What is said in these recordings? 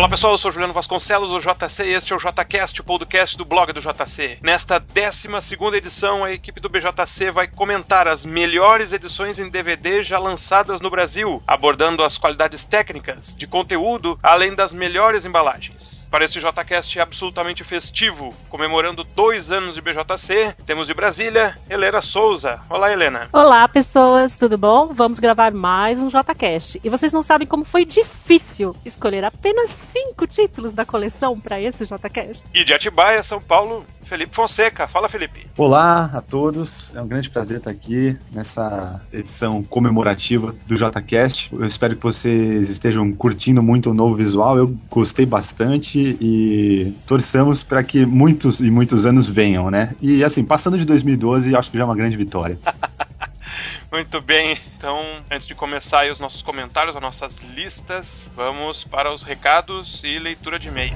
Olá pessoal, eu sou Juliano Vasconcelos, o JC, e este é o JCast, o podcast do blog do JC. Nesta 12ª edição, a equipe do BJC vai comentar as melhores edições em DVD já lançadas no Brasil, abordando as qualidades técnicas, de conteúdo, além das melhores embalagens. Para este JCast absolutamente festivo, comemorando 2 anos de BJC, temos de Brasília, Helena Souza. Olá, Helena. Olá, pessoas, tudo bom? Vamos gravar mais um JCast. E vocês não sabem como foi difícil escolher apenas 5 títulos da coleção para esse JCast. E de Atibaia, São Paulo, Felipe Fonseca. Fala, Felipe. Olá a todos, é um grande prazer estar aqui nessa edição comemorativa do JCast. Eu espero que vocês estejam curtindo muito o novo visual, eu gostei bastante e torçamos para que muitos e muitos anos venham, né? E assim, passando de 2012, acho que já é uma grande vitória. Muito bem, então antes de começar aí os nossos comentários, as nossas listas, vamos para os recados e leitura de e-mails.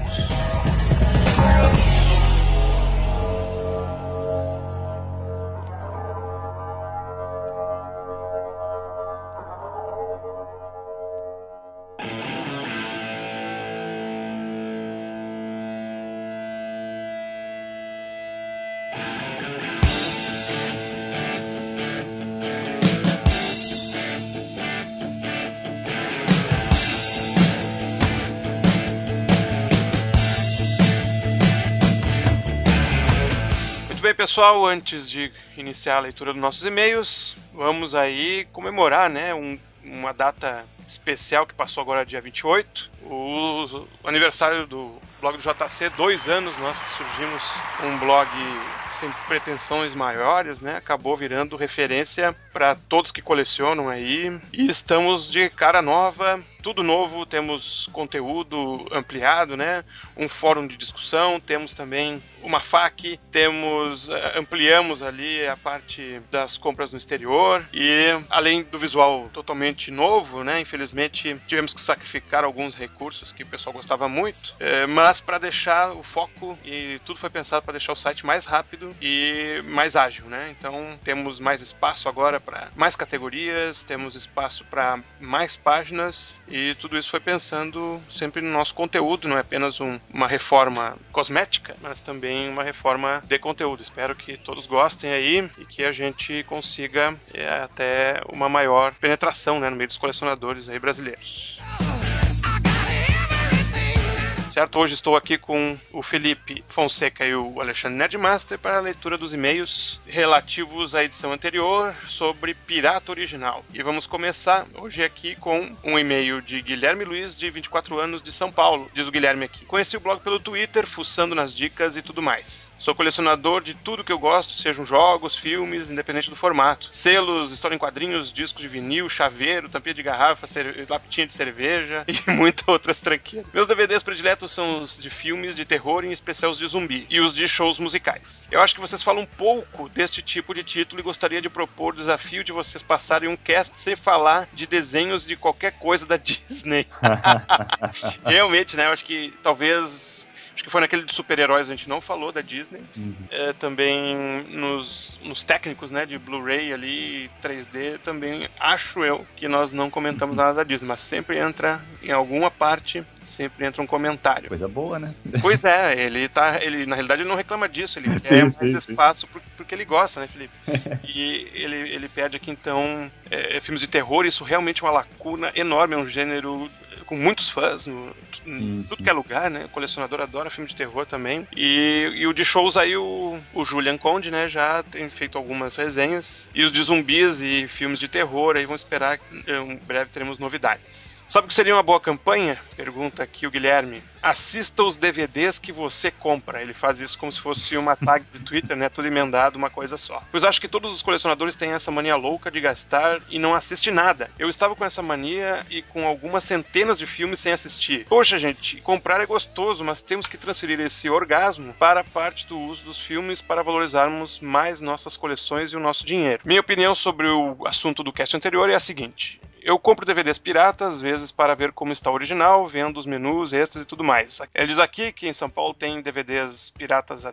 Bem, pessoal, antes de iniciar a leitura dos nossos e-mails, vamos aí comemorar, né, uma data especial que passou agora dia 28, o aniversário do blog do JC, 2 anos, nós que surgimos um blog sem pretensões maiores, né, acabou virando referência para todos que colecionam aí, e estamos de cara nova, tudo novo, temos conteúdo ampliado, né? Um fórum de discussão, temos também uma FAQ, ampliamos ali a parte das compras no exterior e além do visual totalmente novo, né? Infelizmente tivemos que sacrificar alguns recursos que o pessoal gostava muito, mas para deixar o foco, e tudo foi pensado para deixar o site mais rápido e mais ágil, né? Então temos mais espaço agora para mais categorias, temos espaço para mais páginas. E tudo isso foi pensando sempre no nosso conteúdo, não é apenas uma reforma cosmética, mas também uma reforma de conteúdo. Espero que todos gostem aí e que a gente consiga até uma maior penetração, né, no meio dos colecionadores aí brasileiros. Certo? Hoje estou aqui com o Felipe Fonseca e o Alexandre Nerdmaster para a leitura dos e-mails relativos à edição anterior sobre Pirata Original. E vamos começar hoje aqui com um e-mail de Guilherme Luiz, de 24 anos, de São Paulo. Diz o Guilherme aqui: conheci o blog pelo Twitter, fuçando nas dicas e tudo mais. Sou colecionador de tudo que eu gosto, sejam jogos, filmes, independente do formato. Selos, história em quadrinhos, discos de vinil, chaveiro, tampinha de garrafa, lapitinha de cerveja e muitas outras tranqueiras. Meus DVDs prediletos são os de filmes de terror, em especial os de zumbi, e os de shows musicais. Eu acho que vocês falam um pouco deste tipo de título e gostaria de propor o desafio de vocês passarem um cast sem falar de desenhos de qualquer coisa da Disney. Realmente, né? Eu acho que talvez... Acho que foi naquele de super-heróis, a gente não falou da Disney. Também nos técnicos, né, de Blu-ray ali, 3D, também acho eu que nós não comentamos nada da Disney, mas sempre entra em alguma parte, sempre entra um comentário. Coisa boa, né? Pois é, ele na realidade ele não reclama disso, ele quer mais espaço porque ele gosta, né, Felipe? E ele pede aqui então filmes de terror, isso realmente é uma lacuna enorme, é um gênero com muitos fãs em tudo que é lugar, né? O colecionador adora filme de terror também. E o de shows aí, o Julian Conde, né? Já tem feito algumas resenhas. E os de zumbis e filmes de terror, aí vamos esperar que em breve teremos novidades. Sabe o que seria uma boa campanha? Pergunta aqui o Guilherme. Assista os DVDs que você compra. Ele faz isso como se fosse uma tag de Twitter, né? Tudo emendado, uma coisa só. Pois acho que todos os colecionadores têm essa mania louca de gastar e não assiste nada. Eu estava com essa mania e com algumas centenas de filmes sem assistir. Poxa, gente, comprar é gostoso, mas temos que transferir esse orgasmo para a parte do uso dos filmes para valorizarmos mais nossas coleções e o nosso dinheiro. Minha opinião sobre o assunto do cast anterior é a seguinte. Eu compro DVDs piratas, às vezes para ver como está o original, vendo os menus, extras e tudo mais. Ele diz aqui que em São Paulo tem DVDs piratas a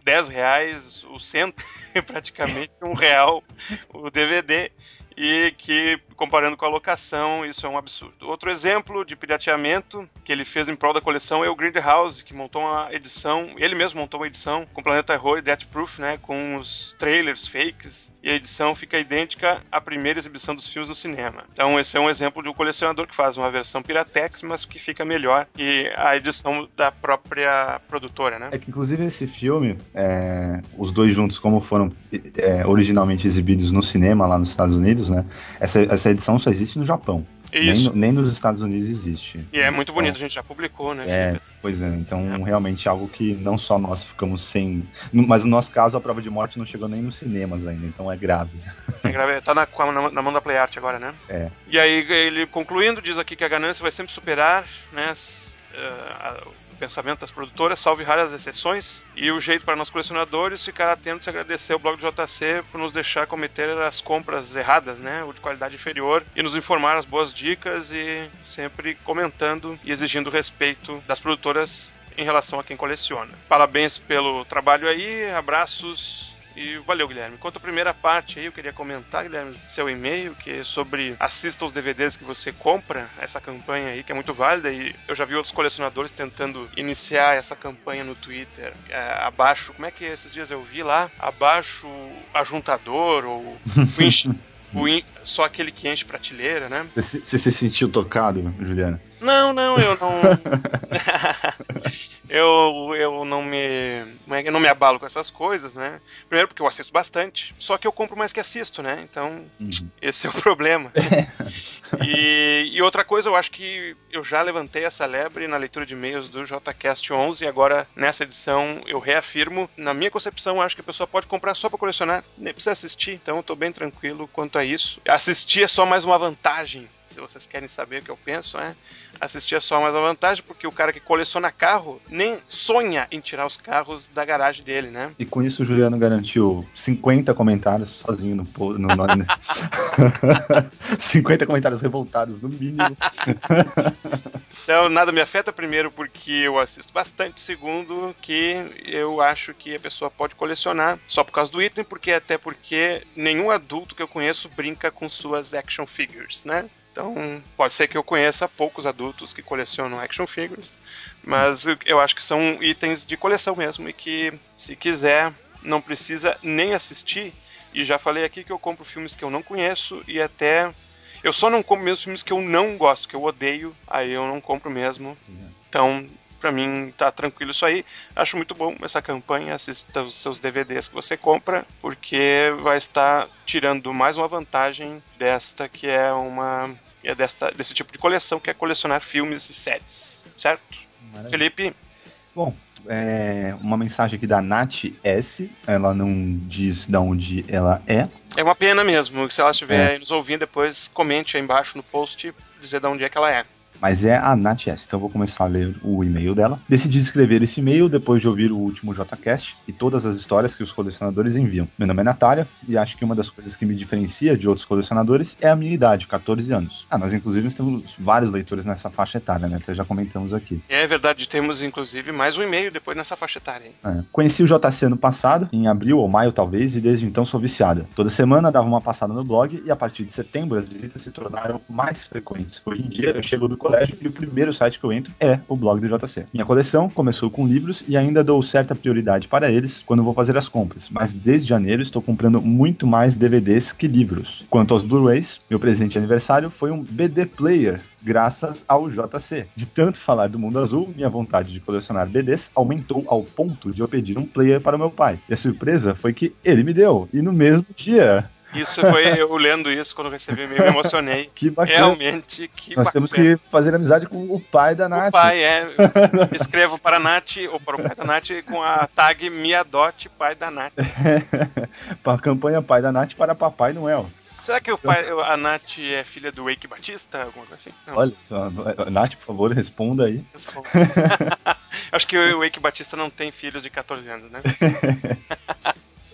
R$10, o centro, praticamente R$1 o DVD, e que comparando com a locação, isso é um absurdo. Outro exemplo de pirateamento que ele fez em prol da coleção é o Grindhouse, que montou uma edição, ele mesmo montou uma edição com Planeta Terror e Death Proof, né, com os trailers fakes, e a edição fica idêntica à primeira exibição dos filmes no cinema. Então esse é um exemplo de um colecionador que faz uma versão Piratex, mas que fica melhor que a edição da própria produtora, né? É que inclusive esse filme, os dois juntos, como foram originalmente exibidos no cinema lá nos Estados Unidos, né? Essa edição só existe no Japão. Nem nos Estados Unidos existe. E é muito bonito, a gente já publicou, né? Pois é, então realmente algo que não só nós ficamos sem... Mas no nosso caso, a Prova de Morte não chegou nem nos cinemas ainda, então é grave. É grave, tá na mão da Play Art agora, né? E aí, ele concluindo, diz aqui que a ganância vai sempre superar, né, o pensamento das produtoras, salve raras exceções, e o jeito para nós colecionadores ficar atentos e agradecer ao blog do JC por nos deixar cometer as compras erradas, né, ou de qualidade inferior, e nos informar as boas dicas e sempre comentando e exigindo respeito das produtoras em relação a quem coleciona. Parabéns pelo trabalho aí, abraços. E valeu, Guilherme. Quanto à primeira parte aí, eu queria comentar, Guilherme, seu e-mail, que é sobre assista os DVDs que você compra, essa campanha aí, que é muito válida, e eu já vi outros colecionadores tentando iniciar essa campanha no Twitter. Abaixo, como é que esses dias eu vi lá? Abaixo ajuntador, ou só aquele que enche prateleira, né? Você se sentiu tocado, Juliana? Não, eu não... Eu não me abalo com essas coisas, né? Primeiro porque eu assisto bastante, só que eu compro mais que assisto, né? Então, esse é o problema. E outra coisa, eu acho que eu já levantei essa lebre na leitura de e-mails do JCast 11 e agora, nessa edição, eu reafirmo. Na minha concepção, eu acho que a pessoa pode comprar só pra colecionar, nem precisa assistir, então eu tô bem tranquilo quanto a isso. Assistir é só mais uma vantagem. Se vocês querem saber o que eu penso, assistir é só mais uma vantagem, porque o cara que coleciona carro nem sonha em tirar os carros da garagem dele, né? E com isso o Juliano garantiu 50 comentários sozinho no 50 comentários revoltados, no mínimo. Então, nada me afeta, primeiro, porque eu assisto bastante, segundo, que eu acho que a pessoa pode colecionar só por causa do item, até porque nenhum adulto que eu conheço brinca com suas action figures, né? Então, pode ser que eu conheça poucos adultos que colecionam action figures, mas eu acho que são itens de coleção mesmo e que, se quiser, não precisa nem assistir. E já falei aqui que eu compro filmes que eu não conheço e até... Eu só não compro mesmo filmes que eu não gosto, que eu odeio, aí eu não compro mesmo. Então, pra mim, tá tranquilo isso aí. Acho muito bom essa campanha, assista os seus DVDs que você compra, porque vai estar tirando mais uma vantagem desta, que é desse tipo de coleção, que é colecionar filmes e séries, certo? Maravilha. Felipe? Bom, uma mensagem aqui da Nath S, ela não diz de onde ela é. É uma pena mesmo, se ela estiver nos ouvindo, depois comente aí embaixo no post, dizer de onde é que ela é. Mas é a Nath S, então eu vou começar a ler o e-mail dela. Decidi escrever esse e-mail depois de ouvir o último JCast e todas as histórias que os colecionadores enviam. Meu nome é Natália e acho que uma das coisas que me diferencia de outros colecionadores é a minha idade, 14 anos. Nós inclusive temos vários leitores nessa faixa etária, né? Até já comentamos aqui. É verdade, temos inclusive mais um e-mail depois nessa faixa etária. Conheci o JC ano passado, em abril ou maio talvez, e desde então sou viciada. Toda semana dava uma passada no blog e a partir de setembro as visitas se tornaram mais frequentes. Hoje em dia eu chego do colégio e o primeiro site que eu entro é o blog do JC. Minha coleção começou com livros e ainda dou certa prioridade para eles quando vou fazer as compras, mas desde janeiro estou comprando muito mais DVDs que livros. Quanto aos Blu-rays, meu presente de aniversário foi um BD Player, graças ao JC. De tanto falar do mundo azul, minha vontade de colecionar BDs aumentou ao ponto de eu pedir um player para o meu pai. E a surpresa foi que ele me deu, e no mesmo dia... Isso foi, eu lendo isso, quando eu recebi e-mail, me emocionei. Que bacana. Realmente, que Nós bacana. Temos que fazer amizade com o pai da Nath. O pai, escrevo para a Nath, ou para o pai da Nath, com a tag Me Adote Pai da Nath. Para a campanha Pai da Nath para Papai Noel. Será que a Nath é filha do Wake Batista? Alguma coisa assim? Não. Olha só, Nath, por favor, responda aí. Acho que o Wake Batista não tem filhos de 14 anos, né?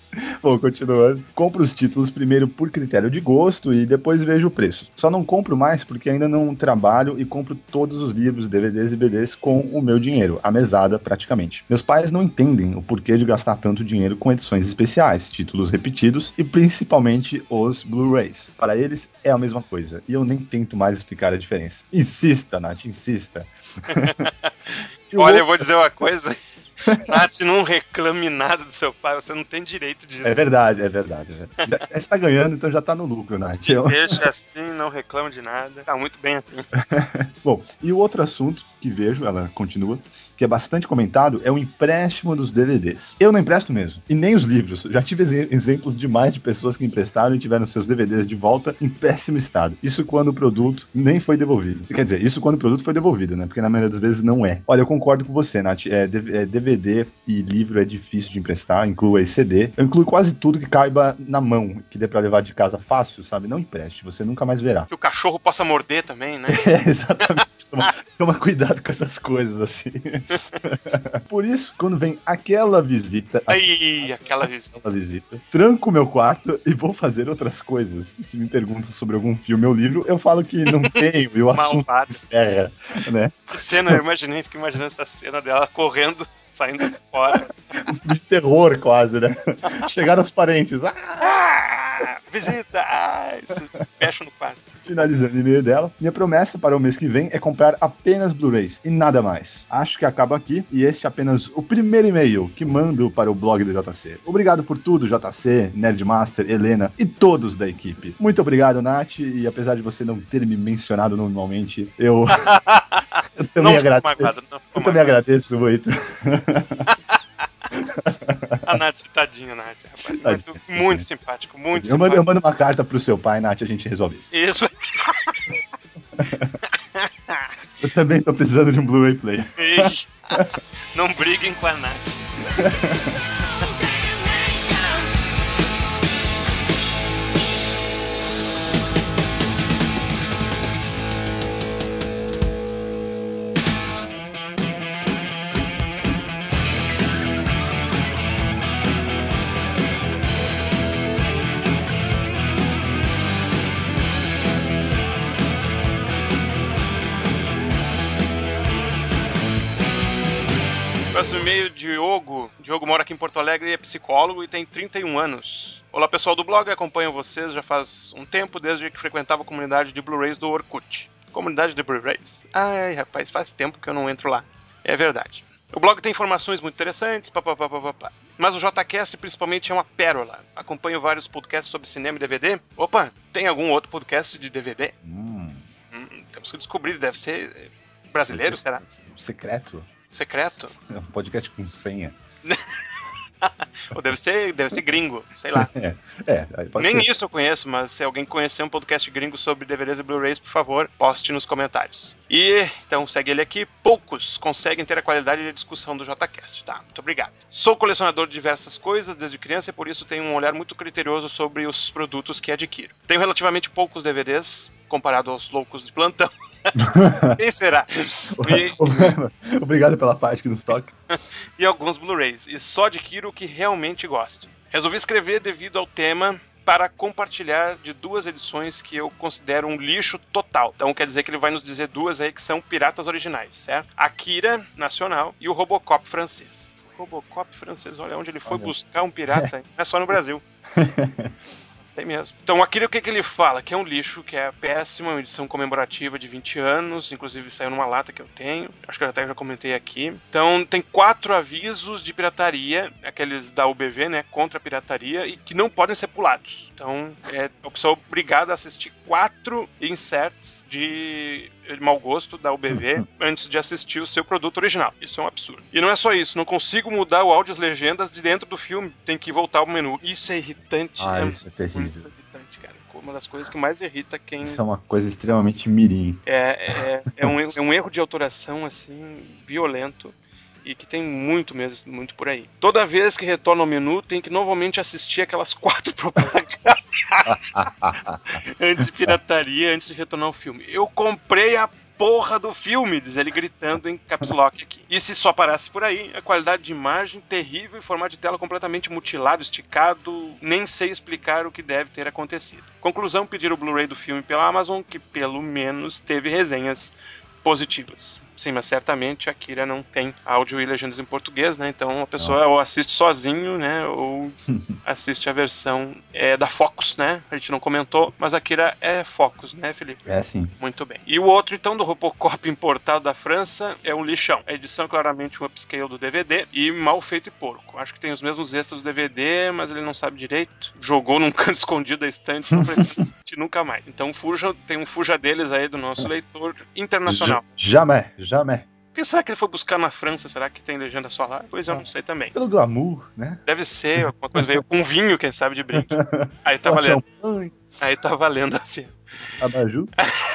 Bom, continuando. Compro os títulos primeiro por critério de gosto e depois vejo o preço. Só não compro mais porque ainda não trabalho e compro todos os livros, DVDs e BDs com o meu dinheiro, a mesada praticamente. Meus pais não entendem o porquê de gastar tanto dinheiro com edições especiais, títulos repetidos e principalmente os Blu-rays. Para eles é a mesma coisa e eu nem tento mais explicar a diferença. Insista, Nath, insista. Olha, eu vou dizer uma coisa. Nath, não reclame nada do seu pai, você não tem direito disso. É verdade. Você tá ganhando, então já tá no lucro, Nath. Deixa assim, não reclama de nada. Tá muito bem assim. Bom, e o outro assunto que vejo, ela continua, que é bastante comentado, é o empréstimo dos DVDs. Eu não empresto mesmo, e nem os livros. Já tive exemplos demais de pessoas que emprestaram e tiveram seus DVDs de volta em péssimo estado. Isso quando o produto nem foi devolvido. Quer dizer, isso quando o produto foi devolvido, né? Porque na maioria das vezes não é. Olha, eu concordo com você, Nath. DVD e livro é difícil de emprestar, inclui CD. Eu incluo quase tudo que caiba na mão, que dê pra levar de casa fácil, sabe? Não empreste, você nunca mais verá. Que o cachorro possa morder também, né? Exatamente. Toma cuidado com essas coisas, assim. Por isso, quando vem aquela visita... Aquela visita. Tranco meu quarto e vou fazer outras coisas. Se me perguntam sobre algum filme ou livro, eu falo que não tenho e o assunto se encerra, né? Que cena, eu imaginei, fiquei imaginando essa cena dela correndo, saindo fora. De terror, quase, né? Chegaram os parentes. Visita! Fecha no quarto. Finalizando o e-mail dela, minha promessa para o mês que vem é comprar apenas Blu-rays e nada mais. Acho que acaba aqui e este é apenas o primeiro e-mail que mando para o blog do JC. Obrigado por tudo, JC, Nerdmaster, Helena e todos da equipe. Muito obrigado, Nath, e apesar de você não ter me mencionado normalmente, eu também agradeço. Eu também agradeço muito. A Nath, tadinha, Nath, rapaz. Muito simpático, muito simpático. Eu mando uma carta pro seu pai, Nath, a gente resolve isso. Isso. Eu também tô precisando de um Blu-ray player. Não briguem com a Nath. Próximo e-mail, Diogo. Diogo mora aqui em Porto Alegre e é psicólogo e tem 31 anos. Olá, pessoal do blog, acompanho vocês já faz um tempo, desde que frequentava a comunidade de Blu-rays do Orkut. Comunidade de Blu-rays? Ai, rapaz, faz tempo que eu não entro lá. É verdade. O blog tem informações muito interessantes, mas o JCast principalmente é uma pérola. Acompanho vários podcasts sobre cinema e DVD. Opa, tem algum outro podcast de DVD? Temos que descobrir, deve ser brasileiro, será? Secreto. É um podcast com senha. Ou deve ser gringo, sei lá. Nem ser. Isso eu conheço, mas se alguém conhecer um podcast gringo sobre DVDs e Blu-rays, por favor, poste nos comentários. E, então, segue ele aqui. Poucos conseguem ter a qualidade de discussão do JCast. Tá, muito obrigado. Sou colecionador de diversas coisas desde criança e por isso tenho um olhar muito criterioso sobre os produtos que adquiro. Tenho relativamente poucos DVDs, comparado aos loucos de plantão. Quem será? Obrigado pela parte que nos toca. E alguns Blu-rays. E só adquiro o que realmente gosto. Resolvi escrever devido ao tema para compartilhar de duas edições que eu considero um lixo total. Então quer dizer que ele vai nos dizer duas aí que são piratas originais, certo? Akira, nacional, e o Robocop francês. Robocop francês, olha onde ele foi buscar um pirata. Não é só no Brasil. Tem mesmo. Então, Akira, o que ele fala? Que é um lixo, que é péssima, uma edição comemorativa de 20 anos, inclusive saiu numa lata que eu tenho, acho que eu até já comentei aqui. Então, tem 4 avisos de pirataria, aqueles da UBV, né, contra a pirataria, e que não podem ser pulados. Então, a pessoa é obrigada a assistir 4 inserts de mau gosto da UBV antes de assistir o seu produto original. Isso é um absurdo. E não é só isso, não consigo mudar o áudio e as legendas de dentro do filme, tem que voltar ao menu. Isso é irritante. Isso é terrível. Muito irritante, cara. Uma das coisas que mais irrita quem... Isso é uma coisa extremamente mirim. É um erro de autoração, assim, violento. E que tem muito mesmo, muito por aí. Toda vez que retorna ao menu, tem que novamente assistir aquelas 4 propagandas antes de pirataria, antes de retornar ao filme. Eu comprei a porra do filme, diz ele gritando em caps lock aqui. E se só parasse por aí, a qualidade de imagem terrível e formato de tela completamente mutilado, esticado, nem sei explicar o que deve ter acontecido. Conclusão, pedir o Blu-ray do filme pela Amazon, que pelo menos teve resenhas positivas. Sim, mas certamente a Akira não tem áudio e legendas em português, né? Então a pessoa ou assiste sozinho, né? Ou assiste a versão da Focus, né? A gente não comentou, mas a Akira é Focus, né, Felipe? É, sim. Muito bem. E o outro, então, do Robocop importado da França, é um lixão. A edição é claramente um upscale do DVD e mal feito e porco. Acho que tem os mesmos extras do DVD, mas ele não sabe direito. Jogou num canto escondido da estante, não pretende assistir nunca mais. Então tem um fuja deles aí do nosso leitor internacional. Jamais. O que será que ele foi buscar na França? Será que tem legenda só lá? Pois eu não sei também. Pelo glamour, né? Deve ser, alguma coisa veio com vinho, quem sabe, de brinde. Aí tá valendo. Aí tá valendo a fila. Abaju.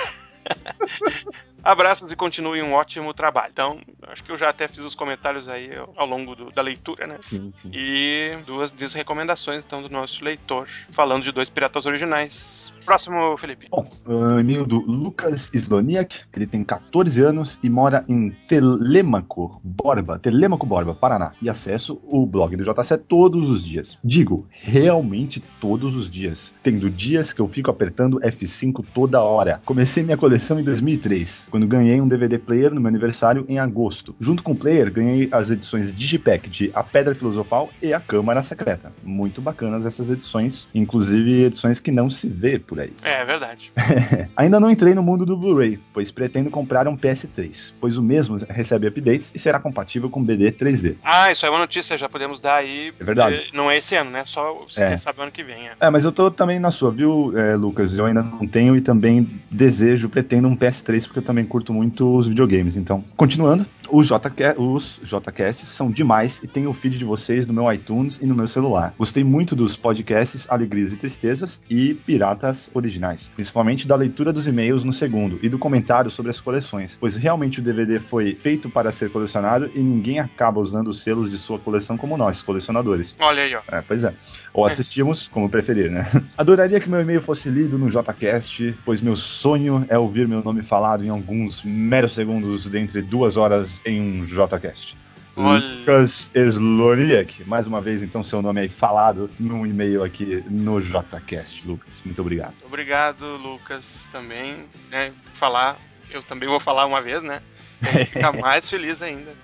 Abraços e continuem um ótimo trabalho. Então, acho que eu já até fiz os comentários aí ao longo da leitura, né? Sim. E duas recomendações, então, do nosso leitor, falando de 2 piratas originais. Próximo, Felipe. Bom, e-mail do Lucas Sloniak, ele tem 14 anos e mora em Telêmaco Borba, Paraná, e acesso o blog do JC todos os dias. Digo, realmente todos os dias, tendo dias que eu fico apertando F5 toda hora. Comecei minha coleção em 2003, quando ganhei um DVD player no meu aniversário em agosto. Junto com o player, ganhei as edições Digipack de A Pedra Filosofal e A Câmara Secreta. Muito bacanas essas edições, inclusive edições que não se vê por aí. É verdade. Ainda não entrei no mundo do Blu-ray, pois pretendo comprar um PS3, pois o mesmo recebe updates e será compatível com BD 3D. Ah, isso é uma notícia, já podemos dar aí. É verdade. Não é esse ano, né? Só quem sabe o ano que vem. Mas eu tô também na sua, viu, Lucas? Eu ainda não tenho e também pretendo um PS3, porque eu também curto muito os videogames. Então, continuando, os JCasts são demais e tenho o feed de vocês no meu iTunes e no meu celular. Gostei muito dos podcasts Alegrias e Tristezas e Piratas Originais, principalmente da leitura dos e-mails no segundo e do comentário sobre as coleções, pois realmente o DVD foi feito para ser colecionado e ninguém acaba usando os selos de sua coleção como nós, colecionadores. Olha aí, ó. Pois é. Ou assistimos, como preferir, né? Adoraria que meu e-mail fosse lido no JCast, pois meu sonho é ouvir meu nome falado em alguns meros segundos dentre 2 horas em um JCast. Lucas Sloniak, mais uma vez então seu nome aí falado num e-mail aqui no JCast, Lucas, muito obrigado. Obrigado, Lucas, também, né, eu também vou falar uma vez, né, ficar mais feliz ainda.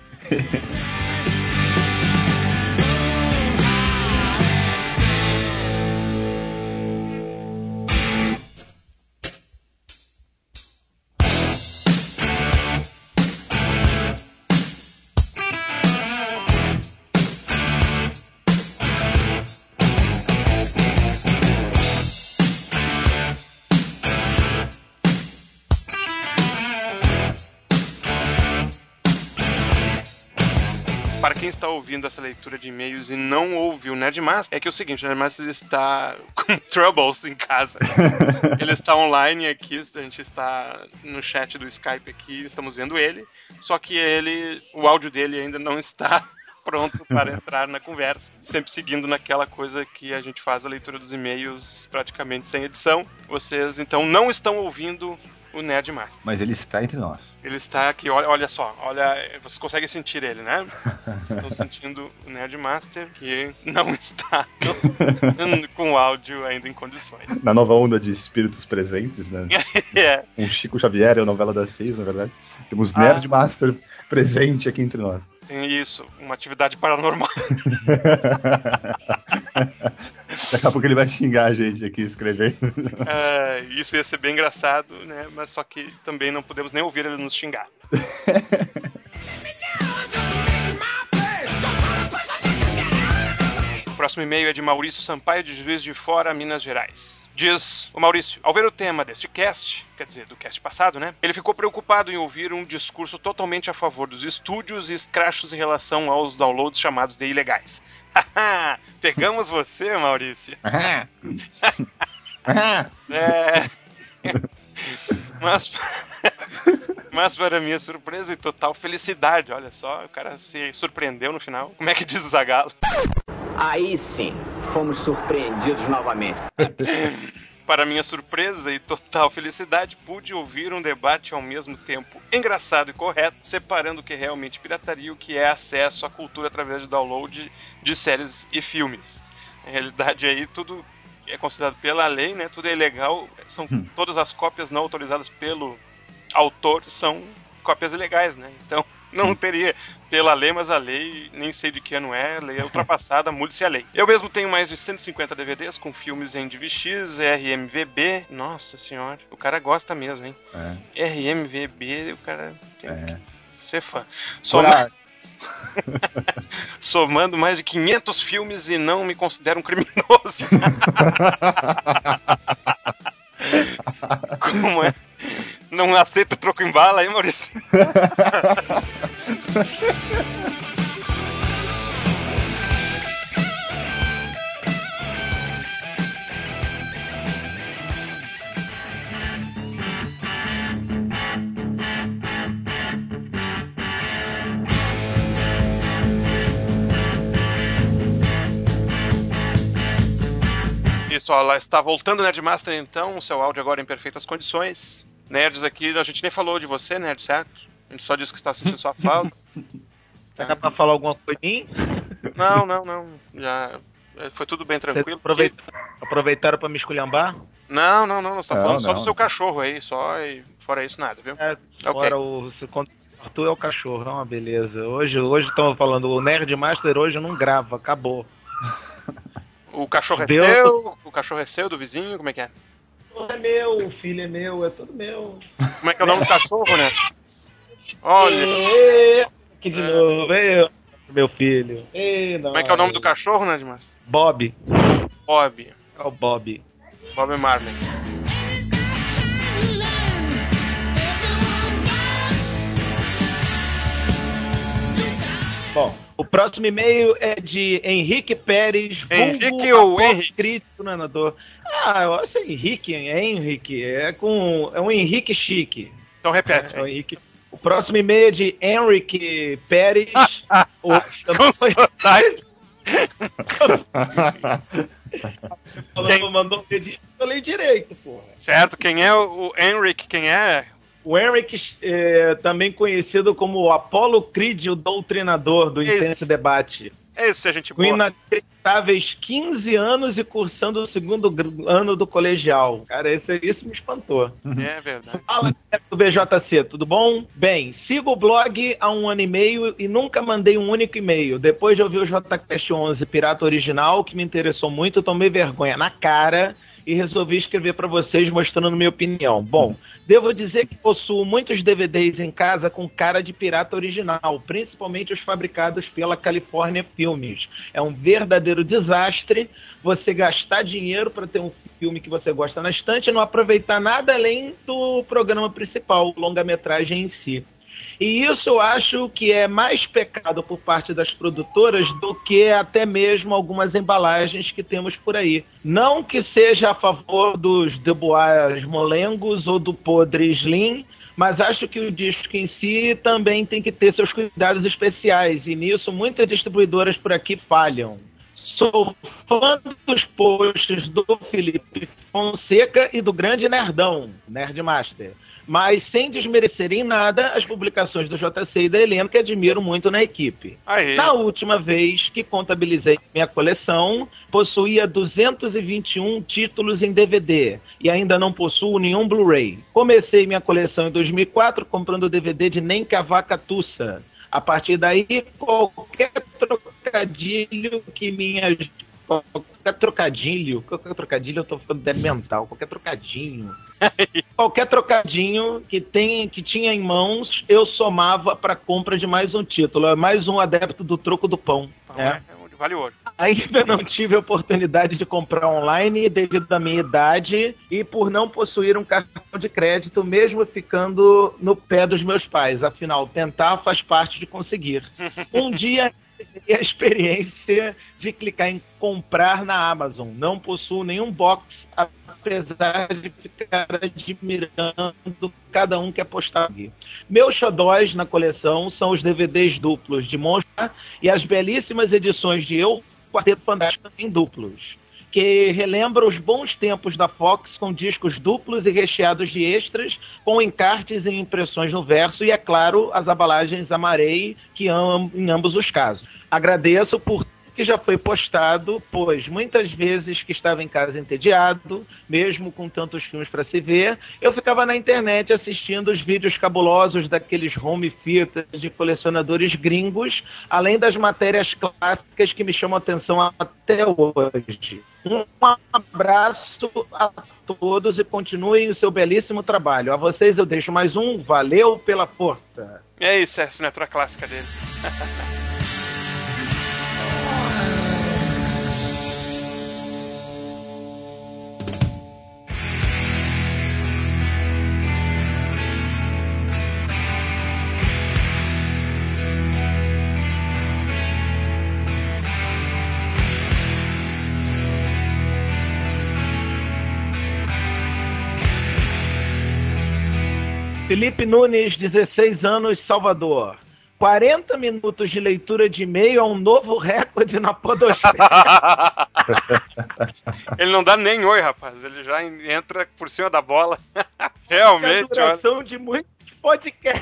Para quem está ouvindo essa leitura de e-mails e não ouviu o Nerdmaster, é que é o seguinte, o Nerdmaster está com troubles em casa. Ele está online aqui, a gente está no chat do Skype aqui, estamos vendo ele, só que o áudio dele ainda não está pronto para entrar na conversa, sempre seguindo naquela coisa que a gente faz a leitura dos e-mails praticamente sem edição. Vocês, então, não estão ouvindo o Nerdmaster. Mas ele está entre nós. Ele está aqui, olha só, vocês conseguem sentir ele, né? Estão sentindo o Nerdmaster, que não está com o áudio ainda em condições. Na nova onda de espíritos presentes, né? Um Chico Xavier é a novela das 6, na verdade. Temos Nerdmaster presente aqui entre nós. Isso, uma atividade paranormal. Daqui a pouco ele vai xingar a gente aqui escrevendo. Isso ia ser bem engraçado, né? Mas só que também não podemos nem ouvir ele nos xingar. O próximo e-mail é de Maurício Sampaio, de Juiz de Fora, Minas Gerais. Diz o Maurício, ao ver o tema deste cast, quer dizer, do cast passado, né? Ele ficou preocupado em ouvir um discurso totalmente a favor dos estúdios e escrachos em relação aos downloads chamados de ilegais. Pegamos você, Maurício. Mas para minha surpresa e total felicidade, olha só, o cara se surpreendeu no final. Como é que diz o Zagalo? Aí sim, fomos surpreendidos novamente. Para minha surpresa e total felicidade, pude ouvir um debate ao mesmo tempo engraçado e correto, separando o que é realmente pirataria e o que é acesso à cultura através de download de séries e filmes. Na realidade aí tudo é considerado pela lei, né? Tudo é ilegal, são todas as cópias não autorizadas pelo autor são cópias ilegais, né? Então não teria pela lei, mas a lei, nem sei de que ano é, a lei é ultrapassada, mude-se a lei. Eu mesmo tenho mais de 150 DVDs com filmes em DVX, RMVB, nossa senhora, o cara gosta mesmo, hein? RMVB, o cara tem que ser fã. Somando mais de 500 filmes e não me considero um criminoso. Como é? Não aceita troco em bala aí, Maurício? Isso, ó, lá está voltando o Nerdmaster então, o seu áudio agora em perfeitas condições. Nerds aqui, a gente nem falou de você, Nerd, certo? A gente só disse que está sentindo sua falta. Dá pra falar alguma coisa em mim? Não. Já foi tudo bem tranquilo. Aproveitaram pra me esculhambar? Não, nós estamos falando só do seu cachorro aí, só, e fora isso nada, viu? Fora o Arthur é o cachorro, não, beleza. Hoje estamos falando, o Nerdmaster hoje não grava, acabou. O cachorro é seu? O cachorro é seu, do vizinho? Como é que é? É meu, o filho é meu, é tudo meu. Como é que é o nome do cachorro, né? Olha. Aqui de novo, meu filho. Como é que é o nome do cachorro, né, Dimas? Bob. É o Bob. Bob Marley. Bom, o próximo e-mail é de Henrique Pérez. Henrique ou Henrique? Crítico, nanador. Eu acho Henrique, é um Henrique chique. Então repete. É o Henrique. O próximo e-mail é de Henrique Pérez. Mandou pedir, eu falei direito, porra. Certo, quem é o Henrique? Quem é? O Henrique, também conhecido como o Apollo Creed, o doutrinador do Intenso Debate. Esse é gente boa. Com inacreditáveis 15 anos e cursando o segundo ano do colegial. Cara, isso me espantou. É verdade. Fala, do BJC, tudo bom? Bem, sigo o blog há 1 ano e meio e nunca mandei um único e-mail. Depois de ouvir o JCast 11 Pirata Original, que me interessou muito, eu tomei vergonha na cara e resolvi escrever para vocês mostrando minha opinião. Bom, devo dizer que possuo muitos DVDs em casa com cara de pirata original, principalmente os fabricados pela California Filmes. É um verdadeiro desastre você gastar dinheiro para ter um filme que você gosta na estante e não aproveitar nada além do programa principal, longa-metragem em si. E isso eu acho que é mais pecado por parte das produtoras do que até mesmo algumas embalagens que temos por aí. Não que seja a favor dos Debois molengos ou do podre Slim, mas acho que o disco em si também tem que ter seus cuidados especiais, e nisso muitas distribuidoras por aqui falham. Sou fã dos posts do Felipe Fonseca e do grande Nerdão, Nerdmaster, mas sem desmerecer em nada as publicações do JC e da Helena, que admiro muito na equipe. Aí. Na última vez que contabilizei minha coleção, possuía 221 títulos em DVD e ainda não possuo nenhum Blu-ray. Comecei minha coleção em 2004 comprando DVD de Nem Cavaca Tussa. A partir daí, qualquer trocadilho que minha... Qualquer trocadilho eu tô ficando demental, qualquer trocadinho que tinha em mãos, eu somava para compra de mais um título. É mais um adepto do troco do pão. Vale ouro. Ainda não tive a oportunidade de comprar online devido à minha idade e por não possuir um cartão de crédito, mesmo ficando no pé dos meus pais. Afinal, tentar faz parte de conseguir. Um dia a experiência de clicar em comprar na Amazon. Não possuo nenhum box, apesar de ficar admirando cada um que é postado aqui. Meus xodóis na coleção são os DVDs duplos de Monstro e as belíssimas edições de Eu, Quarteto Fantástico em duplos. que relembra os bons tempos da Fox com discos duplos e recheados de extras, com encartes e impressões no verso e, é claro, as embalagens Amarei, que amo em ambos os casos. Agradeço por que já foi postado, pois muitas vezes que estava em casa entediado, mesmo com tantos filmes para se ver, eu ficava na internet assistindo os vídeos cabulosos daqueles home theaters de colecionadores gringos, além das matérias clássicas que me chamam a atenção até hoje. Um abraço a todos e continuem o seu belíssimo trabalho. A vocês eu deixo mais um. Valeu pela força. É isso, é a assinatura clássica dele. Felipe Nunes, 16 anos, Salvador. 40 minutos de leitura de e-mail é um novo recorde na podosfera. Ele não dá nem oi, rapaz. Ele já entra por cima da bola. Realmente, é a duração de muitos podcasts.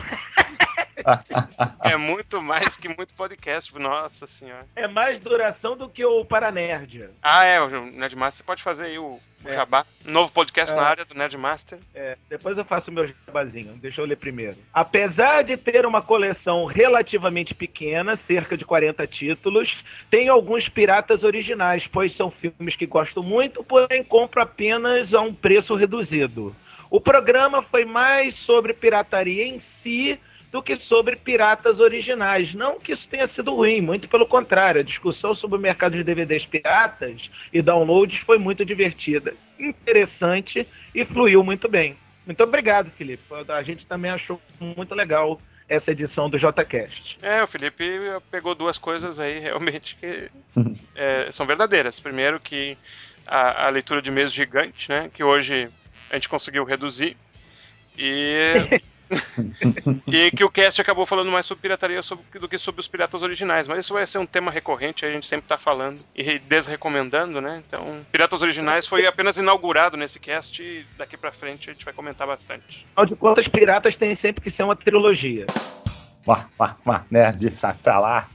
É muito mais que muito podcast, nossa senhora. É mais duração do que o Paranerd. O Nerdmaster pode fazer aí o jabá. Novo podcast na área do Nerdmaster. Depois eu faço o meu jabazinho. Deixa eu ler primeiro. Apesar de ter uma coleção relativamente pequena, cerca de 40 títulos, tenho alguns piratas originais, pois são filmes que gosto muito, porém compro apenas a um preço reduzido. O programa foi mais sobre pirataria em si do que sobre piratas originais. Não que isso tenha sido ruim, muito pelo contrário. A discussão sobre o mercado de DVDs piratas e downloads foi muito divertida, interessante e fluiu muito bem. Muito obrigado, Felipe. A gente também achou muito legal essa edição do JCast. O Felipe pegou duas coisas aí realmente que são verdadeiras. Primeiro que a leitura de e-mails gigante, né, que hoje a gente conseguiu reduzir, e que o cast acabou falando mais sobre pirataria do que sobre os piratas originais, mas isso vai ser um tema recorrente, a gente sempre tá falando e desrecomendando, né? Então, piratas originais foi apenas inaugurado nesse cast e daqui pra frente a gente vai comentar bastante. Afinal de contas, piratas tem sempre que ser uma trilogia. Nerd, sai pra lá.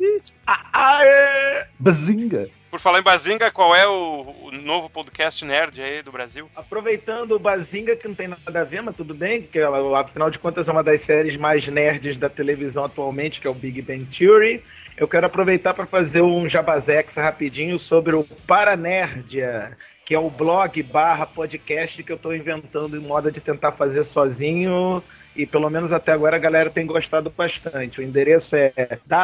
Bazinga. Por falar em Bazinga, qual é o novo podcast nerd aí do Brasil? Aproveitando o Bazinga, que não tem nada a ver, mas tudo bem, que afinal de contas é uma das séries mais nerds da televisão atualmente, que é o Big Bang Theory. Eu quero aproveitar para fazer um jabazex rapidinho sobre o Paranerdia, que é o blog / podcast que eu estou inventando em moda de tentar fazer sozinho. E pelo menos até agora a galera tem gostado bastante. O endereço é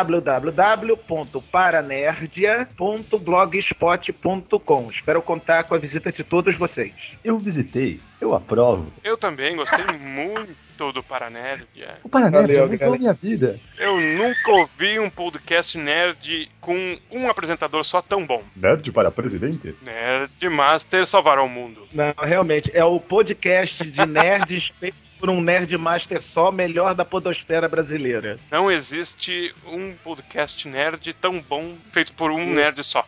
www.paranerdia.blogspot.com. Espero contar com a visita de todos vocês. Eu visitei, eu aprovo. Eu também gostei muito do Paranerdia. O Paranerdia mudou a minha vida. Eu nunca ouvi um podcast nerd com um apresentador só tão bom. Nerd para presidente? Nerdmaster salvará o mundo. Não, realmente, é o podcast de nerds feito por um Nerdmaster só, melhor da podosfera brasileira. Não existe um podcast nerd tão bom feito por um nerd só.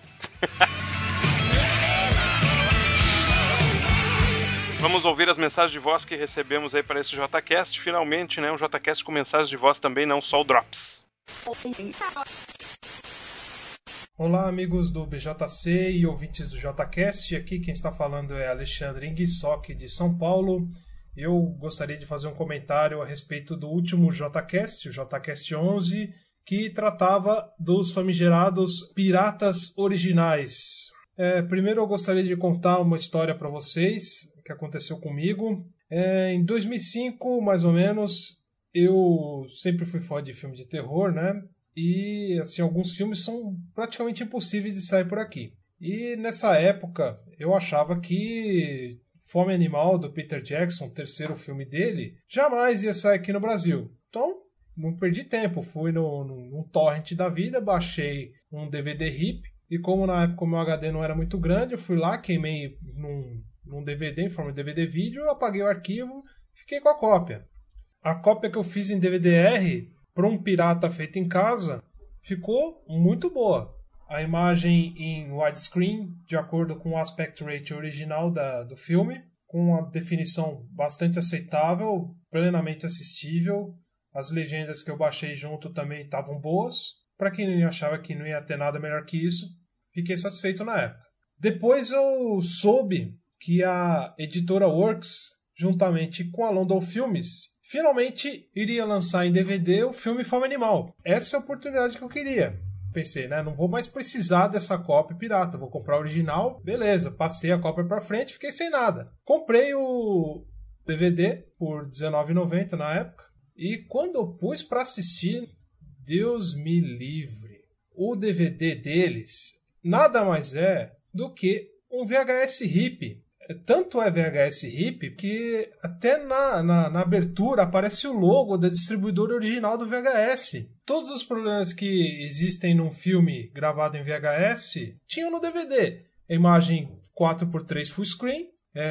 Vamos ouvir as mensagens de voz que recebemos aí para esse JCast. Finalmente, né? Um JCast com mensagens de voz também, não só o Drops. Olá, amigos do BJC e ouvintes do JCast. Aqui quem está falando é Alexandre Enguissoc, de São Paulo. Eu gostaria de fazer um comentário a respeito do último JCast, o JCast 11, que tratava dos famigerados piratas originais. Primeiro eu gostaria de contar uma história para vocês, que aconteceu comigo. Em 2005, mais ou menos, eu sempre fui fã de filme de terror, né? E assim, alguns filmes são praticamente impossíveis de sair por aqui. E nessa época eu achava que Fome Animal, do Peter Jackson, o terceiro filme dele, jamais ia sair aqui no Brasil. Então, não perdi tempo. Fui num torrent da vida, baixei um DVD RIP, e como na época o meu HD não era muito grande, eu fui lá, queimei num DVD, em forma de DVD vídeo, apaguei o arquivo, fiquei com a cópia. A cópia que eu fiz em DVD-R, para um pirata feito em casa, ficou muito boa. a imagem em widescreen, de acordo com o aspect ratio original do filme, com uma definição bastante aceitável, plenamente assistível. As legendas que eu baixei junto também estavam boas. Para quem achava que não ia ter nada melhor que isso, fiquei satisfeito na época. Depois eu soube que a editora Works, juntamente com a London Filmes, finalmente iria lançar em DVD o filme Fome Animal. Essa é a oportunidade que eu queria. Pensei, né? Não vou mais precisar dessa cópia pirata. Vou comprar a original. Beleza, passei a cópia pra frente, fiquei sem nada. Comprei o DVD por R$19,90 na época. E quando eu pus pra assistir, Deus me livre. O DVD deles nada mais é do que um VHS RIP. Tanto é VHS RIP que até na abertura aparece o logo da distribuidora original do VHS. Todos os problemas que existem num filme gravado em VHS tinham no DVD. Imagem 4x3 full screen,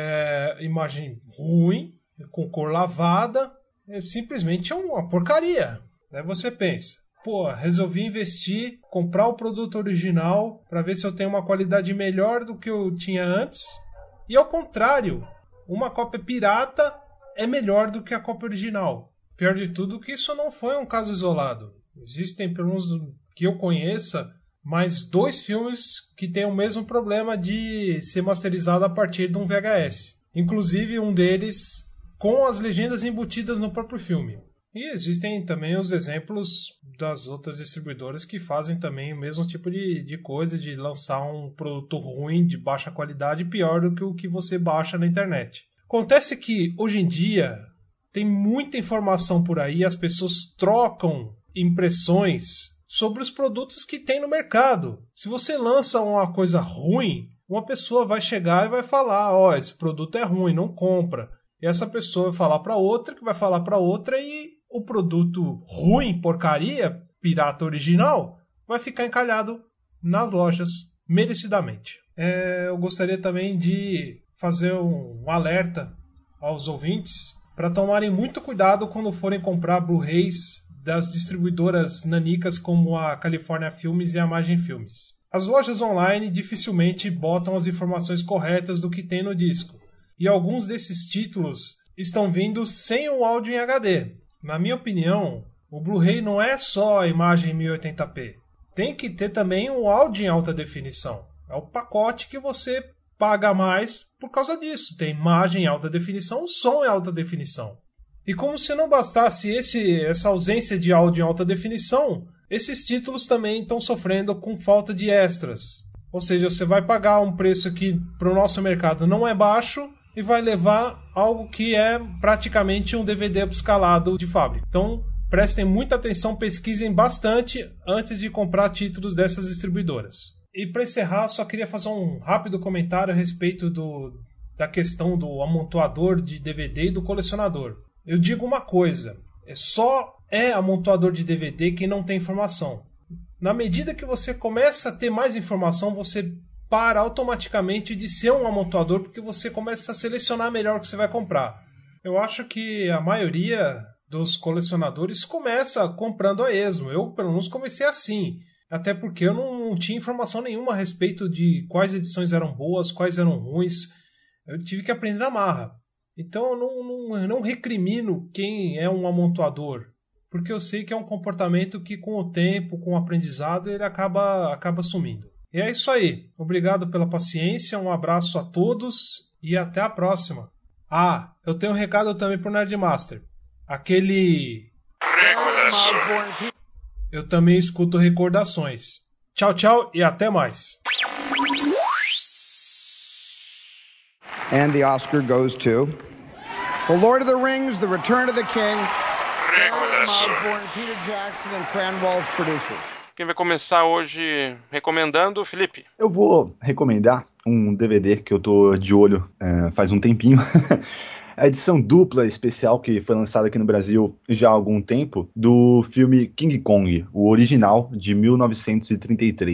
imagem ruim, com cor lavada, simplesmente é uma porcaria. Aí você pensa, resolvi investir, comprar o produto original para ver se eu tenho uma qualidade melhor do que eu tinha antes. E ao contrário, uma cópia pirata é melhor do que a cópia original. Pior de tudo que isso não foi um caso isolado. Existem, pelo menos que eu conheça, mais 2 filmes que têm o mesmo problema de ser masterizado a partir de um VHS. Inclusive um deles com as legendas embutidas no próprio filme. E existem também os exemplos das outras distribuidoras que fazem também o mesmo tipo de coisa, de lançar um produto ruim, de baixa qualidade, pior do que o que você baixa na internet. Acontece que, hoje em dia, tem muita informação por aí, as pessoas trocam impressões sobre os produtos que tem no mercado. Se você lança uma coisa ruim, uma pessoa vai chegar e vai falar, esse produto é ruim, não compra. E essa pessoa vai falar para outra, que vai falar para outra, e o produto ruim, porcaria, pirata original, vai ficar encalhado nas lojas, merecidamente. Eu gostaria também de fazer um alerta aos ouvintes para tomarem muito cuidado quando forem comprar Blu-rays das distribuidoras nanicas como a California Filmes e a Imagem Filmes. As lojas online dificilmente botam as informações corretas do que tem no disco. E alguns desses títulos estão vindo sem o áudio em HD. Na minha opinião, o Blu-ray não é só a imagem em 1080p. Tem que ter também um áudio em alta definição. É o pacote que você paga mais por causa disso. Tem imagem em alta definição, som em alta definição. E como se não bastasse essa ausência de áudio em alta definição, esses títulos também estão sofrendo com falta de extras. Ou seja, você vai pagar um preço que para o nosso mercado não é baixo, e vai levar algo que é praticamente um DVD upscalado de fábrica. Então, prestem muita atenção, pesquisem bastante antes de comprar títulos dessas distribuidoras. E para encerrar, só queria fazer um rápido comentário a respeito da questão do amontoador de DVD e do colecionador. Eu digo uma coisa, só é amontoador de DVD quem não tem informação. Na medida que você começa a ter mais informação, você para automaticamente de ser um amontoador, porque você começa a selecionar melhor o que você vai comprar. Eu acho que a maioria dos colecionadores começa comprando a esmo. Eu, pelo menos, comecei assim. Até porque eu não tinha informação nenhuma a respeito de quais edições eram boas, quais eram ruins. Eu tive que aprender na marra. Então eu não recrimino quem é um amontoador, porque eu sei que é um comportamento que com o tempo, com o aprendizado, ele acaba sumindo. E é isso aí. Obrigado pela paciência, um abraço a todos e até a próxima. Eu tenho um recado também pro Nerdmaster. Eu também escuto recordações. Tchau, tchau e até mais. And the Oscar goes to The Lord of the Rings, The Return of the King, Peter Jackson and Tran Wolf producers. Quem vai começar hoje recomendando? Felipe. Eu vou recomendar um DVD que eu tô de olho faz um tempinho. A edição dupla especial que foi lançada aqui no Brasil já há algum tempo, do filme King Kong, o original de 1933.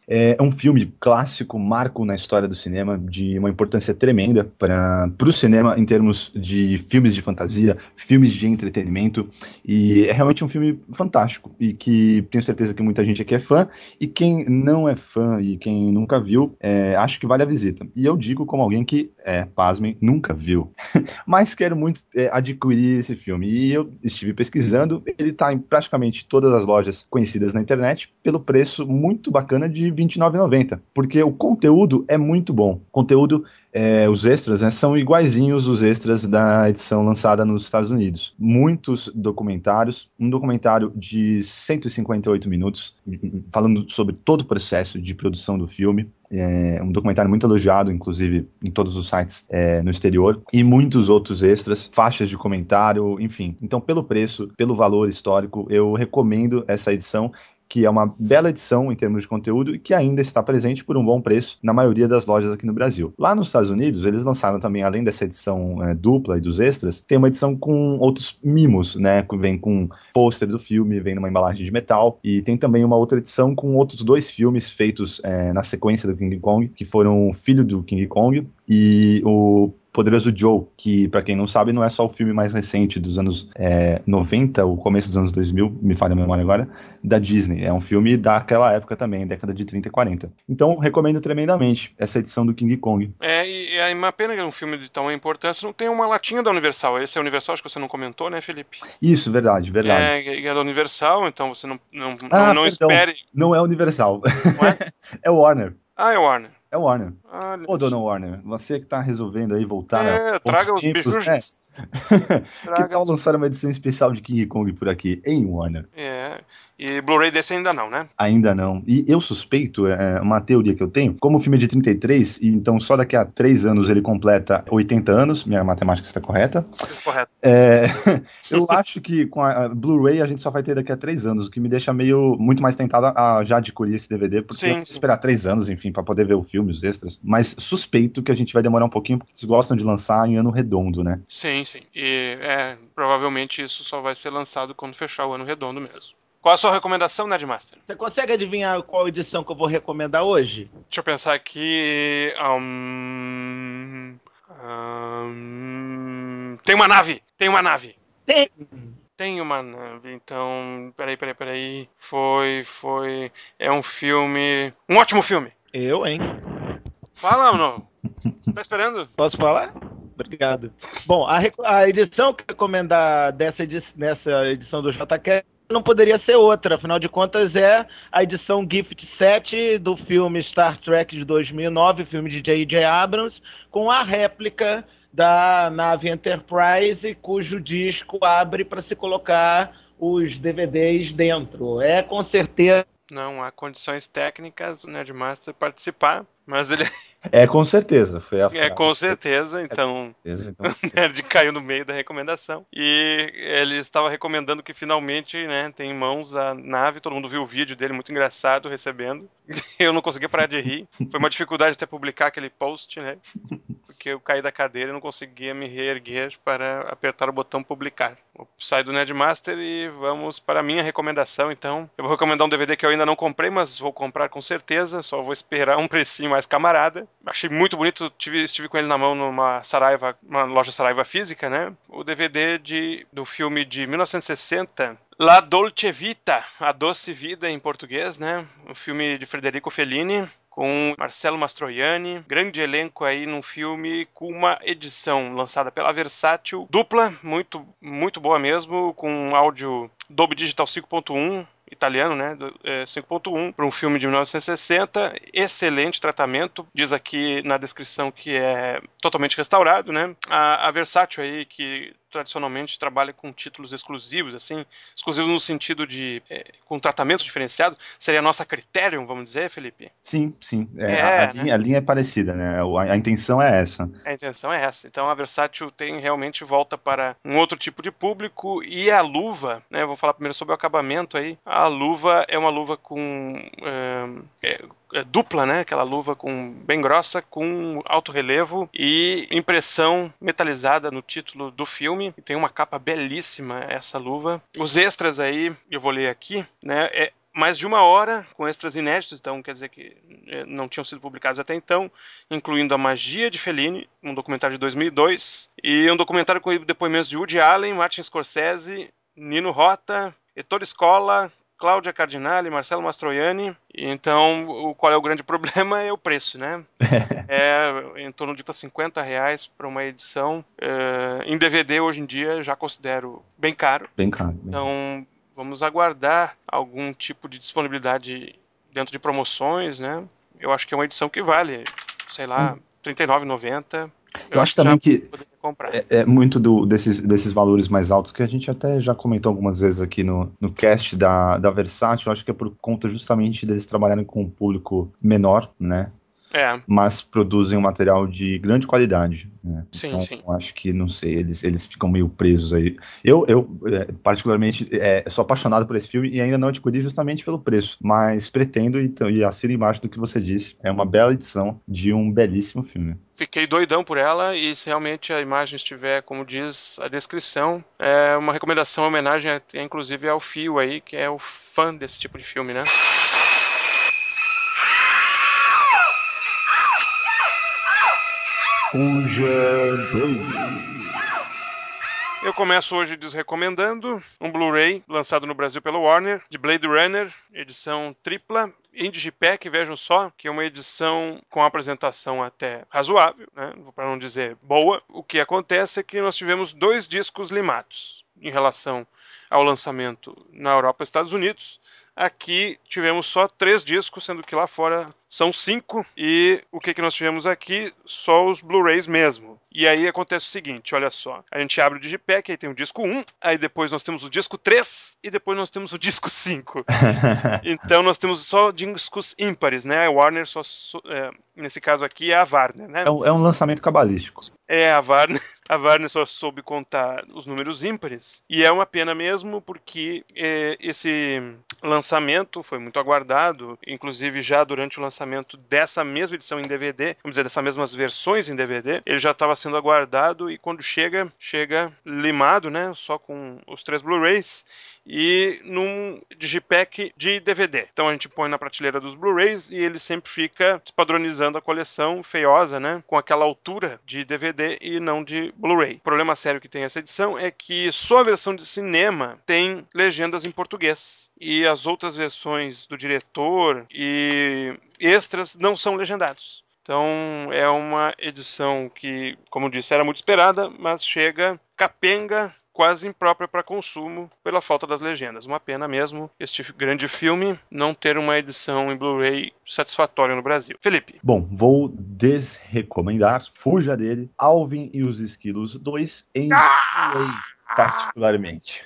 É um filme clássico, marco na história do cinema, de uma importância tremenda para o cinema em termos de filmes de fantasia, filmes de entretenimento, e é realmente um filme fantástico, e que tenho certeza que muita gente aqui é fã, e quem não é fã e quem nunca viu, acho que vale a visita. E eu digo como alguém que, pasmem, nunca viu, mas quero muito adquirir esse filme, e eu estive pesquisando, ele está em praticamente todas as lojas conhecidas na internet, pelo preço muito bacana de R$ 29,90, porque o conteúdo é muito bom. Conteúdo, os extras, né, são iguaizinhos os extras da edição lançada nos Estados Unidos. Muitos documentários, um documentário de 158 minutos, falando sobre todo o processo de produção do filme. Um documentário muito elogiado, inclusive em todos os sites no exterior, e muitos outros extras, faixas de comentário, enfim. Então, pelo preço, pelo valor histórico, eu recomendo essa edição, que é uma bela edição em termos de conteúdo e que ainda está presente por um bom preço na maioria das lojas aqui no Brasil. Lá nos Estados Unidos, eles lançaram também, além dessa edição dupla e dos extras, tem uma edição com outros mimos, né? Vem com pôster do filme, vem numa embalagem de metal, e tem também uma outra edição com outros 2 filmes feitos na sequência do King Kong, que foram Filho do King Kong e o Poderoso Joe, que, pra quem não sabe, não é só o filme mais recente dos anos 90, o começo dos anos 2000, me falha a memória agora, da Disney. É um filme daquela época também, década de 30 e 40. Então, recomendo tremendamente essa edição do King Kong. E é uma pena que é um filme de tamanha importância, não tem uma latinha da Universal. Esse é a Universal, acho que você não comentou, né, Felipe? Isso, verdade. É da Universal, então você não espere... Não é Universal. Não é? É Warner. Ah, é Warner. É Warner. Olha. Ô, dona Warner, você que tá resolvendo aí voltar traga os tempos, bichos. né? Que tal lançar uma edição especial de King Kong por aqui, em Warner? E Blu-ray desse ainda não, né? Ainda não. E eu suspeito, uma teoria que eu tenho, como o filme é de 33, e então só daqui a 3 anos ele completa 80 anos, minha matemática está correta. Correto. Eu acho que com a Blu-ray a gente só vai ter daqui a 3 anos, o que me deixa muito mais tentado a já adquirir esse DVD, porque eu vou esperar 3 anos, enfim, para poder ver o filme, os extras. Mas suspeito que a gente vai demorar um pouquinho, porque eles gostam de lançar em ano redondo, né? Sim. E provavelmente isso só vai ser lançado quando fechar o ano redondo mesmo. Qual a sua recomendação, Nerdmaster? Você consegue adivinhar qual edição que eu vou recomendar hoje? Deixa eu pensar aqui. Tem uma nave! Tem uma nave! Tem uma nave, então... Peraí. Foi... É um filme... Um ótimo filme! Hein? Fala, mano! Tá esperando? Posso falar? Obrigado. Bom, a edição que eu recomendar nessa edição do JK não poderia ser outra, afinal de contas é a edição Gift 7 do filme Star Trek de 2009, filme de J.J. Abrams, com a réplica da nave Enterprise, cujo disco abre para se colocar os DVDs dentro. Com certeza... Não há condições técnicas o Nerdmaster participar, mas ele... Com certeza. Foi a frase. Com certeza, então o Nerd caiu no meio da recomendação. E ele estava recomendando que finalmente, né, tem em mãos a nave, todo mundo viu o vídeo dele, muito engraçado, recebendo. Eu não conseguia parar de rir. Foi uma dificuldade até publicar aquele post, né? Porque eu caí da cadeira e não conseguia me reerguer para apertar o botão publicar. Vou sair do Nerdmaster e vamos para a minha recomendação, então. Eu vou recomendar um DVD que eu ainda não comprei, mas vou comprar com certeza, só vou esperar um precinho mais camarada. Achei muito bonito, estive com ele na mão numa Saraiva, uma loja Saraiva física, né? O DVD do filme de 1960, La Dolce Vita, A Doce Vida em português, né? Um filme de Federico Fellini, com Marcello Mastroianni, grande elenco aí num filme com uma edição lançada pela Versátil, dupla, muito, muito boa mesmo, com áudio Dolby Digital 5.1, italiano, né, 5.1, para um filme de 1960, excelente tratamento, diz aqui na descrição que é totalmente restaurado, né, a Versátil aí, que tradicionalmente trabalha com títulos exclusivos, assim, exclusivos no sentido de com tratamento diferenciado, seria a nossa Criterion, vamos dizer, Felipe? Sim. A linha é parecida, né? A intenção é essa. A intenção é essa. Então a Versátil realmente volta para um outro tipo de público, e a luva, né? Vou falar primeiro sobre o acabamento aí. A luva é uma luva com dupla, né? Aquela luva bem grossa, com alto relevo e impressão metalizada no título do filme. E tem uma capa belíssima essa luva. Os extras aí, eu vou ler aqui, né? mais de 1 hora, com extras inéditos, então quer dizer que não tinham sido publicados até então, incluindo A Magia de Fellini, um documentário de 2002, e um documentário com depoimentos de Woody Allen, Martin Scorsese, Nino Rota, Ettore Scola, Cláudia Cardinale, Marcelo Mastroianni. Então, qual é o grande problema? É o preço, né? É em torno de R$50 para uma edição. Em DVD, hoje em dia, já considero bem caro. Bem caro. Então, vamos aguardar algum tipo de disponibilidade dentro de promoções, né? Eu acho que é uma edição que vale, sei lá, R$39,90. Eu acho também que comprar. É muito desses valores mais altos que a gente até já comentou algumas vezes aqui no cast da Versátil. Eu acho que é por conta justamente deles trabalharem com um público menor, né? Mas produzem um material de grande qualidade, né? Sim, então, sim. Acho que, não sei, eles ficam meio presos aí. Eu particularmente, sou apaixonado por esse filme e ainda não adquiri justamente pelo preço, mas pretendo e assino embaixo do que você disse. É uma bela edição de um belíssimo filme. Fiquei doidão por ela, e se realmente a imagem estiver, como diz a descrição, é uma recomendação, uma homenagem inclusive ao Fio aí, que é o fã desse tipo de filme, né? Eu começo hoje desrecomendando um Blu-ray lançado no Brasil pela Warner, de Blade Runner, edição tripla, em Digipack, vejam só, que é uma edição com apresentação até razoável, né? Para não dizer boa. O que acontece é que nós tivemos 2 discos limados em relação ao lançamento na Europa e Estados Unidos. Aqui tivemos só 3 discos, sendo que lá fora são 5, e o que nós tivemos aqui? Só os Blu-rays mesmo. E aí acontece o seguinte, olha só, a gente abre o Digipack, aí tem o disco 1, aí depois nós temos o disco 3, e depois nós temos o disco 5. Então nós temos só discos ímpares, né? A Warner nesse caso aqui é a Warner, né? É um lançamento cabalístico. A Warner só soube contar os números ímpares, e é uma pena mesmo, porque esse lançamento foi muito aguardado, inclusive já durante o lançamento dessa mesma edição em DVD, vamos dizer, dessas mesmas versões em DVD, ele já estava sendo aguardado, e quando chega limado, né, só com os 3 Blu-rays, e num Digipack de DVD. Então a gente põe na prateleira dos Blu-rays e ele sempre fica padronizando a coleção feiosa, né? Com aquela altura de DVD e não de Blu-ray. O problema sério que tem essa edição é que só a versão de cinema tem legendas em português. E as outras versões do diretor e extras não são legendados. Então é uma edição que, como disse, era muito esperada, mas chega capenga, quase imprópria para consumo pela falta das legendas. Uma pena mesmo este grande filme não ter uma edição em Blu-ray satisfatória no Brasil. Felipe. Bom, vou desrecomendar, fuja dele, Alvin e os Esquilos 2 em Blu-ray, particularmente.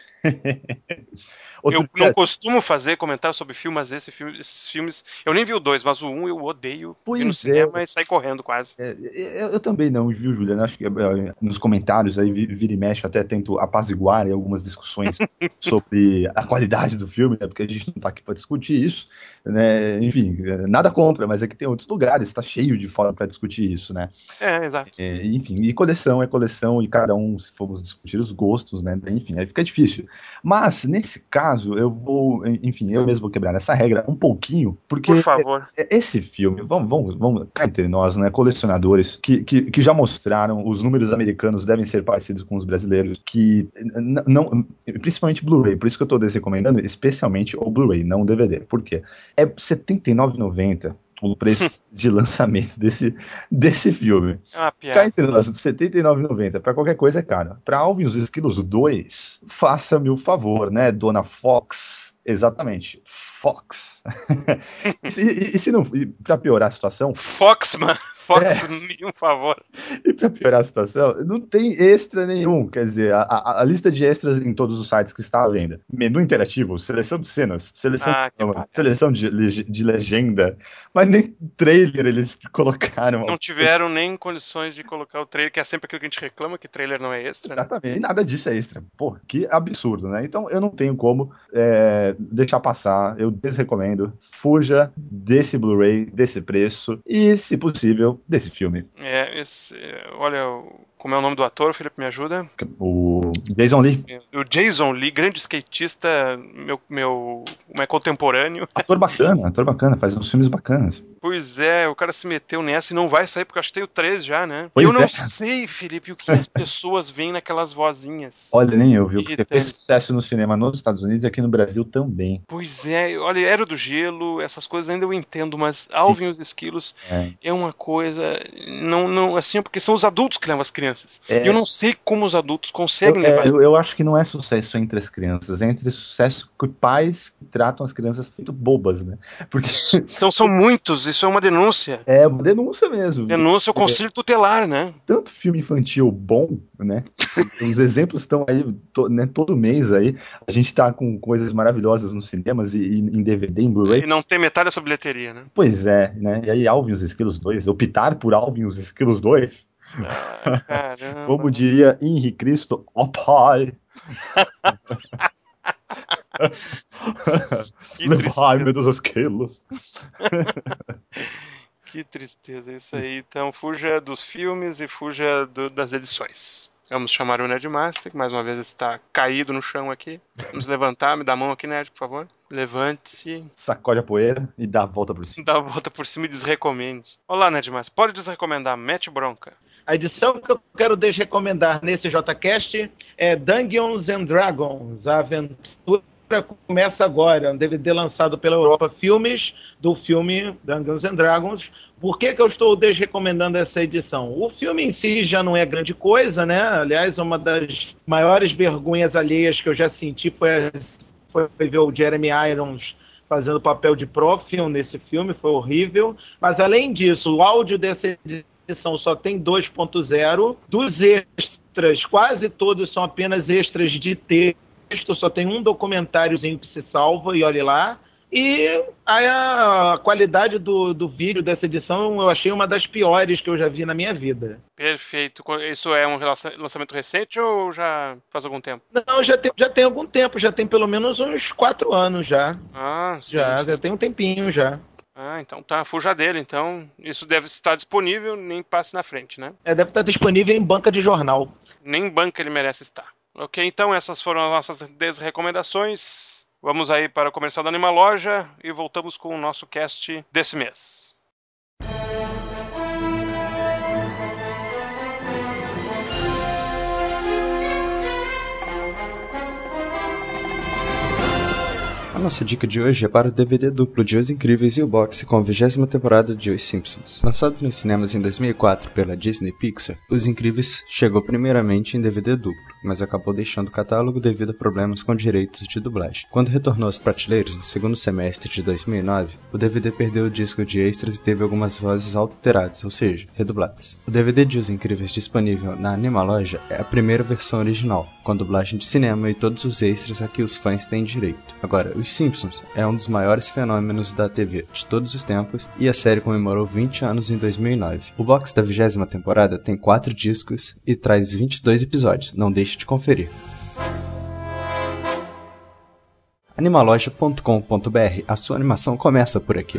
Eu não costumo fazer comentário sobre filmes, esses filmes. Eu nem vi o 2, mas o 1 eu odeio. Ir no cinema e sair correndo quase. Eu também não, viu, Juliana? Acho que nos comentários aí, vira e mexe, até tento apaziguar algumas discussões sobre a qualidade do filme, né? Porque a gente não tá aqui para discutir isso, né? Enfim, nada contra, mas é que tem outros lugares, tá cheio de fórum para discutir isso, né? Exato. Enfim, e coleção é coleção, e cada um, se formos discutir os gostos, né? Enfim, aí fica difícil. Mas, nesse caso, eu mesmo vou quebrar essa regra um pouquinho, porque por favor. Esse filme, vamos cá entre nós, né, colecionadores, que já mostraram, os números americanos devem ser parecidos com os brasileiros, que não, principalmente Blu-ray, por isso que eu tô desrecomendando, especialmente o Blu-ray, não o DVD. Por quê? É R$ 79,90 o preço de lançamento desse filme. É uma piada. Cá entre nós, R$ 79,90 para qualquer coisa é caro. Para Alvin e os Esquilos 2, faça-me o favor, né, dona Fox? Exatamente, Fox. e se não, para piorar a situação... Foxman, um favor. E para piorar a situação, não tem extra nenhum. Quer dizer, a lista de extras em todos os sites que está à venda. Menu interativo, seleção de cenas, seleção de legenda, mas nem trailer eles colocaram. Não tiveram nem condições de colocar o trailer, que é sempre aquilo que a gente reclama, que trailer não é extra. Exatamente, né? Nada disso é extra. Pô, que absurdo, né? Então eu não tenho como deixar passar, eu desrecomendo, fuja desse Blu-ray, desse preço e, se possível, desse filme. Olha, como é o nome do ator, Felipe, me ajuda? O Jason Lee. O Jason Lee, grande skatista, meu contemporâneo. Ator bacana, faz uns filmes bacanas. Pois é, o cara se meteu nessa e não vai sair porque eu acho que tem o 3 já, né? Pois eu não é. sei, Felipe, o que as pessoas veem naquelas vozinhas. Olha, nem eu, viu? Porque Irritante. fez sucesso no cinema nos Estados Unidos e aqui no Brasil também. Pois é, olha, Era do Gelo, essas coisas ainda eu entendo, mas Alvin e os Esquilos é uma coisa, não assim, porque são os adultos que levam as crianças. E eu não sei como os adultos conseguem levar. Eu acho que não é sucesso entre as crianças, é entre sucesso que pais que tratam as crianças feito bobas, né? Porque... Então são muitos, isso é uma denúncia. É uma denúncia mesmo. Denúncia ao conselho tutelar, né? Tanto filme infantil bom, né? Os exemplos estão aí, né, todo mês aí. A gente tá com coisas maravilhosas nos cinemas e em DVD, em Blu-ray. E não tem metade dessa bilheteria, né? Pois é, né? E aí Alvin e os Esquilos 2, optar por Alvin e os Esquilos 2. Caramba. Como diria Henri Cristo, ó pai. Levai-me dos esquilos. Que tristeza isso aí. Então fuja dos filmes e fuja das edições. Vamos chamar o Nerdmaster, que mais uma vez está caído no chão aqui. Vamos levantar, me dá a mão aqui, Nerd, por favor. Levante-se. Sacode a poeira e dá a volta por cima. Dá a volta por cima e desrecomende. Olá, Nerdmaster, pode desrecomendar, mete bronca. A edição que eu quero desrecomendar nesse JCast é Dungeons and Dragons, a aventura começa agora, um DVD lançado pela Europa Filmes, do filme Dungeons and Dragons. Por que eu estou desrecomendando essa edição? O filme em si já não é grande coisa, né? Aliás, uma das maiores vergonhas alheias que eu já senti foi ver o Jeremy Irons fazendo o papel de Prófion nesse filme, foi horrível. Mas além disso, o áudio dessa edição só tem 2.0. Dos extras, quase todos são apenas extras de texto, só tem um documentáriozinho que se salva, e olhe lá. E a qualidade do vídeo dessa edição eu achei uma das piores que eu já vi na minha vida. Perfeito. Isso é um lançamento recente ou já faz algum tempo? Não, já tem algum tempo, já tem pelo menos uns 4 anos já. Ah, sim. Já tem um tempinho já. Ah, então tá, fuja dele. Então isso deve estar disponível, nem passe na frente, né? Deve estar disponível em banca de jornal. Nem em banca ele merece estar. Ok, então essas foram as nossas desrecomendações. Vamos aí para o comercial da Animaloja e voltamos com o nosso cast desse mês. A nossa dica de hoje é para o DVD duplo de Os Incríveis e o boxe com a 20ª temporada de Os Simpsons. Lançado nos cinemas em 2004 pela Disney Pixar, Os Incríveis chegou primeiramente em DVD duplo, mas acabou deixando o catálogo devido a problemas com direitos de dublagem. Quando retornou às prateleiras no segundo semestre de 2009, o DVD perdeu o disco de extras e teve algumas vozes alteradas, ou seja, redubladas. O DVD de Os Incríveis disponível na Animaloja é a primeira versão original, com dublagem de cinema e todos os extras a que os fãs têm direito. Agora, Os Simpsons é um dos maiores fenômenos da TV de todos os tempos e a série comemorou 20 anos em 2009. O box da 20ª temporada tem 4 discos e traz 22 episódios, não deixe de conferir. Animaloja.com.br, a sua animação começa por aqui.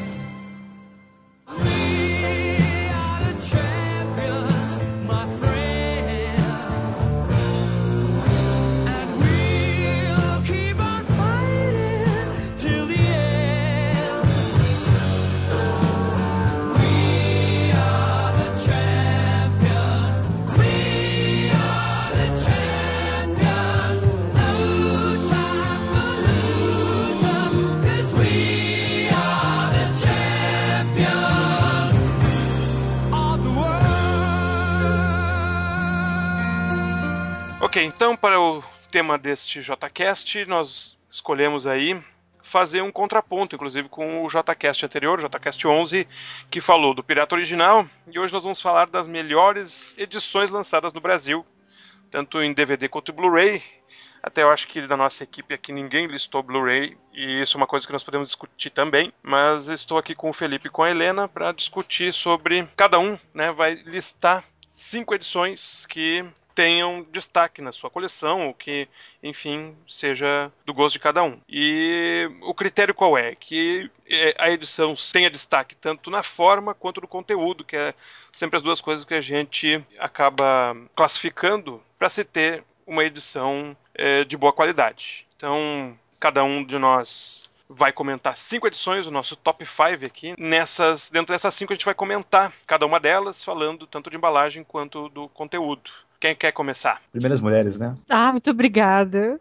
Ok, então para o tema deste JCast, nós escolhemos aí fazer um contraponto, inclusive com o JCast anterior, o JCast 11, que falou do Pirata Original, e hoje nós vamos falar das melhores edições lançadas no Brasil, tanto em DVD quanto em Blu-ray. Até eu acho que da nossa equipe aqui ninguém listou Blu-ray, e isso é uma coisa que nós podemos discutir também, mas estou aqui com o Felipe e com a Helena para discutir sobre, cada um, né, vai listar 5 edições que tenham destaque na sua coleção, ou que, enfim, seja do gosto de cada um. E o critério qual é? Que a edição tenha destaque tanto na forma quanto no conteúdo, que é sempre as duas coisas que a gente acaba classificando para se ter uma edição de boa qualidade. Então, cada um de nós vai comentar 5 edições, o nosso top 5 aqui. Dentro dessas 5 a gente vai comentar cada uma delas, falando tanto de embalagem quanto do conteúdo. Quem quer começar? Primeiras mulheres, né? Ah, muito obrigada.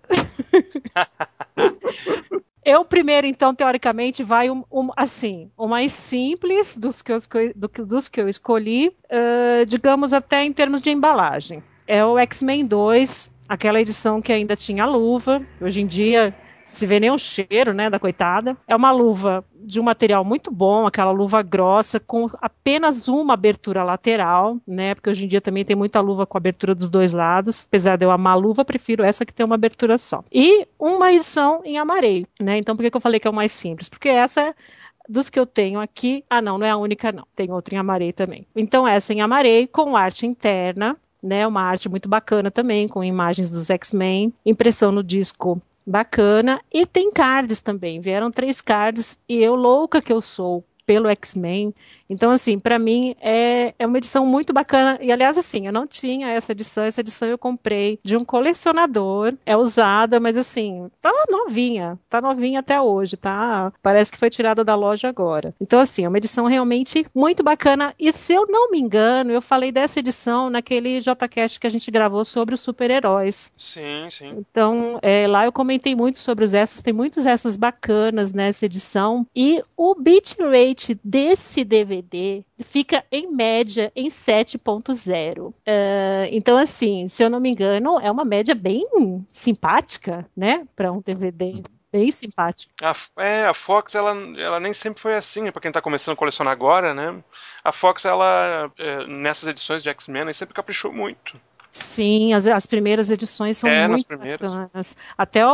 Eu primeiro, então, teoricamente, vai o mais simples dos que eu escolhi, digamos até em termos de embalagem. É o X-Men 2, aquela edição que ainda tinha luva. Hoje em dia se vê nem o cheiro, né, da coitada. É uma luva de um material muito bom, aquela luva grossa, com apenas uma abertura lateral, né, porque hoje em dia também tem muita luva com abertura dos dois lados. Apesar de eu amar a luva, prefiro essa que tem uma abertura só. E uma edição em amarelo, né, então por que eu falei que é o mais simples? Porque essa dos que eu tenho aqui, não é a única não, tem outra em amarelo também. Então essa em amarelo, com arte interna, né, uma arte muito bacana também, com imagens dos X-Men, impressão no disco bacana, e tem cards também, vieram 3 cards, e eu, louca que eu sou pelo X-Men, então assim, pra mim é uma edição muito bacana, e aliás assim, eu não tinha essa edição eu comprei de um colecionador, é usada, mas assim, tá novinha até hoje, tá? Parece que foi tirada da loja agora. Então assim, é uma edição realmente muito bacana, e se eu não me engano, eu falei dessa edição naquele JCast que a gente gravou sobre os super-heróis. Sim. Então, lá eu comentei muito sobre os extras, tem muitos extras bacanas nessa edição, e o bitrate desse DVD fica em média em 7.0. Então, assim, se eu não me engano, é uma média bem simpática, né, para um DVD. Bem simpático. A Fox, ela nem sempre foi assim, pra quem tá começando a colecionar agora, né? A Fox, ela, nessas edições de X-Men, sempre caprichou muito. Sim, as primeiras edições são muito bacanas. Até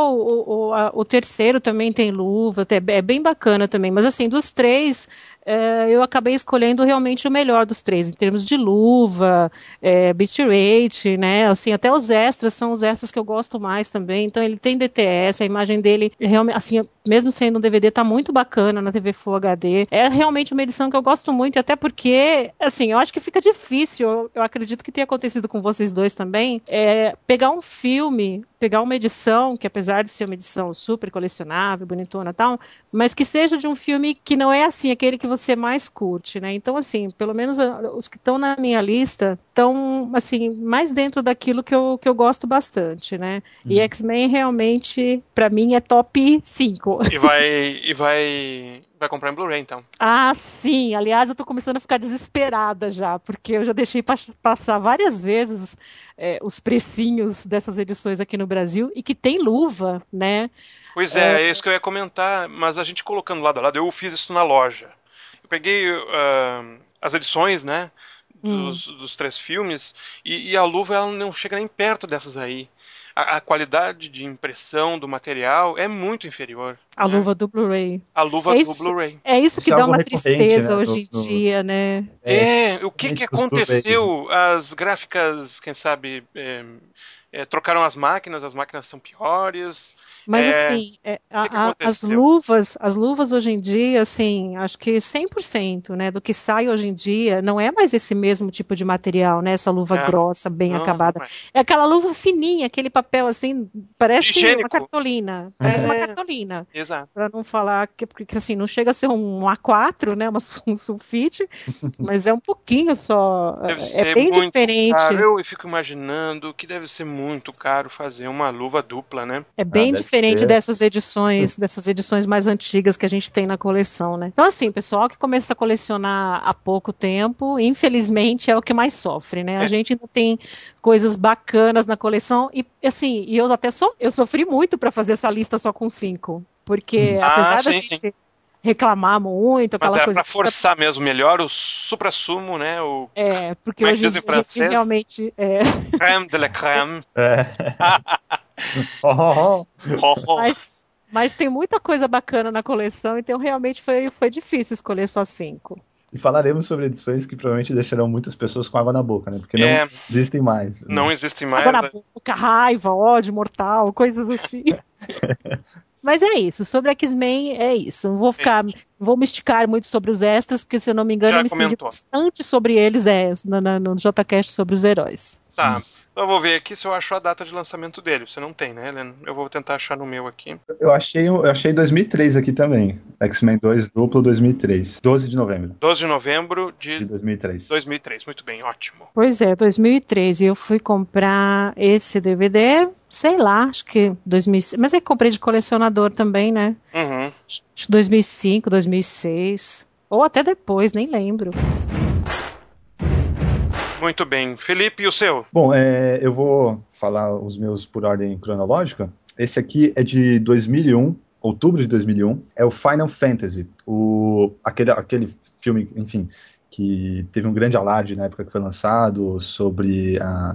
o terceiro também tem luva, é bem bacana também. Mas assim, dos 3, eu acabei escolhendo realmente o melhor dos 3, em termos de luva, bitrate, né? Assim, até os extras são os extras que eu gosto mais também. Então ele tem DTS, a imagem dele, realmente, assim, mesmo sendo um DVD, tá muito bacana na TV Full HD. É realmente uma edição que eu gosto muito, até porque, assim, eu acho que fica difícil, eu acredito que tenha acontecido com vocês dois também, pegar um filme, pegar uma edição, que apesar de ser uma edição super colecionável, bonitona e tal, mas que seja de um filme que não é assim, aquele que você mais curte, né? Então, assim, pelo menos os que estão na minha lista estão, assim, mais dentro daquilo que eu gosto bastante, né? E X-Men realmente, pra mim, é top 5. E vai comprar em Blu-ray, então. Ah, sim. Aliás, eu tô começando a ficar desesperada já, porque eu já deixei passar várias vezes os precinhos dessas edições aqui no Brasil, e que tem luva, né? Pois é isso que eu ia comentar, mas a gente colocando lado a lado, eu fiz isso na loja. Eu peguei as edições, né, dos 3 filmes, e a luva ela não chega nem perto dessas aí. A qualidade de impressão do material é muito inferior. A luva do Blu-ray. A luva do Blu-ray. É isso que dá uma tristeza, né, hoje em dia, né? O que aconteceu? As gráficas, quem sabe, trocaram as máquinas são piores. Mas assim, as luvas hoje em dia, assim, acho que 100%, né, do que sai hoje em dia não é mais esse mesmo tipo de material, né, essa luva grossa, bem acabada. É aquela luva fininha, aquele papel assim, parece higiênico. Uma cartolina. Parece uma cartolina. Exato. Para não falar porque assim, não chega a ser um A4, né, um sulfite, mas é um pouquinho só. Deve ser bem muito diferente. Caro. Eu fico imaginando que deve ser muito caro fazer uma luva dupla, né? É bem diferente dessas edições mais antigas que a gente tem na coleção, né? Então, assim, pessoal que começa a colecionar há pouco tempo, infelizmente é o que mais sofre, né? A gente não tem coisas bacanas na coleção e, assim, eu sofri muito para fazer essa lista só com 5, porque apesar da gente reclamar muito, aquela mas coisa. Pra forçar mesmo melhor o supra-sumo, né? Porque hoje em dia realmente crème de la crème. Mas tem muita coisa bacana na coleção, então realmente foi difícil escolher só 5. E falaremos sobre edições que provavelmente deixarão muitas pessoas com água na boca, né? Porque não existem mais. Não existem mais. Água na boca, raiva, ódio mortal, coisas assim. Mas é isso, sobre X-Men é isso. Não vou me esticar muito sobre os extras, porque se eu não me engano, eu me estendi bastante sobre eles no JCast sobre os heróis. Tá. Eu vou ver aqui se eu acho a data de lançamento dele. Você não tem, né, Helena? Eu vou tentar achar no meu aqui. Eu achei 2003 aqui também. X-Men 2 duplo 2003. 12 de novembro. 12 de novembro de 2003. 2003, muito bem, ótimo. Pois é, 2003. E eu fui comprar esse DVD, sei lá, acho que 2006. Mas é que comprei de colecionador também, né? Uhum. Acho que 2005, 2006. Ou até depois, nem lembro. Muito bem. Felipe, e o seu? Bom, eu vou falar os meus por ordem cronológica. Esse aqui é de 2001, outubro de 2001. É o Final Fantasy. Aquele filme, enfim, que teve um grande alarde na época que foi lançado sobre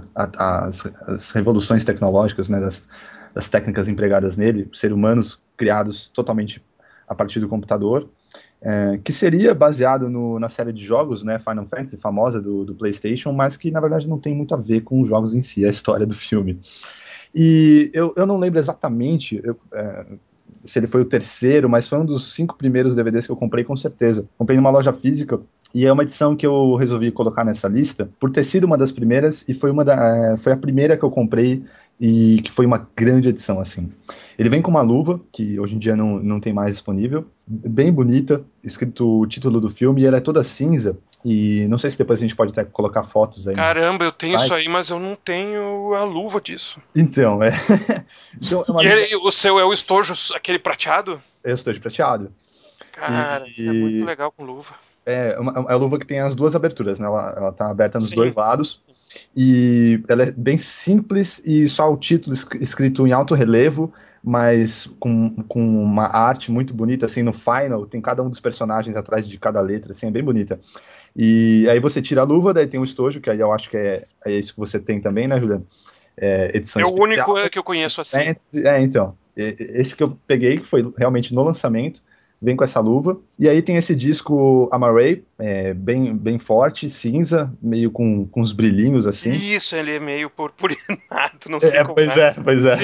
as revoluções tecnológicas, né, das técnicas empregadas nele, seres humanos criados totalmente a partir do computador. Que seria baseado na série de jogos, né, Final Fantasy, famosa do PlayStation, mas que na verdade não tem muito a ver com os jogos em si, a história do filme. E eu não lembro exatamente se ele foi o terceiro, mas foi um dos 5 primeiros DVDs que eu comprei, com certeza. Comprei numa loja física, e é uma edição que eu resolvi colocar nessa lista, por ter sido uma das primeiras, e foi a primeira que eu comprei, e que foi uma grande edição, assim. Ele vem com uma luva, que hoje em dia não tem mais disponível, bem bonita, escrito o título do filme, e ela é toda cinza, e não sei se depois a gente pode até colocar fotos aí. Caramba, eu tenho isso aí, mas eu não tenho a luva disso. Então, então, o seu é o estojo, aquele prateado? É o estojo prateado. Cara, isso é muito legal com luva. É a luva que tem as duas aberturas, né? Ela tá aberta nos dois lados. E ela é bem simples e só o título escrito em alto relevo, mas com uma arte muito bonita, assim, no final, tem cada um dos personagens atrás de cada letra, assim, é bem bonita. E aí você tira a luva, daí tem o estojo, que aí eu acho que é isso que você tem também, né, Juliano? Edição especial. É o único que eu conheço assim. Então, esse que eu peguei, que foi realmente no lançamento, vem com essa luva. E aí tem esse disco Amaray, bem forte, cinza, meio com uns brilhinhos assim. Isso, ele é meio purpurinado, não sei como pois é.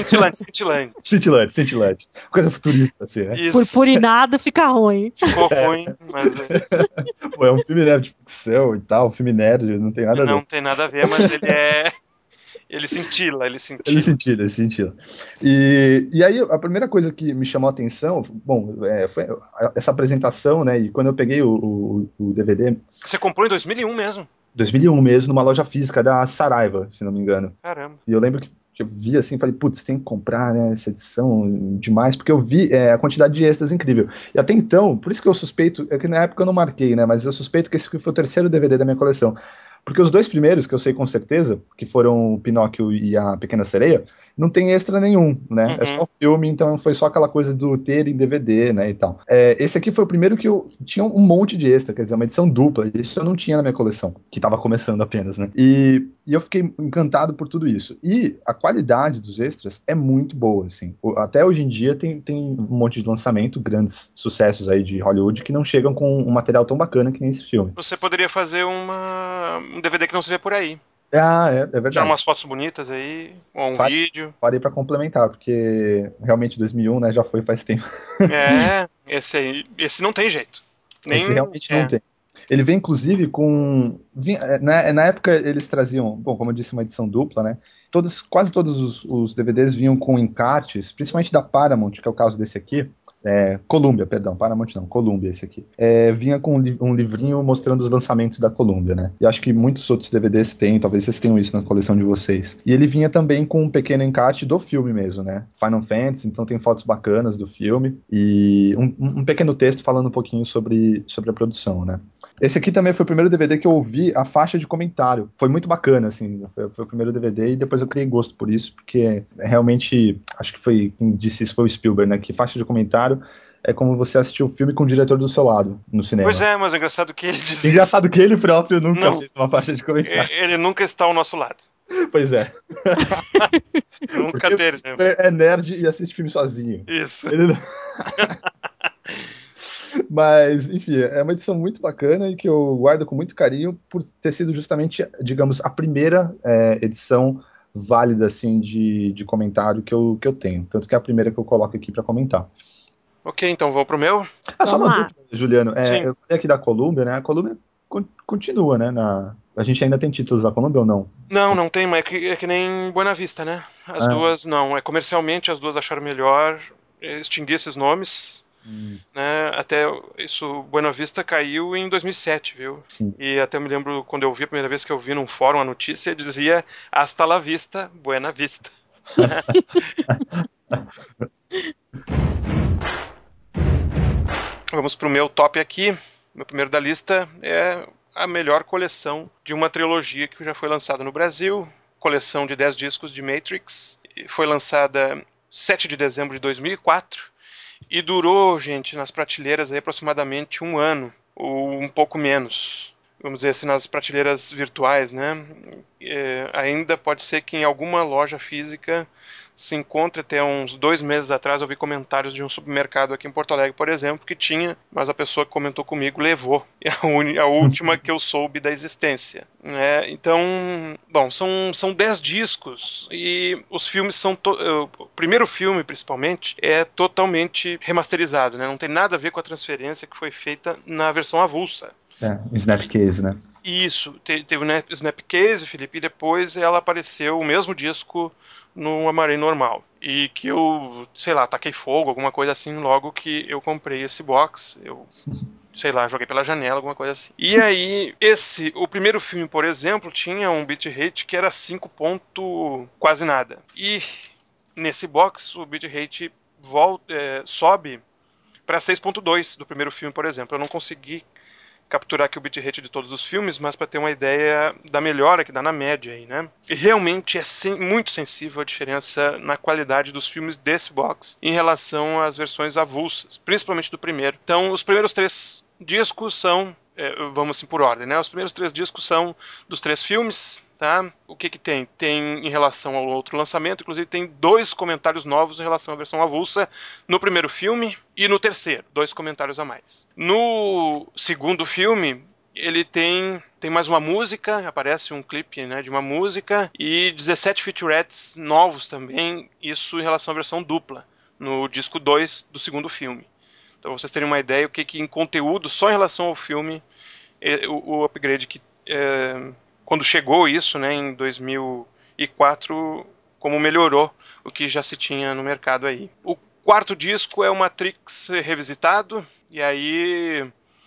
Cintilante. Coisa futurista, assim, né? Isso. Purpurinado fica ruim. Ficou ruim, mas... Pô, é um filme nerd de ficção e tal, um filme nerd, não tem nada a ver. Não tem nada a ver, mas ele é... Ele cintila. Ele cintila. E aí, a primeira coisa que me chamou a atenção, foi essa apresentação, né? E quando eu peguei o DVD... Você comprou em 2001 mesmo? 2001 mesmo, numa loja física da Saraiva, se não me engano. Caramba. E eu lembro que eu vi assim, falei, putz, tem que comprar, né, essa edição demais, porque eu vi a quantidade de extras incrível. E até então, por isso que eu suspeito, que na época eu não marquei, né, mas eu suspeito que esse foi o terceiro DVD da minha coleção. Porque os dois primeiros, que eu sei com certeza, que foram o Pinóquio e a Pequena Sereia, não tem extra nenhum, né? É só filme, então foi só aquela coisa do ter em DVD, né, e tal. Esse aqui foi o primeiro que eu tinha um monte de extra, quer dizer, uma edição dupla. Isso eu não tinha na minha coleção, que tava começando apenas, né? E eu fiquei encantado por tudo isso. E a qualidade dos extras é muito boa, assim. Até hoje em dia tem um monte de lançamento, grandes sucessos aí de Hollywood, que não chegam com um material tão bacana que nem esse filme. Você poderia fazer um DVD que não se vê por aí. É verdade. Tirar umas fotos bonitas aí, ou vídeo. Parei pra complementar, porque realmente 2001, né, já foi faz tempo. Esse não tem jeito. Esse realmente não tem. Ele vem, inclusive, com... Na época, eles traziam, bom, como eu disse, uma edição dupla, né? Quase todos os DVDs vinham com encartes, principalmente da Paramount, que é o caso desse aqui. Columbia, perdão, Paramount não, Columbia esse aqui. Vinha com um livrinho mostrando os lançamentos da Columbia, né? E acho que muitos outros DVDs têm, talvez vocês tenham isso na coleção de vocês. E ele vinha também com um pequeno encarte do filme mesmo, né? Final Fantasy, então tem fotos bacanas do filme e um pequeno texto falando um pouquinho sobre a produção, né? Esse aqui também foi o primeiro DVD que eu ouvi a faixa de comentário. Foi muito bacana, assim, foi o primeiro DVD e depois eu criei gosto por isso, porque realmente, acho que foi, quem disse isso foi o Spielberg, né? Que faixa de comentário é como você assistir o filme com o diretor do seu lado, no cinema. Pois é, mas é engraçado que ele diz engraçado que ele próprio nunca fez uma faixa de comentário. Ele nunca está ao nosso lado. Pois é. Nunca teve. É nerd e assiste filme sozinho. Isso. Ele não... Mas, enfim, é uma edição muito bacana e que eu guardo com muito carinho por ter sido justamente, digamos, a primeira edição válida, assim, de comentário que eu tenho. Tanto que é a primeira que eu coloco aqui para comentar. Ok, então vou pro meu. Só uma dúvida, Juliano. Sim. Eu falei aqui da Columbia, né? A Columbia continua, né? A gente ainda tem títulos da Columbia ou não? Não tem, mas é que nem Buena Vista, né? As duas, não. Comercialmente, as duas acharam melhor extinguir esses nomes. Né? Até isso, Buena Vista caiu em 2007, viu? Sim. E até eu me lembro, quando eu vi a primeira vez que eu vi num fórum a notícia, dizia Hasta la vista, Buena Vista. Vamos pro meu top aqui. Meu primeiro da lista é a melhor coleção de uma trilogia que já foi lançada no Brasil. Coleção de 10 discos de Matrix. Foi lançada 7 de dezembro de 2004 e durou, gente, nas prateleiras aí aproximadamente 1 ano, ou um pouco menos. Vamos dizer assim, nas prateleiras virtuais, né? Ainda pode ser que em alguma loja física se encontre. Até uns 2 meses atrás eu vi comentários de um supermercado aqui em Porto Alegre, por exemplo, que tinha, mas a pessoa que comentou comigo levou. É a última que eu soube da existência. Então, bom, são 10 discos e os filmes são... O primeiro filme, principalmente, é totalmente remasterizado, né? Não tem nada a ver com a transferência que foi feita na versão avulsa. Snapcase, né? Isso, teve o Snapcase, Felipe, e depois ela apareceu, o mesmo disco, no Amarei normal. E que eu, sei lá, taquei fogo, alguma coisa assim, logo que eu comprei esse box. Eu, sei lá, joguei pela janela, alguma coisa assim. E aí, o primeiro filme, por exemplo, tinha um bitrate que era 5 ponto quase nada. E nesse box, o bitrate sobe para 6.2 do primeiro filme, por exemplo. Eu não consegui capturar aqui o bitrate de todos os filmes, mas para ter uma ideia da melhora que dá na média aí, né? E realmente é muito sensível a diferença na qualidade dos filmes desse box em relação às versões avulsas, principalmente do primeiro. Então, os primeiros 3 discos são, vamos assim por ordem, né? Os primeiros 3 discos são dos 3 filmes, tá? O que tem? Tem em relação ao outro lançamento, inclusive tem 2 comentários novos em relação à versão avulsa no primeiro filme e no terceiro, 2 comentários a mais. No segundo filme, ele tem mais uma música, aparece um clipe, né, de uma música e 17 featurettes novos também, isso em relação à versão dupla, no disco 2 do segundo filme. Então, vocês terem uma ideia, o que em conteúdo, só em relação ao filme, o upgrade que... quando chegou isso, né, em 2004, como melhorou o que já se tinha no mercado aí. O quarto disco é o Matrix revisitado, e aí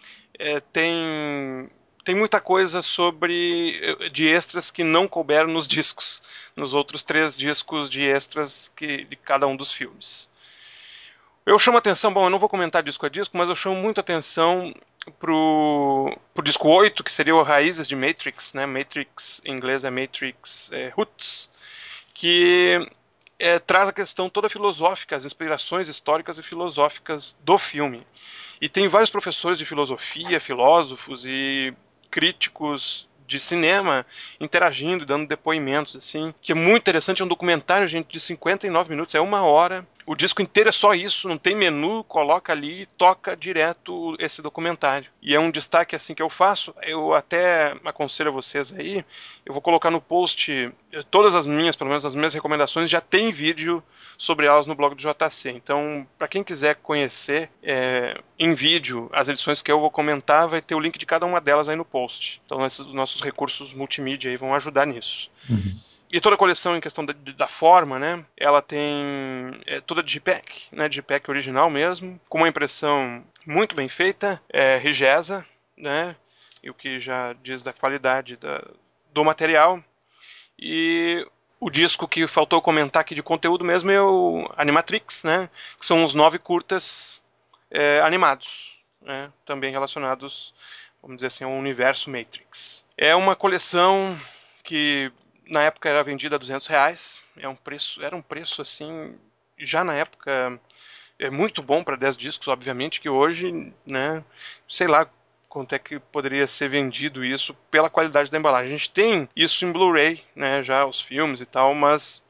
tem muita coisa de extras que não couberam nos discos, nos outros 3 discos de extras de cada um dos filmes. Eu chamo atenção, bom, eu não vou comentar disco a disco, mas eu chamo muito atenção pro disco 8, que seria o Raízes de Matrix, né? Matrix em inglês é Matrix Roots, que traz a questão toda filosófica, as inspirações históricas e filosóficas do filme. E tem vários professores de filosofia, filósofos e críticos de cinema interagindo, dando depoimentos, assim, que é muito interessante. É um documentário, gente, de 59 minutos, é 1 hora. O disco inteiro é só isso, não tem menu, coloca ali e toca direto esse documentário. E é um destaque assim que eu faço, eu até aconselho a vocês aí, eu vou colocar no post todas as minhas, pelo menos as minhas recomendações, já tem vídeo sobre elas no blog do JC. Então, para quem quiser conhecer em vídeo as edições que eu vou comentar, vai ter o link de cada uma delas aí no post. Então, nossos recursos multimídia aí vão ajudar nisso. Uhum. E toda a coleção, em questão da forma, né? Ela tem toda digipack, né? Digipack original mesmo, com uma impressão muito bem feita, rigesa, né? E o que já diz da qualidade do material. E o disco que faltou comentar aqui de conteúdo mesmo é o Animatrix, né? Que são os 9 curtas animados, né? Também relacionados, vamos dizer assim, ao universo Matrix. É uma coleção que na época era vendida a R$200. Era um preço assim, já na época muito bom para 10 discos, obviamente, que hoje, né, sei lá quanto é que poderia ser vendido isso pela qualidade da embalagem. A gente tem isso em Blu-ray, né, já os filmes e tal, mas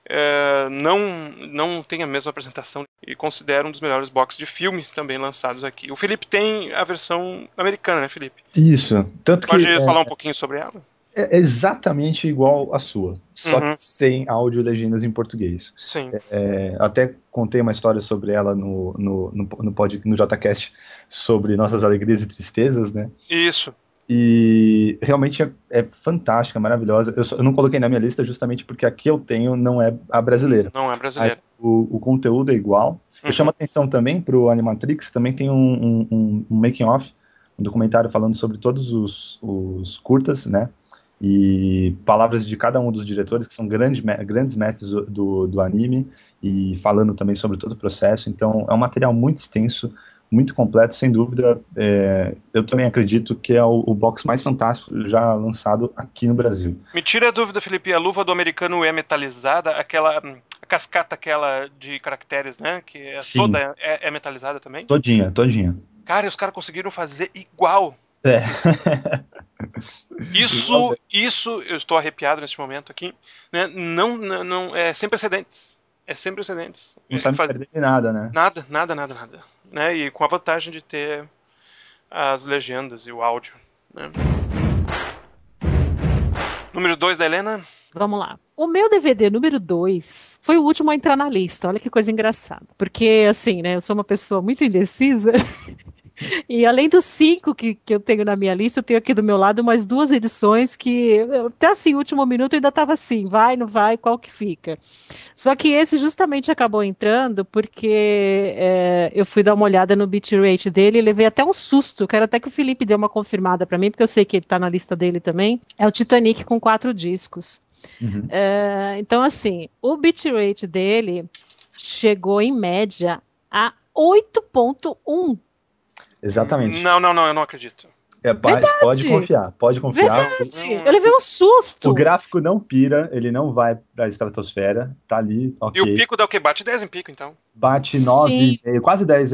não tem a mesma apresentação e considero um dos melhores boxes de filme também lançados aqui. O Felipe tem a versão americana, né, Felipe? Isso. Tanto Pode que falar um pouquinho sobre ela? é exatamente igual à sua, só que sem áudio e legendas em português. Sim. Até contei uma história sobre ela no JCast sobre nossas alegrias e tristezas, né? Isso. E realmente é fantástica, maravilhosa. Eu não coloquei na minha lista justamente porque a que eu tenho não é a brasileira. Não é brasileira. O conteúdo é igual. Eu chamo atenção também pro Animatrix, também tem um making-off, um documentário falando sobre todos os curtas, né? E palavras de cada um dos diretores, que são grandes mestres do anime, e falando também sobre todo o processo. Então é um material muito extenso, muito completo, sem dúvida. Eu também acredito que é o box mais fantástico já lançado aqui no Brasil. Me tira a dúvida, Felipe, a luva do americano é metalizada? A cascata aquela de caracteres, né? Que toda é metalizada também? Todinha. Cara, os caras conseguiram fazer igual. Isso, eu estou arrepiado nesse momento aqui, né? Não é sem precedentes. É sem precedentes. Não sabe perder nada, né? Nada. Né? E com a vantagem de ter as legendas e o áudio, né? Número 2 da Helena. Vamos lá. O meu DVD número 2 foi o último a entrar na lista. Olha que coisa engraçada. Porque, assim, né, eu sou uma pessoa muito indecisa. E além dos 5 que eu tenho na minha lista, eu tenho aqui do meu lado umas 2 edições que, até assim, último minuto eu ainda estava assim, vai, não vai, qual que fica? Só que esse justamente acabou entrando porque eu fui dar uma olhada no bitrate dele e levei até um susto, quero até que o Felipe dê uma confirmada para mim, porque eu sei que ele está na lista dele também. É o Titanic com 4 discos. Então, assim, o bitrate dele chegou em média a 8.1. Exatamente. Não, eu não acredito. Pode confiar. Verdade. Eu levei um susto. O gráfico não pira, ele não vai pra estratosfera, tá ali, ok. E o pico dá o quê? Bate 10 em pico, então? Bate 9,5, quase 10,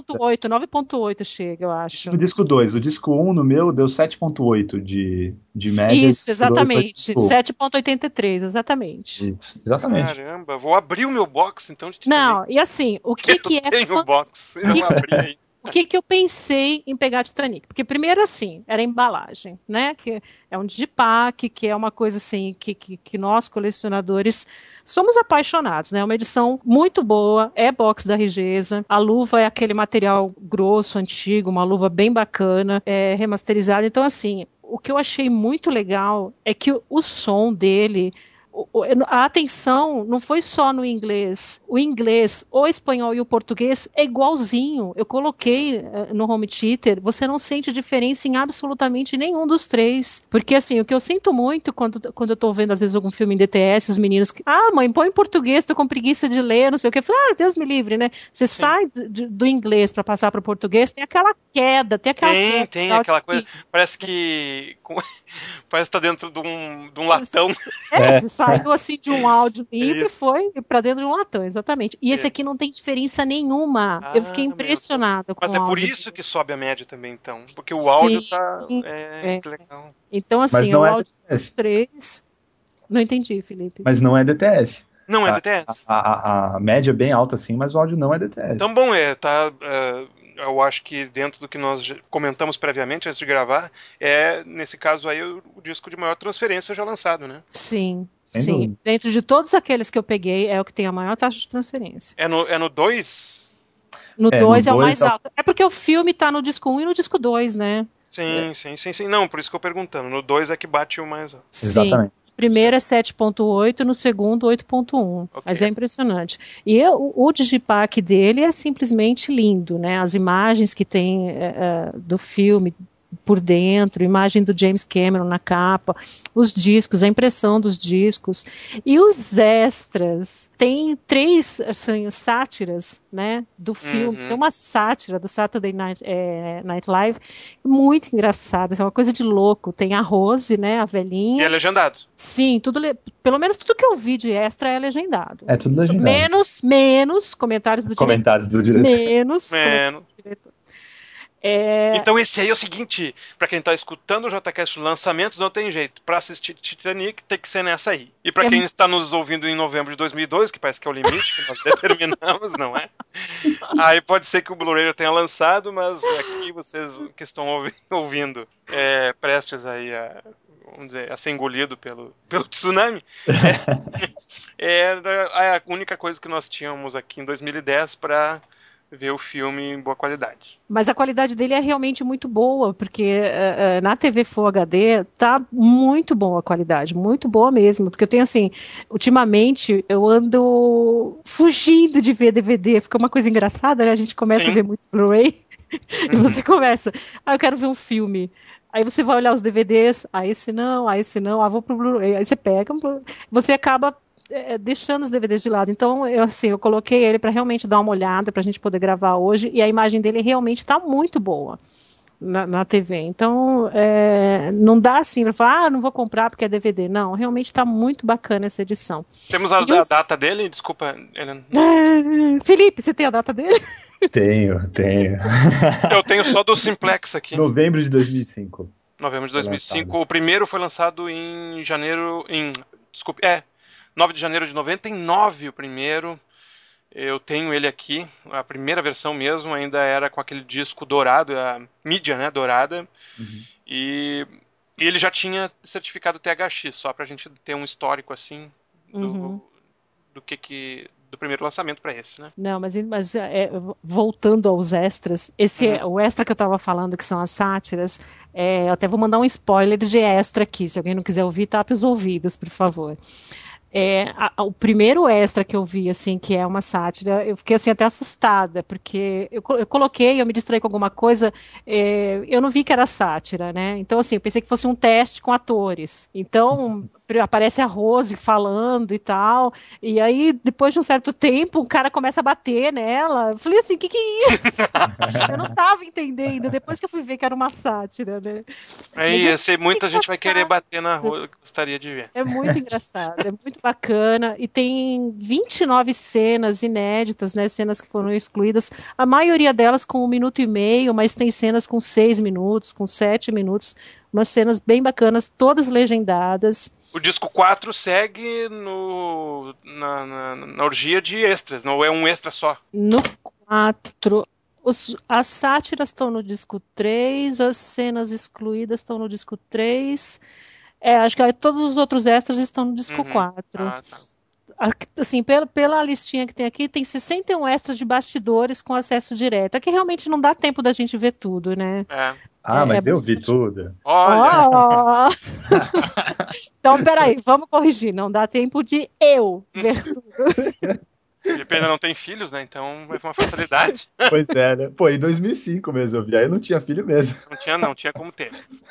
9.8 chega, eu acho. No disco 2, o disco 1 no meu deu 7.8 de média. Isso, exatamente. 7.83, exatamente. Isso, exatamente. Caramba, vou abrir o meu box, então. Não, e assim, o que eu tenho o box, eu vou abrir aí. O que eu pensei em pegar Titanic? Porque primeiro, assim, era a embalagem, né? Que é um digipack, que é uma coisa assim que nós, colecionadores, somos apaixonados, né? É uma edição muito boa, é box da Rigesa, a luva é aquele material grosso, antigo, uma luva bem bacana, remasterizada. Então, assim, o que eu achei muito legal é que o som dele... A atenção não foi só no inglês. O inglês, o espanhol e o português é igualzinho. Eu coloquei no home theater, você não sente diferença em absolutamente nenhum dos 3. Porque, assim, o que eu sinto muito quando eu tô vendo, às vezes, algum filme em DTS, os meninos que... mãe, põe em português, tô com preguiça de ler, não sei o que. Eu falo, Deus me livre, né? Você sai do inglês para passar pro português, tem aquela queda, tem aquela coisa. Parece que... Parece que tá dentro de um latão. Você saiu assim de um áudio limpo e foi pra dentro de um latão, exatamente. E esse aqui não tem diferença nenhuma. Eu fiquei impressionada com o áudio. Mas é por isso que sobe a média também, então. Porque o áudio tá... legal. Então, assim, o áudio dos 3... Não entendi, Felipe. Mas não é DTS. Não é DTS? A média é bem alta, sim, mas o áudio não é DTS. Então, bom, eu acho que dentro do que nós comentamos previamente, antes de gravar, nesse caso aí, o disco de maior transferência já lançado, né? Sim. Sim. Dentro de todos aqueles que eu peguei, é o que tem a maior taxa de transferência. É no 2? No 2 é o mais alto. É porque o filme tá no disco 1 e no disco 2, né? Sim. Não, por isso que eu perguntando. No 2 é que bate o mais alto. Sim. Exatamente. Primeiro é 7.8, no segundo 8.1. Okay. Mas é impressionante. E o digipack dele é simplesmente lindo, né? As imagens que tem do filme por dentro, imagem do James Cameron na capa, os discos, a impressão dos discos e os extras. Tem 3 assim, sátiras, né, do filme. Tem uma sátira do Saturday Night Live muito engraçada, é uma coisa de louco. Tem a Rose, né, a velhinha. E é legendado? Sim, pelo menos tudo que eu vi de extra é legendado. É tudo legendado. Menos comentários do diretor. Comentários do diretor. Menos. Então esse aí é o seguinte, pra quem tá escutando o JCast lançamento, não tem jeito. Pra assistir Titanic tem que ser nessa aí. E pra quem está nos ouvindo em novembro de 2002, que parece que é o limite que nós determinamos, não é? Aí pode ser que o Blu-ray já tenha lançado, mas aqui vocês que estão ouvindo, prestes aí vamos dizer, a ser engolido pelo tsunami, era a única coisa que nós tínhamos aqui em 2010 pra ver o filme em boa qualidade. Mas a qualidade dele é realmente muito boa, porque na TV Full HD tá muito boa a qualidade, muito boa mesmo, porque eu tenho assim, ultimamente eu ando fugindo de ver DVD, fica uma coisa engraçada, né? A gente começa a ver muito Blu-ray, e você começa, eu quero ver um filme. Aí você vai olhar os DVDs, esse não, vou pro Blu-ray, aí você pega, você acaba deixando os DVDs de lado. Então, eu coloquei ele para realmente dar uma olhada, para a gente poder gravar hoje, e a imagem dele realmente está muito boa na TV. Então, não dá assim para falar, não vou comprar porque é DVD. Não, realmente está muito bacana essa edição. Temos a data dele? Desculpa, Helena. Felipe, você tem a data dele? Tenho. Eu tenho só do Simplex aqui. Novembro de 2005. Novembro de 2005. O primeiro foi lançado em janeiro... 9 de janeiro de 99, o primeiro. Eu tenho ele aqui. A primeira versão mesmo ainda era com aquele disco dourado, a mídia, né, dourada. Uhum. E ele já tinha certificado THX, só pra gente ter um histórico assim do primeiro lançamento para esse, né? Não, mas voltando aos extras, o extra que eu tava falando, que são as sátiras, eu até vou mandar um spoiler de extra aqui, se alguém não quiser ouvir, tape os ouvidos, por favor. O primeiro extra que eu vi, assim, que é uma sátira, eu fiquei, assim, até assustada, porque eu coloquei, eu me distraí com alguma coisa, eu não vi que era sátira, né? Então, assim, eu pensei que fosse um teste com atores. Então, aparece a Rose falando e tal, e aí, depois de um certo tempo, o cara começa a bater nela. Eu falei assim, que é isso? Eu não tava entendendo, depois que eu fui ver que era uma sátira, né? Muita gente vai querer bater na Rose, gostaria de ver. É muito engraçado, é muito bacana, e tem 29 cenas inéditas, né, cenas que foram excluídas, a maioria delas com 1 minuto e meio, mas tem cenas com 6 minutos, com 7 minutos, umas cenas bem bacanas, todas legendadas. O disco 4 segue na orgia de extras, não é um extra só? No 4... as sátiras estão no disco 3, as cenas excluídas estão no disco 3... acho que todos os outros extras estão no disco 4. Tá. Assim, pela listinha que tem aqui, tem 61 extras de bastidores com acesso direto. Aqui realmente não dá tempo da gente ver tudo, né? Mas eu vi tudo. Olha! Então, peraí, vamos corrigir. Não dá tempo de eu ver tudo. Felipe ainda não tem filhos, né? Então vai ser uma facilidade. Pois é, né? Pô, em 2005 mesmo eu vi. Aí eu não tinha filho mesmo. Não tinha como ter.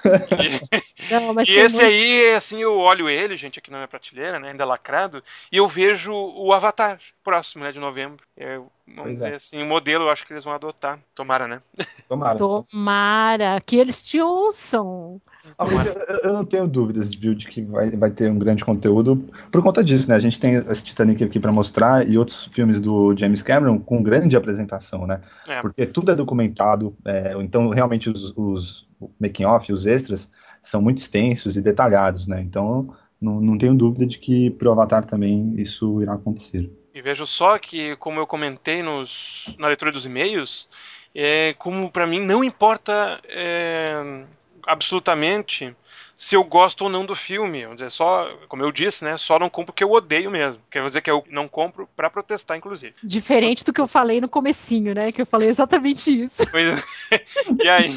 E esse aí, assim, eu olho ele, gente, aqui na minha prateleira, né? Ainda lacrado, e eu vejo o Avatar próximo, né? De novembro. Vamos dizer assim, o modelo eu acho que eles vão adotar. Tomara, né? Tomara que eles te ouçam. Mas eu não tenho dúvidas de que vai ter um grande conteúdo por conta disso, né? A gente tem esse Titanic aqui para mostrar e outros filmes do James Cameron com grande apresentação, né? Porque tudo é documentado, então realmente os making-off, os extras, são muito extensos e detalhados, né? Então não tenho dúvida de que pro Avatar também isso irá acontecer. E vejo só que, como eu comentei na leitura dos e-mails, como para mim não importa absolutamente se eu gosto ou não do filme. Vamos dizer, só, como eu disse, né, só não compro porque eu odeio mesmo. Quer dizer que eu não compro para protestar, inclusive. Diferente do que eu falei no comecinho, né, que eu falei exatamente isso. E aí?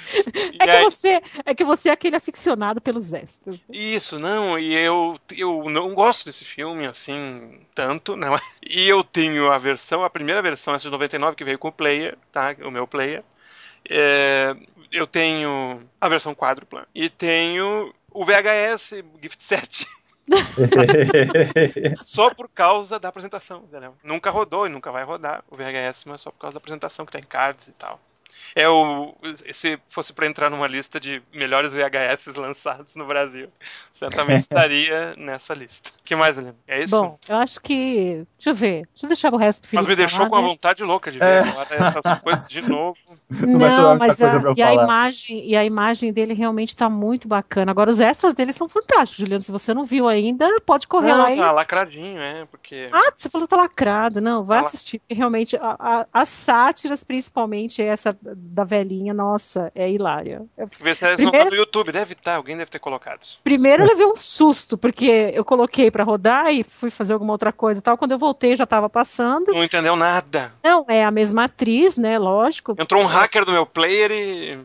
É que você é aquele aficionado pelos extras. Né? Isso, não, e eu não gosto desse filme, assim, tanto, não é? E eu tenho a primeira versão, essa de 99, que veio com o player, tá? O meu player. Eu tenho a versão quádrupla e tenho o VHS Gift Set. Só por causa da apresentação, entendeu? Nunca rodou e nunca vai rodar o VHS, mas só por causa da apresentação que tem cards e tal. Se fosse para entrar numa lista de melhores VHS lançados no Brasil, certamente estaria nessa lista. que mais, Helena? É isso? Bom, eu acho que... Deixa eu ver. Deixa eu deixar o resto pro Felipe Mas me deixou falar, com a né? vontade louca de ver agora essas coisas de novo. Não, mas coisa pra eu e a falar. imagem dele realmente tá muito bacana. Agora, os extras dele são fantásticos, Juliano. Se você não viu ainda, pode correr lá Não, e... tá lacradinho, porque... Ah, você falou que tá lacrado. Não, vai Tá assistir. Porque realmente, as sátiras, principalmente essa da velhinha, nossa, é hilária. Ver se eles não estão no YouTube, deve estar, alguém deve ter colocado. Primeiro eu levei um susto, porque eu coloquei pra rodar e fui fazer alguma outra coisa e tal. Quando eu voltei, já tava passando. Não entendeu nada. Não, é a mesma atriz, né? Lógico. Entrou um hacker do meu player e...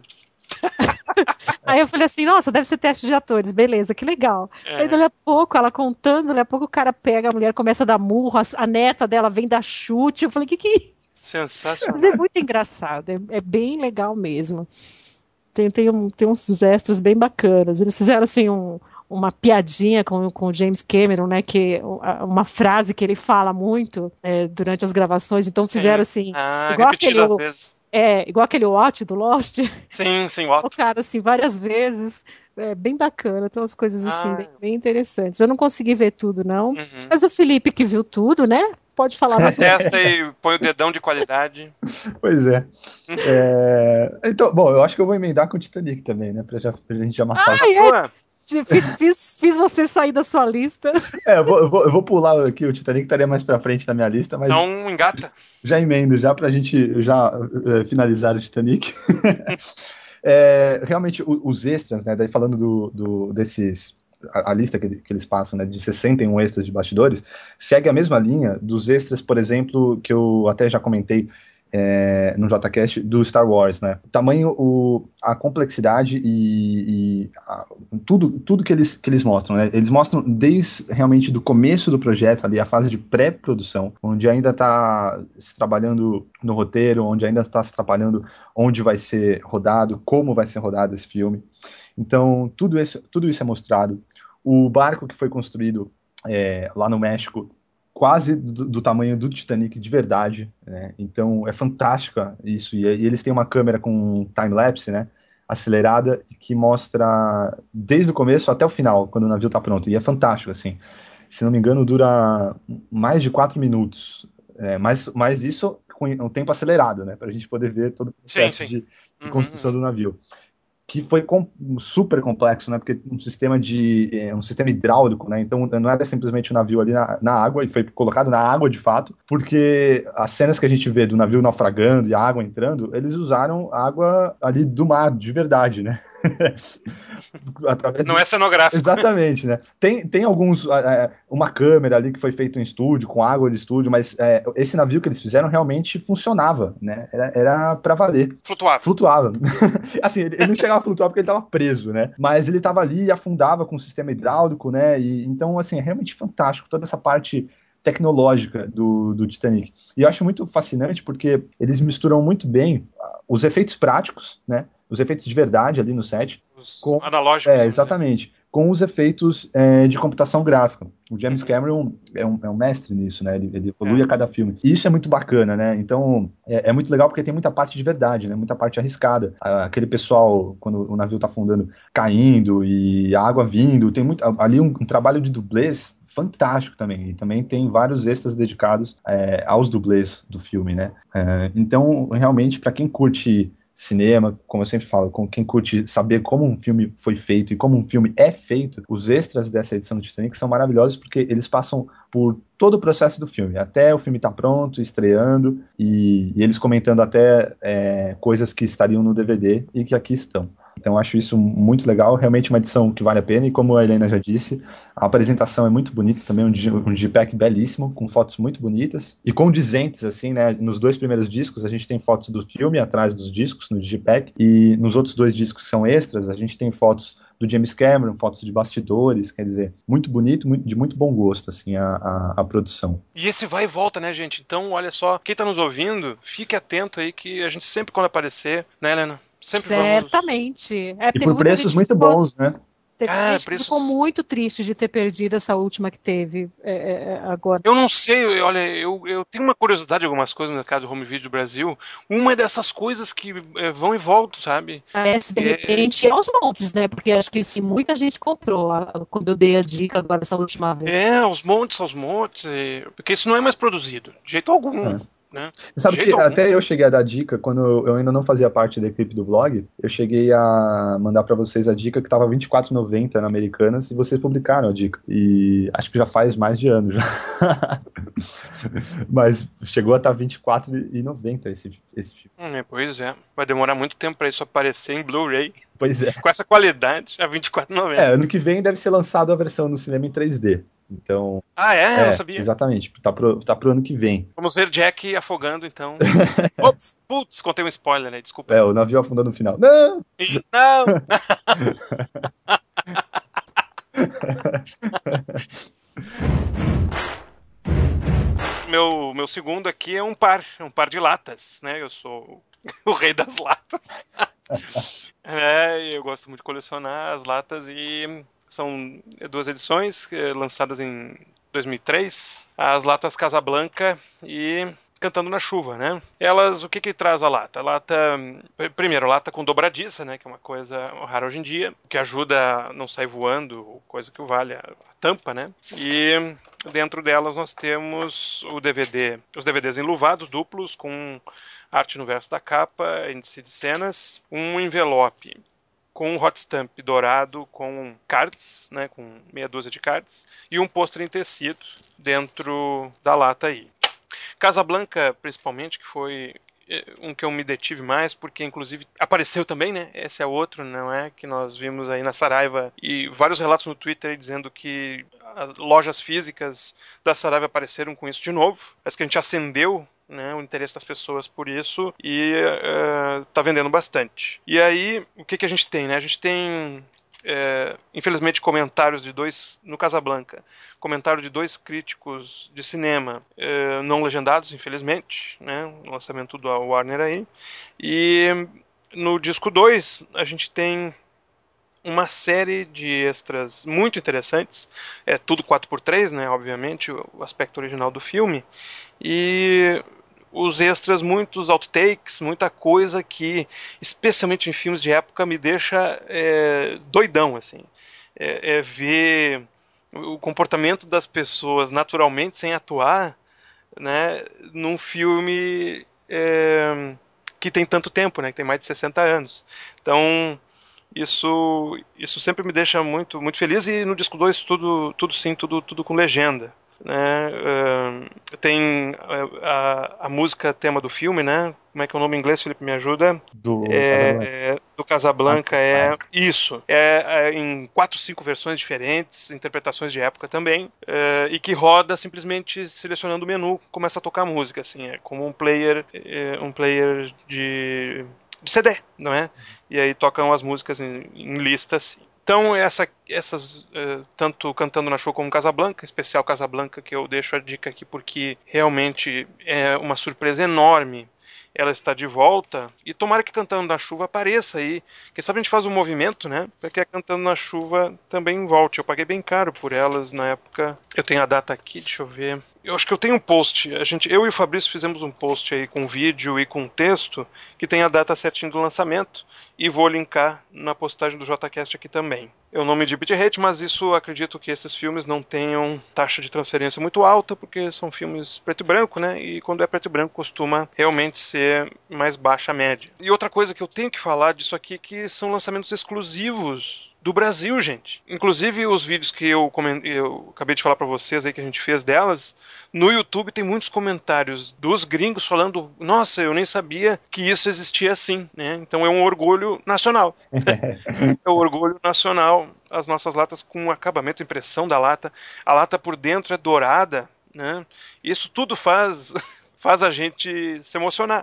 Aí eu falei assim, nossa, deve ser teste de atores, beleza, que legal. Aí dali a pouco, ela contando, dali a pouco o cara pega, a mulher começa a dar murro, a neta dela vem dar chute, eu falei, que é isso? Sensacional. Mas é muito engraçado, é bem legal mesmo. Tem uns extras bem bacanas. Eles fizeram assim uma piadinha com o James Cameron, né? Que uma frase que ele fala muito durante as gravações. Então fizeram assim, igual repetido às vezes. Igual aquele Watch do Lost. Sim, Watch. Colocaram assim várias vezes. É bem bacana, tem umas coisas assim bem interessantes. Eu não consegui ver tudo, não. Mas o Felipe que viu tudo, né? Pode falar mais. Testa e põe o dedão de qualidade. Pois é. Então, bom, eu acho que eu vou emendar com o Titanic também, né? Pra gente já matar Fiz você sair da sua lista. Eu vou pular aqui, o Titanic estaria mais pra frente na minha lista, mas... Então, engata. Já emendo, já pra gente finalizar o Titanic. Realmente, os extras, né? Daí falando desses... A lista que eles passam, né, de 61 extras de bastidores, segue a mesma linha dos extras, por exemplo, que eu até já comentei no JCast do Star Wars, né? O tamanho, a complexidade e tudo que eles mostram, né? Eles mostram desde realmente do começo do projeto ali, a fase de pré-produção, onde ainda está se trabalhando no roteiro, onde ainda está se trabalhando onde vai ser rodado, como vai ser rodado esse filme. Então, tudo isso é mostrado. O barco que foi construído lá no México, quase do tamanho do Titanic de verdade, né? Então, é fantástica isso. E eles têm uma câmera com time-lapse, né? Acelerada, que mostra desde o começo até o final, quando o navio está pronto. E é fantástico, assim. Se não me engano, dura mais de 4 minutos. Mas isso com um tempo acelerado, né? Para a gente poder ver todo o processo de construção do navio. Que foi super complexo, né? Porque um sistema hidráulico, né? Então não era simplesmente o navio ali na água, e foi colocado na água de fato, porque as cenas que a gente vê do navio naufragando e a água entrando, eles usaram água ali do mar, de verdade, né? Não é cenográfico. Exatamente, né? Tem alguns... uma câmera ali que foi feita em estúdio, com água de estúdio, mas esse navio que eles fizeram realmente funcionava, né? Era pra valer. Flutuava. Assim, ele não chegava a flutuar porque ele tava preso, né? Mas ele tava ali e afundava com o sistema hidráulico, né? Então, assim, é realmente fantástico toda essa parte tecnológica do Titanic. E eu acho muito fascinante porque eles misturam muito bem os efeitos práticos, né? Os efeitos de verdade ali no set. Analógicos. Exatamente. Com os efeitos de computação gráfica. O James Cameron é um mestre nisso, né? Ele evolui a cada filme. E isso é muito bacana, né? Então, é muito legal porque tem muita parte de verdade, né? Muita parte arriscada. Aquele pessoal, quando o navio tá afundando, caindo e a água vindo. Tem muito ali um trabalho de dublês fantástico também. E também tem vários extras dedicados aos dublês do filme, né? Então, realmente, para quem curte cinema, como eu sempre falo, com quem curte saber como um filme foi feito e como um filme é feito, os extras dessa edição do Titanic são maravilhosos porque eles passam por todo o processo do filme, até o filme estar pronto, estreando, e eles comentando até coisas que estariam no DVD e que aqui estão. Então eu acho isso muito legal, realmente uma edição que vale a pena, e como a Helena já disse, a apresentação é muito bonita também, um digipack belíssimo, com fotos muito bonitas, e condizentes, assim, né, nos 2 primeiros discos a gente tem fotos do filme atrás dos discos, no digipack, e nos outros 2 discos que são extras, a gente tem fotos do James Cameron, fotos de bastidores, quer dizer, muito bonito, de muito bom gosto, assim, a produção. E esse vai e volta, né, gente? Então, olha só, quem tá nos ouvindo, fique atento aí que a gente sempre, quando aparecer, né, Helena? Certamente. E por preços muito bons, né? Cara, Gente, ficou muito triste de ter perdido essa última que teve agora. Eu não sei, olha, eu tenho uma curiosidade de algumas coisas no mercado de home video do Brasil. Uma é dessas coisas que vão e voltam, sabe? Parece, de repente, aos montes, né? Porque acho que assim, muita gente comprou quando eu dei a dica agora essa última vez. Aos montes, porque isso não é mais produzido, de jeito algum. Né? Sabe que até eu cheguei a dar dica, quando eu ainda não fazia parte da equipe do blog, eu cheguei a mandar pra vocês a dica que tava R$24,90 na Americanas e vocês publicaram a dica. E acho que já faz mais de ano já. Mas chegou a estar R$24,90 esse filme. Pois é, vai demorar muito tempo pra isso aparecer em Blu-ray. Pois é. Com essa qualidade, a R$24,90. Ano que vem deve ser lançado a versão no cinema em 3D. Então. Eu não sabia. Exatamente, tá pro ano que vem. Vamos ver Jack afogando, então. Ops, putz, contei um spoiler, né? Desculpa. O navio afundando no final. Não! Não! Meu segundo aqui é um par de latas, né? Eu sou o rei das latas. Eu gosto muito de colecionar as latas e são 2 edições lançadas em 2003, as latas Casablanca e Cantando na Chuva, né? Elas, o que traz a lata? Primeiro, lata com dobradiça, né? Que é uma coisa rara hoje em dia, que ajuda a não sair voando, coisa que vale a tampa, né? E dentro delas nós temos os DVDs enluvados, duplos, com arte no verso da capa, índice de cenas, um envelope com um hot stamp dourado com cards, né, com meia dúzia de cards, e um pôster em tecido dentro da lata aí. Casablanca, principalmente, que foi um que eu me detive mais, porque inclusive apareceu também, né? Esse é outro, não é? Que nós vimos aí na Saraiva, e vários relatos no Twitter aí dizendo que as lojas físicas da Saraiva apareceram com isso de novo. Parece que a gente acendeu, né, o interesse das pessoas por isso e tá vendendo bastante. E aí, o que a gente tem, né? A gente tem, infelizmente, comentários no Casablanca, comentário de 2 críticos de cinema não legendados, infelizmente, né? O lançamento da Warner aí. E no disco 2, a gente tem uma série de extras muito interessantes, tudo 4x3, né, obviamente, o aspecto original do filme, e os extras, muitos outtakes, muita coisa que, especialmente em filmes de época, me deixa doidão, assim, ver o comportamento das pessoas naturalmente, sem atuar, né, num filme que tem tanto tempo, né, que tem mais de 60 anos, então isso sempre me deixa muito, muito feliz. E no disco 2 tudo com legenda, né? Tem a música tema do filme, né? Como é que é o nome em inglês, Felipe, me ajuda? Do Casablanca. Isso. Em 4, 5 versões diferentes, interpretações de época também, e que roda simplesmente selecionando o menu, começa a tocar música, assim, é como um player de CD, não é? E aí tocam as músicas em listas. Então essas tanto Cantando na Chuva como Casablanca, especial Casablanca, que eu deixo a dica aqui porque realmente é uma surpresa enorme. Ela está de volta e tomara que Cantando na Chuva apareça aí. Quem sabe a gente faz um movimento, né? Para que a Cantando na Chuva também volte. Eu paguei bem caro por elas na época. Eu tenho a data aqui, deixa eu ver. Eu acho que eu tenho um post. Eu e o Fabrício fizemos um post aí com vídeo e com texto que tem a data certinha do lançamento e vou linkar na postagem do JCast aqui também. Eu não medi bitrate, mas isso acredito que esses filmes não tenham taxa de transferência muito alta, porque são filmes preto e branco, né? E quando é preto e branco costuma realmente ser mais baixa a média. E outra coisa que eu tenho que falar disso aqui, que são lançamentos exclusivos do Brasil, gente. Inclusive os vídeos que eu acabei de falar pra vocês aí que a gente fez delas, no YouTube tem muitos comentários dos gringos falando, nossa, eu nem sabia que isso existia assim, né? Então é um orgulho nacional. É um orgulho nacional, as nossas latas com acabamento, impressão da lata. A lata por dentro é dourada, né? Isso tudo faz a gente se emocionar, né?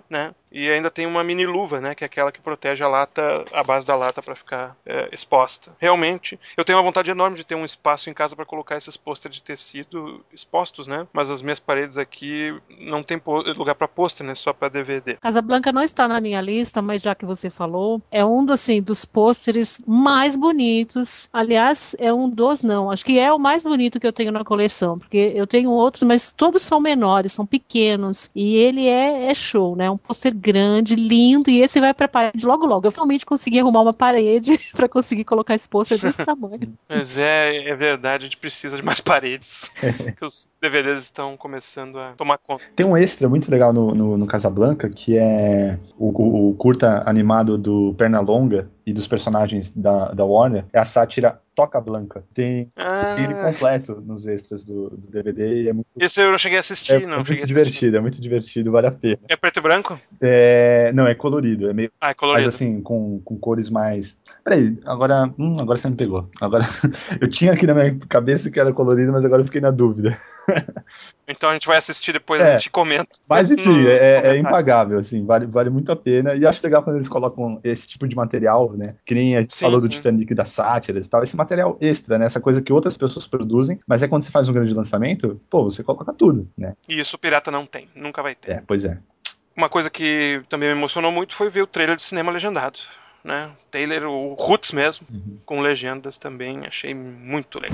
E ainda tem uma mini luva, né? Que é aquela que protege a base da lata para ficar exposta. Realmente, eu tenho uma vontade enorme de ter um espaço em casa para colocar esses pôsteres de tecido expostos, né? Mas as minhas paredes aqui não tem lugar para pôster, né? Só para DVD. Casablanca não está na minha lista, mas já que você falou, é um dos pôsteres mais bonitos. Aliás, acho que é o mais bonito que eu tenho na coleção, porque eu tenho outros, mas todos são menores, são pequenos, e ele é show, né? Um pôster grande, lindo, e esse vai pra parede logo logo. Eu finalmente consegui arrumar uma parede para conseguir colocar esse pôster desse tamanho. Mas é verdade, a gente precisa de mais paredes. Que os DVDs estão começando a tomar conta. Tem um extra muito legal no Casablanca, que é o curta animado do Pernalonga e dos personagens da Warner, é a sátira Toca Blanca. Tem ele completo nos extras do DVD. E é muito, esse eu não cheguei a assistir, não. É muito divertido, é muito divertido, vale a pena. É preto e branco? Não, é colorido. É meio, é colorido. Mas assim, com cores mais... Peraí, agora você me pegou. Agora, eu tinha aqui na minha cabeça que era colorido, mas agora eu fiquei na dúvida. Então a gente vai assistir depois, a gente comenta. Mas enfim, é impagável, assim, vale muito a pena. E acho legal quando eles colocam esse tipo de material, né? Que nem a gente falou do Titanic, das sátiras e tal. Esse material extra, né? Essa coisa que outras pessoas produzem. Mas quando você faz um grande lançamento, você coloca tudo, né? E isso o pirata não tem, nunca vai ter. Pois é. Uma coisa que também me emocionou muito foi ver o trailer de cinema legendado, né? Taylor, o Roots mesmo, com legendas também, achei muito legal.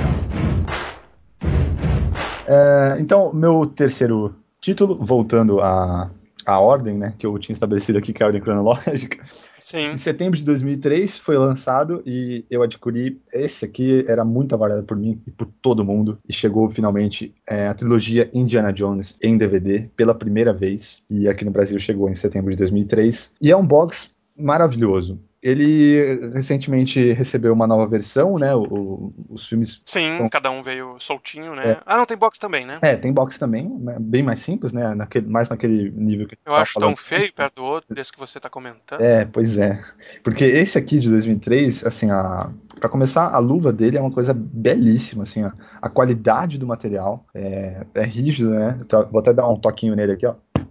Então, meu terceiro título, voltando à ordem, né, que eu tinha estabelecido aqui, que é a ordem cronológica. Sim. Em setembro de 2003 foi lançado e eu adquiri. Esse aqui era muito aguardado por mim e por todo mundo. E chegou finalmente a trilogia Indiana Jones em DVD pela primeira vez. E aqui no Brasil chegou em setembro de 2003. E é um box maravilhoso. Ele recentemente recebeu uma nova versão, né? Os filmes... Sim, cada um veio soltinho, né? Não, tem box também, né? Tem box também, bem mais simples, né? Mais naquele nível que eu acho tão feio perto do outro, desse que você tá comentando. Pois é. Porque esse aqui de 2003, assim, pra começar, a luva dele é uma coisa belíssima, assim, a qualidade do material é rígido, né? Vou até dar um toquinho nele aqui, ó.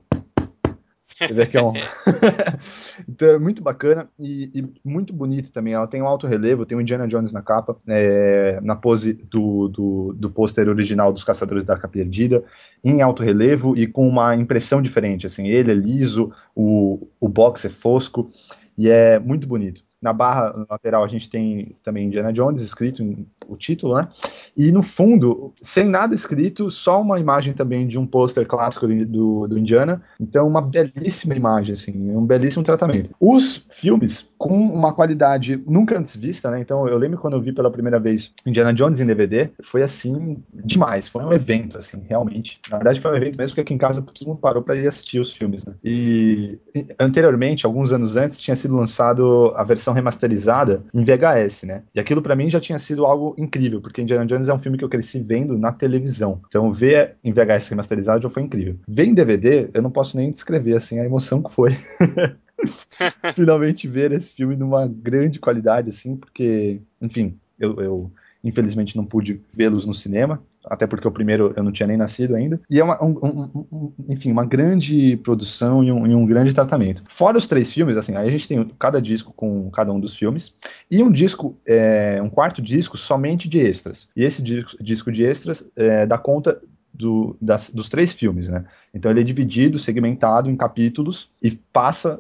Você vê que então é muito bacana e muito bonito também. Ela tem um alto relevo, tem o Indiana Jones na capa, na pose do pôster original dos Caçadores da Arca Perdida, em alto relevo e com uma impressão diferente. Assim, ele é liso, o box é fosco e é muito bonito. Na barra lateral a gente tem também Indiana Jones escrito o título, né? E no fundo, sem nada escrito, só uma imagem também de um pôster clássico do Indiana. Então, uma belíssima imagem, assim, um belíssimo tratamento. Os filmes com uma qualidade nunca antes vista, né? Então, eu lembro quando eu vi pela primeira vez Indiana Jones em DVD, foi assim, demais. Foi um evento, assim, realmente. Na verdade, foi um evento mesmo, porque aqui em casa todo mundo parou para ir assistir os filmes, né? E anteriormente, alguns anos antes, tinha sido lançado a versão remasterizada em VHS, né? E aquilo para mim já tinha sido algo incrível, porque Indiana Jones é um filme que eu cresci vendo na televisão. Então ver em VHS remasterizado já foi incrível. Ver em DVD, eu não posso nem descrever assim a emoção que foi. Finalmente ver esse filme numa grande qualidade, assim, porque, enfim, eu infelizmente não pude vê-los no cinema, até porque o primeiro eu não tinha nem nascido ainda, e é enfim, uma grande produção e um grande tratamento. Fora os 3 filmes, assim, aí a gente tem cada disco com cada um dos filmes, e um quarto disco somente de extras. E esse disco de extras dá conta dos 3 filmes, né? Então ele é dividido, segmentado em capítulos e passa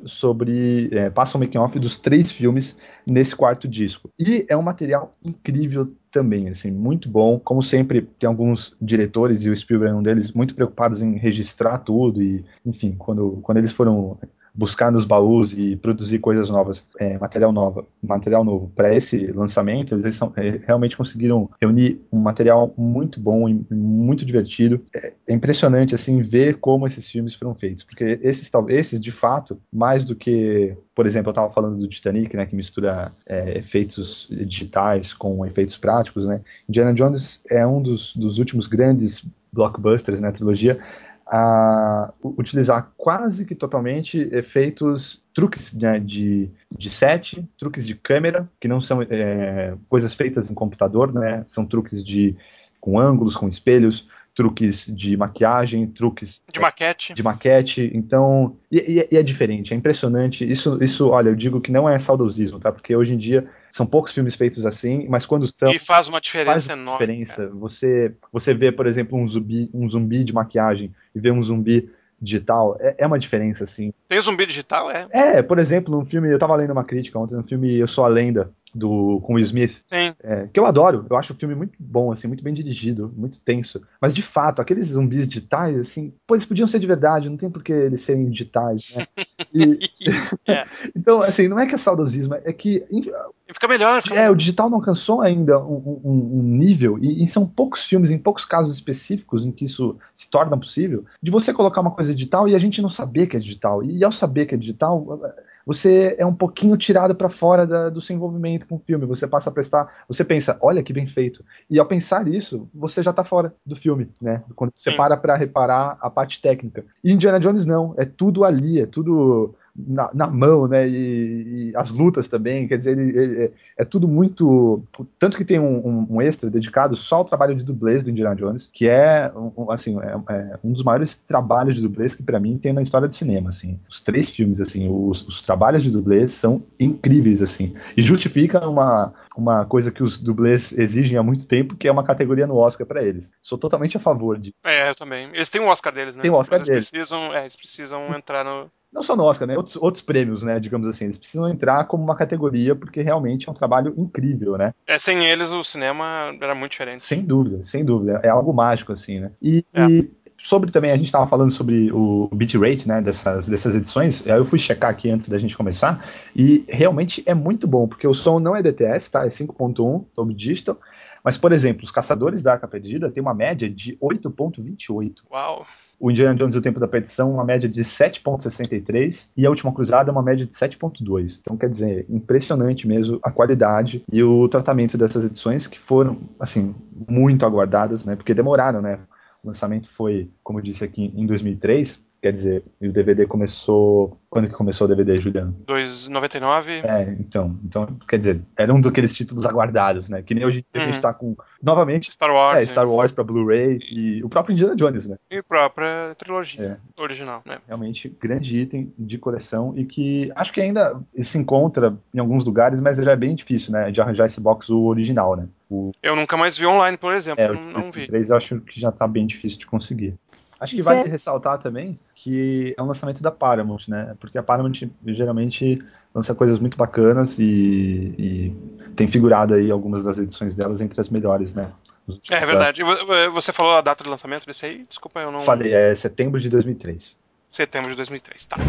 o making-off dos 3 filmes nesse quarto disco. E é um material incrível também, assim, muito bom. Como sempre, tem alguns diretores, e o Spielberg é um deles, muito preocupados em registrar tudo e, enfim, quando eles foram buscar nos baús e produzir coisas novas, material novo para esse lançamento, eles realmente conseguiram reunir um material muito bom e muito divertido. É impressionante, assim, ver como esses filmes foram feitos, porque esses de fato, mais do que, por exemplo, eu estava falando do Titanic, né, que mistura efeitos digitais com efeitos práticos, né? Indiana Jones é um dos últimos grandes blockbusters, né, trilogia, a utilizar quase que totalmente truques, né, de set, truques de câmera, que não são coisas feitas em computador, né, são truques com ângulos, com espelhos, truques de maquiagem, truques de maquete, então, e é diferente, é impressionante, isso, olha, eu digo que não é saudosismo, tá, porque hoje em dia são poucos filmes feitos assim, mas quando são... E faz uma diferença enorme. Diferença. Você vê, por exemplo, um zumbi de maquiagem e vê um zumbi digital, é uma diferença, assim. Tem o zumbi digital, é? Por exemplo, num filme, eu tava lendo uma crítica ontem, no filme Eu Sou a Lenda, com Will Smith, Sim. Que eu adoro, eu acho o filme muito bom, assim, muito bem dirigido, muito tenso, mas de fato, aqueles zumbis digitais, assim, pô, eles podiam ser de verdade, não tem por que eles serem digitais, né? Então, assim, não é que é saudosismo, é que... Fica melhor. O digital não alcançou ainda um nível, e são poucos filmes, em poucos casos específicos em que isso se torna possível, de você colocar uma coisa digital e a gente não saber que é digital. E ao saber que é digital, você é um pouquinho tirado para fora do seu envolvimento com o filme. Você passa a prestar, você pensa, olha que bem feito. E ao pensar isso, você já tá fora do filme, né? Quando você para reparar a parte técnica. E Indiana Jones não, é tudo ali, é tudo... Na mão, né, e as lutas também, quer dizer, é tudo muito... Tanto que tem um extra dedicado só ao trabalho de dublês do Indiana Jones, que é um dos maiores trabalhos de dublês que pra mim tem na história do cinema, assim. Os 3 filmes, assim, os trabalhos de dublês são incríveis, assim, e justifica uma coisa que os dublês exigem há muito tempo, que é uma categoria no Oscar pra eles. Sou totalmente a favor de... Eu também. Eles têm um Oscar deles, né? Tem um Oscar deles. Eles precisam entrar no... Não só no Oscar, né? Outros prêmios, né? Digamos assim. Eles precisam entrar como uma categoria, porque realmente é um trabalho incrível, né? Sem eles, o cinema era muito diferente. Sem dúvida, sem dúvida. É algo mágico, assim, né? E sobre também, a gente estava falando sobre o bitrate, né? Dessas edições. Aí eu fui checar aqui antes da gente começar. E realmente é muito bom, porque o som não é DTS, tá? É 5.1, Dolby Digital. Mas, por exemplo, os Caçadores da Arca Perdida tem uma média de 8.28. Uau! O Indiana Jones e o Tempo da Perdição, uma média de 7.63, e a Última Cruzada, uma média de 7.2. Então, quer dizer, impressionante mesmo a qualidade e o tratamento dessas edições, que foram, assim, muito aguardadas, né? Porque demoraram, né? O lançamento foi, como eu disse aqui, em 2003. Quer dizer, o DVD começou... Quando que começou o DVD, Juliano? 2,99. Então, quer dizer, era um daqueles títulos aguardados, né? Que nem hoje a gente tá com, novamente, Star Wars. Star Wars pra Blu-ray e o próprio Indiana Jones, né? E a própria trilogia original, né? Realmente, grande item de coleção e que acho que ainda se encontra em alguns lugares, mas já é bem difícil, né? De arranjar esse box o original, né? Eu nunca mais vi online, por exemplo. Não vi. 3 eu acho que já tá bem difícil de conseguir. Acho que vale ressaltar também que é um lançamento da Paramount, né? Porque a Paramount geralmente lança coisas muito bacanas e tem figurado aí algumas das edições delas entre as melhores, né? É verdade. Você falou a data de lançamento desse aí? Desculpa, eu não... Falei, é setembro de 2003. Setembro de 2003, tá.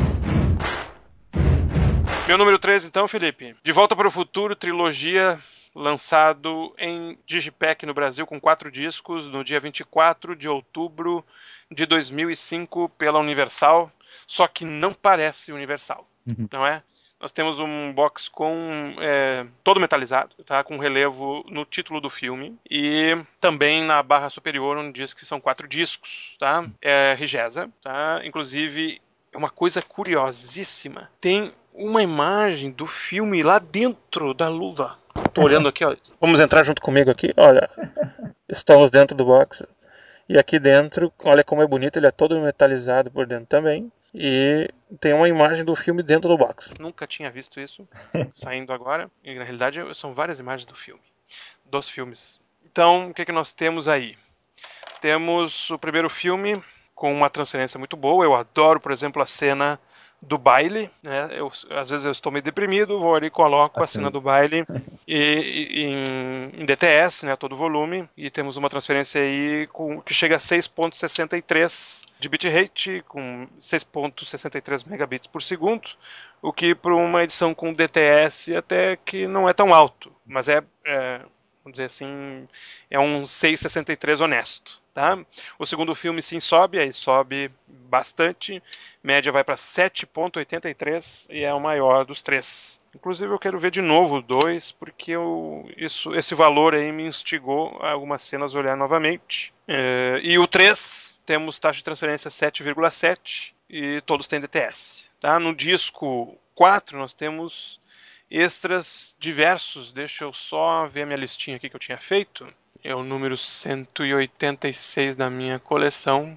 Meu número 3, então, Felipe. De Volta para o Futuro, trilogia... lançado em Digipack no Brasil com 4 discos no dia 24 de outubro de 2005 pela Universal, só que não parece Universal, não é? Nós temos um box com todo metalizado, tá? Com relevo no título do filme e também na barra superior onde diz que são 4 discos, tá? É Rigesa, tá? Inclusive, é uma coisa curiosíssima. Tem uma imagem do filme lá dentro da luva. Tô olhando aqui, ó. Vamos entrar junto comigo aqui, olha. Estamos dentro do box. E aqui dentro, olha como é bonito, ele é todo metalizado por dentro também. E tem uma imagem do filme dentro do box. Nunca tinha visto isso, saindo agora. E na realidade são várias imagens do filme. Dos filmes. Então, o que nós temos aí? Temos o primeiro filme com uma transferência muito boa. Eu adoro, por exemplo, a cena do baile, né? Às vezes eu estou meio deprimido, vou ali e coloco a cena do baile em DTS, né, todo volume, e temos uma transferência aí que chega a 6.63 de bitrate, com 6.63 megabits por segundo, o que para uma edição com DTS até que não é tão alto, mas vamos dizer assim, é um 6.63 honesto. Tá? O segundo filme sim sobe bastante, média vai para 7.83 e é o maior dos 3. Inclusive eu quero ver de novo o 2, porque esse valor aí me instigou a algumas cenas olhar novamente. E o 3, temos taxa de transferência 7,7 e todos têm DTS. Tá? No disco 4 nós temos extras diversos, deixa eu só ver a minha listinha aqui que eu tinha feito. É o número 186 da minha coleção.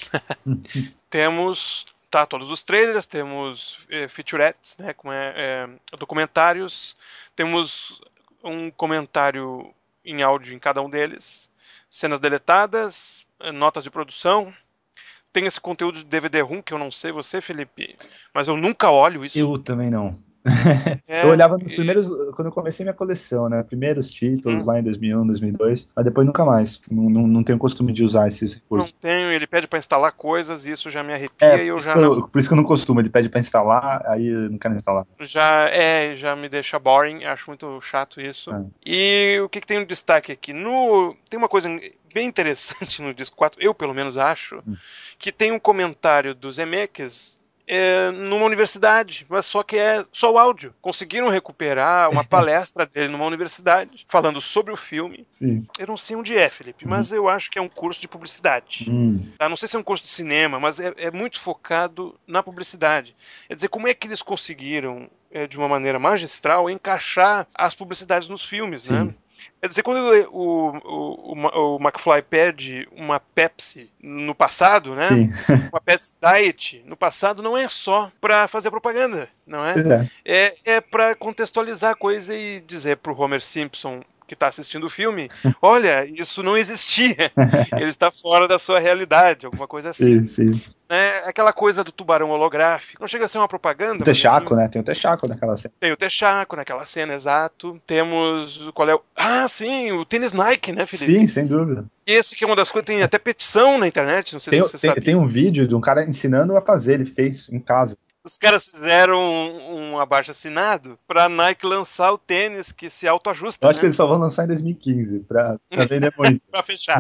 Temos todos os trailers, temos featurettes, né, como documentários, temos um comentário em áudio em cada um deles, cenas deletadas, notas de produção. Tem esse conteúdo de DVD-ROM que eu não sei você, Felipe, mas eu nunca olho isso. Eu também não. Eu olhava nos primeiros, quando eu comecei minha coleção, né? Primeiros títulos lá em 2001, 2002, mas depois nunca mais. Não tenho costume de usar esses recursos. Não tenho, ele pede pra instalar coisas e isso já me arrepia e eu já não. Por isso que eu não costumo, ele pede pra instalar, aí eu não quero instalar. Já me deixa boring, acho muito chato isso. E o que tem um destaque aqui? Tem uma coisa bem interessante no disco 4, eu pelo menos acho, que tem um comentário do Zemeckis numa universidade, mas só que é só o áudio. Conseguiram recuperar uma palestra dele numa universidade, falando sobre o filme. Sim. Eu não sei onde é, Felipe, mas eu acho que é um curso de publicidade. Tá? Não sei se é um curso de cinema, mas é muito focado na publicidade. Quer dizer, como é que eles conseguiram, de uma maneira magistral, encaixar as publicidades nos filmes, Sim. né? Quer dizer, quando o McFly pede uma Pepsi no passado, né? Sim. Uma Pepsi Diet no passado, não é só para fazer propaganda, não é? É para contextualizar a coisa e dizer pro Homer Simpson que está assistindo o filme, olha, isso não existia, ele está fora da sua realidade, alguma coisa assim. Sim. Aquela coisa do tubarão holográfico, não chega a ser uma propaganda. O Texaco, né? Tem o Texaco naquela cena. Tem o Texaco naquela cena, exato. Temos, qual é o... Ah, sim, o tênis Nike, né, Felipe? Sim, sem dúvida. Esse que é uma das coisas, tem até petição na internet, não sei se você sabe. Tem um vídeo de um cara ensinando a fazer, ele fez em casa. Os caras fizeram um abaixo-assinado pra Nike lançar o tênis que se autoajusta. Eu acho que eles só vão lançar em 2015, pra vender muito. Pra fechar.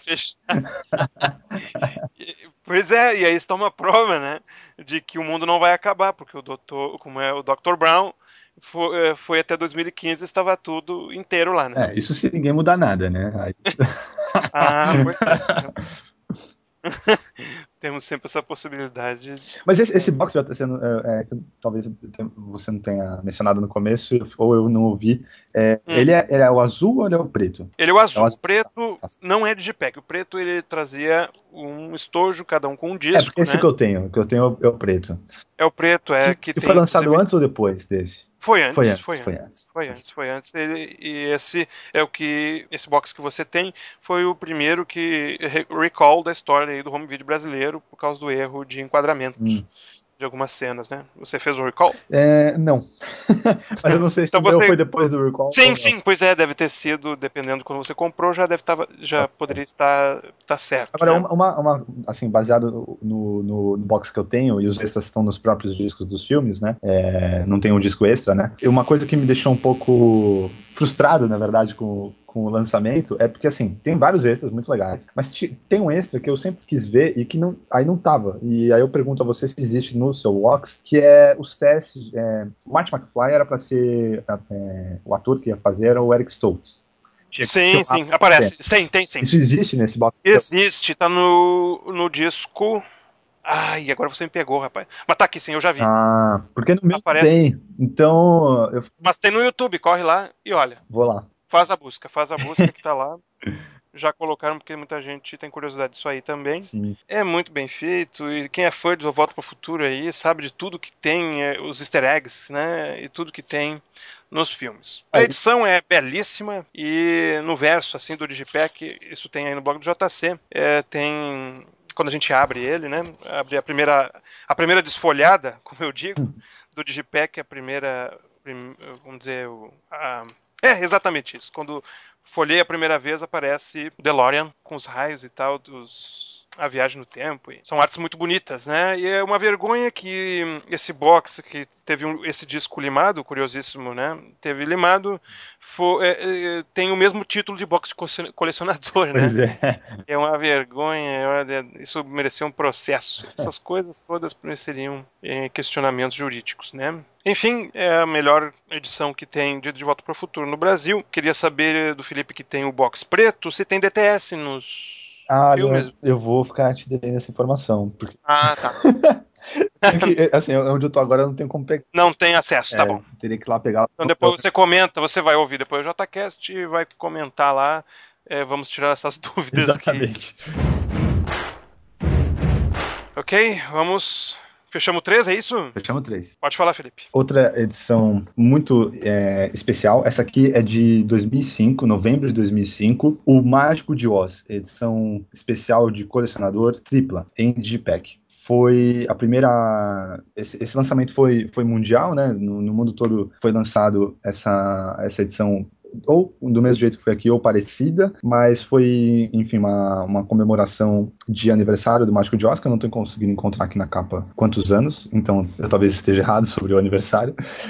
Pois é, e aí está uma prova, né, de que o mundo não vai acabar, porque o Dr. Brown foi até 2015 e estava tudo inteiro lá, né? Isso se ninguém mudar nada, né? Aí... Pois é. Temos sempre essa possibilidade. Mas esse box já está sendo, talvez você não tenha mencionado no começo, ou eu não ouvi. Ele é o azul ou ele é o preto? Ele é o azul. O preto não é digipack. O preto ele trazia um estojo, cada um com um disco. Porque esse que eu tenho é o preto. É o preto, que tem. Foi lançado antes ou depois desse? Foi antes. Foi antes. E esse é o que... Esse box que você tem foi o primeiro recall da história aí do home video brasileiro por causa do erro de enquadramento de algumas cenas, né? Você fez o recall? Não. Mas eu não sei se então foi depois do recall. Sim, pois deve ter sido, dependendo de quando você comprou, já poderia estar certo. Agora, né? assim, baseado no box que eu tenho, e os extras estão nos próprios discos dos filmes, né? Não tem um disco extra, né? E uma coisa que me deixou um pouco frustrado, na verdade, com o lançamento, é porque, assim, tem vários extras muito legais, mas tem um extra que eu sempre quis ver e que aí não tava. E aí eu pergunto a você se existe no seu box, que é os testes. O Marty McFly era pra ser o ator que ia fazer era o Eric Stoltz. Sim, aparece. Tem sim. Isso existe nesse box? Existe, tá no disco... Ai, agora você me pegou, rapaz. Mas tá aqui sim, eu já vi. Porque no meu aparece. Tem. Então... Mas tem no YouTube, corre lá e olha. Vou lá. Faz a busca que tá lá. Já colocaram porque muita gente tem curiosidade disso aí também. Sim. É muito bem feito e quem é fã de O Volta para o Futuro aí sabe de tudo que tem, os easter eggs, né, e tudo que tem nos filmes. A edição é belíssima e no verso assim do Digipack, isso tem aí no blog do JC, tem, quando a gente abre ele, né, abre a primeira desfolhada, como eu digo, do Digipack, a primeira, vamos dizer, exatamente isso. Quando folhei a primeira vez, aparece o DeLorean com os raios e tal, a viagem no tempo. E são artes muito bonitas, né? E é uma vergonha que esse box, que teve esse disco limado, curiosíssimo, né? Teve limado, tem o mesmo título de box de colecionador, né? Pois é. É uma vergonha, isso merecia um processo. Essas coisas todas mereceriam questionamentos jurídicos, né? Enfim, é a melhor edição que tem de Volta para o Futuro no Brasil. Queria saber do Felipe, que tem o box preto, se tem DTS nos filmes. Eu vou ficar te devendo essa informação. Porque... tá. Assim, onde eu tô agora eu não tenho como pegar. Não tem acesso, tá bom. Teria que ir lá pegar. Então depois você comenta, você vai ouvir depois o JCast e vai comentar lá vamos tirar essas dúvidas Exatamente. aqui. Ok, vamos... Fechamos 3, é isso? Fechamos 3. Pode falar, Felipe. Outra edição muito especial, essa aqui é de 2005, novembro de 2005, O Mágico de Oz, edição especial de colecionador tripla, em Digipack. Foi a primeira... Esse lançamento foi mundial, né? No mundo todo foi lançado essa edição, ou do mesmo jeito que foi aqui, ou parecida, mas foi, enfim, uma comemoração de aniversário do Mágico de Oz, que eu não estou conseguindo encontrar aqui na capa quantos anos, então eu talvez esteja errado sobre o aniversário,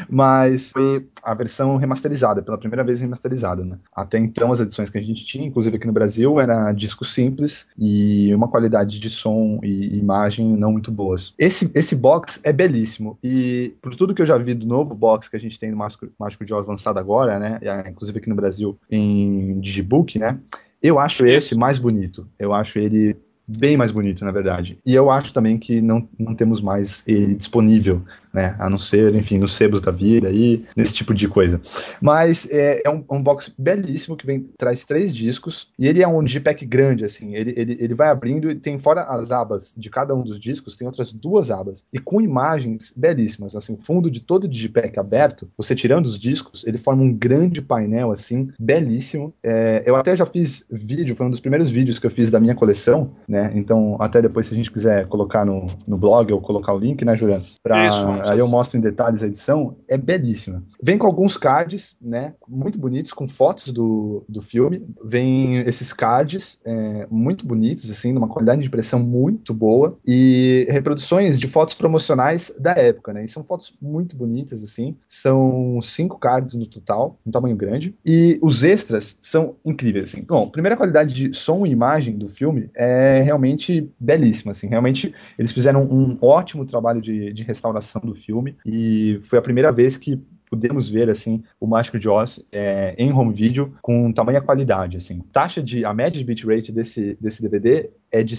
mas foi a versão remasterizada, pela primeira vez remasterizada, né? Até então as edições que a gente tinha, inclusive aqui no Brasil, era disco simples e uma qualidade de som e imagem não muito boas. Esse box é belíssimo, e por tudo que eu já vi do novo box que a gente tem do Mágico de Oz lançado agora, né, inclusive aqui no Brasil em Digibook, né, eu acho esse mais bonito, eu acho ele bem mais bonito, na verdade, e eu acho também que não temos mais ele disponível, né, a não ser, enfim, nos sebos da vida e nesse tipo de coisa. Mas é um box belíssimo que traz 3 discos, e ele é um digipack grande, assim, ele vai abrindo e tem, fora as abas de cada um dos discos, tem outras 2 abas, e com imagens belíssimas, assim, o fundo de todo o digipack aberto, você tirando os discos, ele forma um grande painel, assim, belíssimo. Eu até já fiz vídeo, foi um dos primeiros vídeos que eu fiz da minha coleção, né, então até depois, se a gente quiser colocar no blog ou colocar o link, né, Juliano? Aí eu mostro em detalhes a edição, é belíssima. Vem com alguns cards, né, muito bonitos, com fotos do filme. Vem esses cards muito bonitos, assim, numa qualidade de impressão muito boa, e reproduções de fotos promocionais da época, né, e são fotos muito bonitas, assim. São 5 cards no total, um tamanho grande, e os extras são incríveis, assim. Bom, a primeira qualidade de som e imagem do filme é realmente belíssima, assim. Realmente eles fizeram um ótimo trabalho de restauração do filme, e foi a primeira vez que pudemos ver, assim, o Mágico de Oz em home video com tamanha qualidade, assim. A média de bitrate desse DVD é de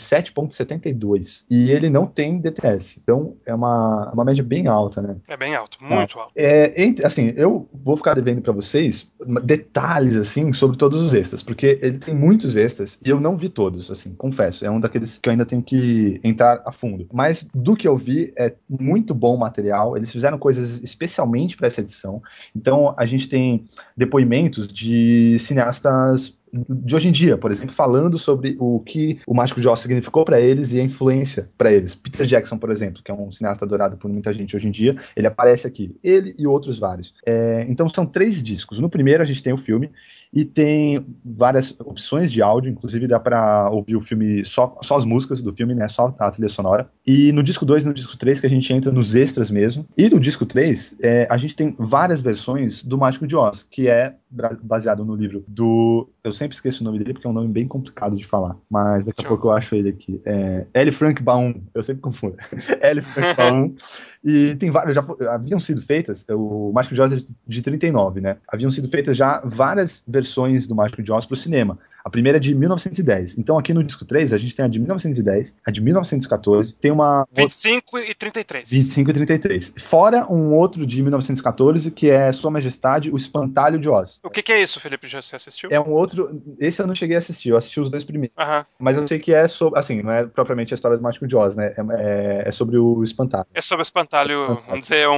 7.72, e ele não tem DTS, então é uma média bem alta, né? É bem alto, muito alto. Assim, eu vou ficar devendo para vocês detalhes, assim, sobre todos os extras, porque ele tem muitos extras, e eu não vi todos, assim, confesso, é um daqueles que eu ainda tenho que entrar a fundo, mas do que eu vi, é muito bom o material, eles fizeram coisas especialmente para essa edição, então a gente tem depoimentos de cineastas de hoje em dia, por exemplo, falando sobre o que o Mágico de Oz significou para eles e a influência para eles. Peter Jackson, por exemplo, que é um cineasta adorado por muita gente hoje em dia, ele aparece aqui, ele e outros vários. Então são 3 discos. No primeiro a gente tem o filme, e tem várias opções de áudio, inclusive dá para ouvir o filme, só as músicas do filme, né, só a trilha sonora. E no disco 2 e no disco 3 que a gente entra nos extras mesmo. E no disco 3, a gente tem várias versões do Mágico de Oz, que é baseado no livro do... Eu sempre esqueço o nome dele, porque é um nome bem complicado de falar, mas daqui a pouco eu acho ele aqui. L. Frank Baum, eu sempre confundo. L. Frank Baum. E tem várias, já haviam sido feitas, o Mágico de Oz é de 39, né? Haviam sido feitas já várias versões do Mágico de Oz para o cinema. A primeira é de 1910. Então aqui no disco 3 a gente tem a de 1910, a de 1914, tem uma... 25 e 33. 25 e 33. Fora um outro de 1914, que é Sua Majestade, o Espantalho de Oz. O que é isso, Felipe? Já você assistiu? É um outro... Esse eu não cheguei a assistir, eu assisti os 2 primeiros. Mas eu sei que é sobre... Assim, não é propriamente a história do Mágico de Oz, né? É sobre o Espantalho. É sobre o Espantalho, vamos dizer,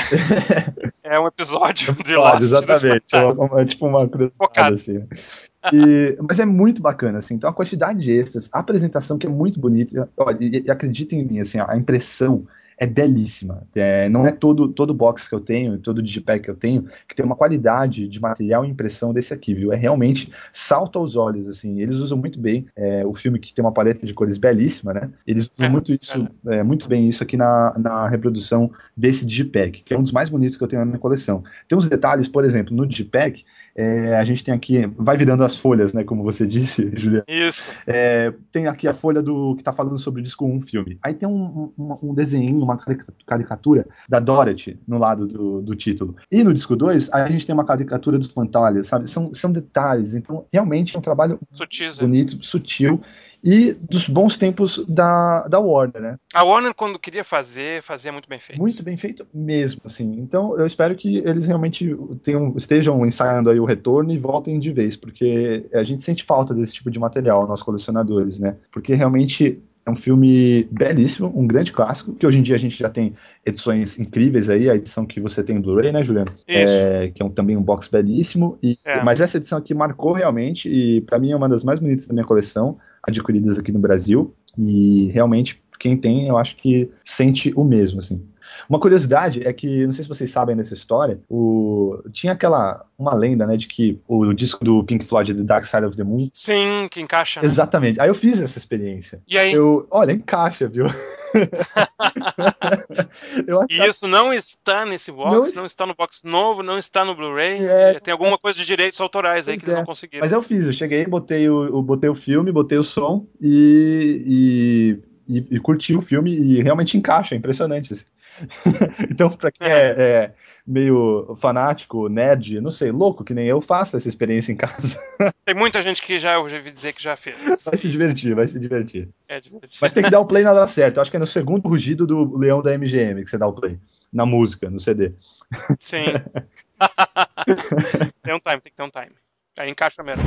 é um episódio de Lost. Exatamente, é tipo uma curiosidade, assim. Mas é muito bacana, assim. Então a quantidade de extras, a apresentação que é muito bonita, olha, e acreditem em mim, assim, a impressão é belíssima. Não é todo box que eu tenho, todo digipack que eu tenho, que tem uma qualidade de material e impressão desse aqui, viu? Realmente salta aos olhos, assim. Eles usam muito bem o filme, que tem uma paleta de cores belíssima, né? Eles usam muito bem isso aqui na reprodução desse digipack, que é um dos mais bonitos que eu tenho na minha coleção. Tem uns detalhes, por exemplo, no digipack, a gente tem aqui, vai virando as folhas, né, como você disse, Juliana. Isso. Tem aqui a folha que tá falando sobre o disco 1 filme. Aí tem um desenho, uma caricatura da Dorothy no lado do título. E no disco 2, a gente tem uma caricatura dos Espantalhos, sabe? São detalhes. Então, realmente é um trabalho bonito, sutil, e dos bons tempos da Warner, né? A Warner, quando queria fazer, fazia muito bem feito. Muito bem feito mesmo, assim. Então, eu espero que eles realmente estejam ensaiando aí o retorno e voltem de vez, porque a gente sente falta desse tipo de material, nós colecionadores, né? Porque realmente é um filme belíssimo, um grande clássico, que hoje em dia a gente já tem edições incríveis aí, a edição que você tem do Blu-ray, né, Juliano? Isso. Que é também um box belíssimo, mas essa edição aqui marcou realmente, e pra mim é uma das mais bonitas da minha coleção, adquiridas aqui no Brasil, e realmente quem tem, eu acho que sente o mesmo, assim. Uma curiosidade é que, não sei se vocês sabem dessa história, tinha uma lenda, né, de que o disco do Pink Floyd, The Dark Side of the Moon... Sim, que encaixa, né? Exatamente. Aí eu fiz essa experiência. E aí? Olha, encaixa, viu? E isso não está nesse box, não está no box novo, não está no Blu-ray. Tem alguma coisa de direitos autorais aí que eles não conseguiram. Mas eu fiz, eu cheguei, botei o filme, botei o som e curti o filme e realmente encaixa, é impressionante. Assim. Então, pra quem é meio fanático, nerd, não sei, louco, que nem eu, faça essa experiência em casa. Tem muita gente que já ouvi dizer que já fez. Vai se divertir. É divertido. Mas tem que dar o play na hora certa. Eu acho que é no segundo rugido do Leão da MGM que você dá o play. Na música, no CD. Sim. Tem que ter um time. Aí encaixa mesmo.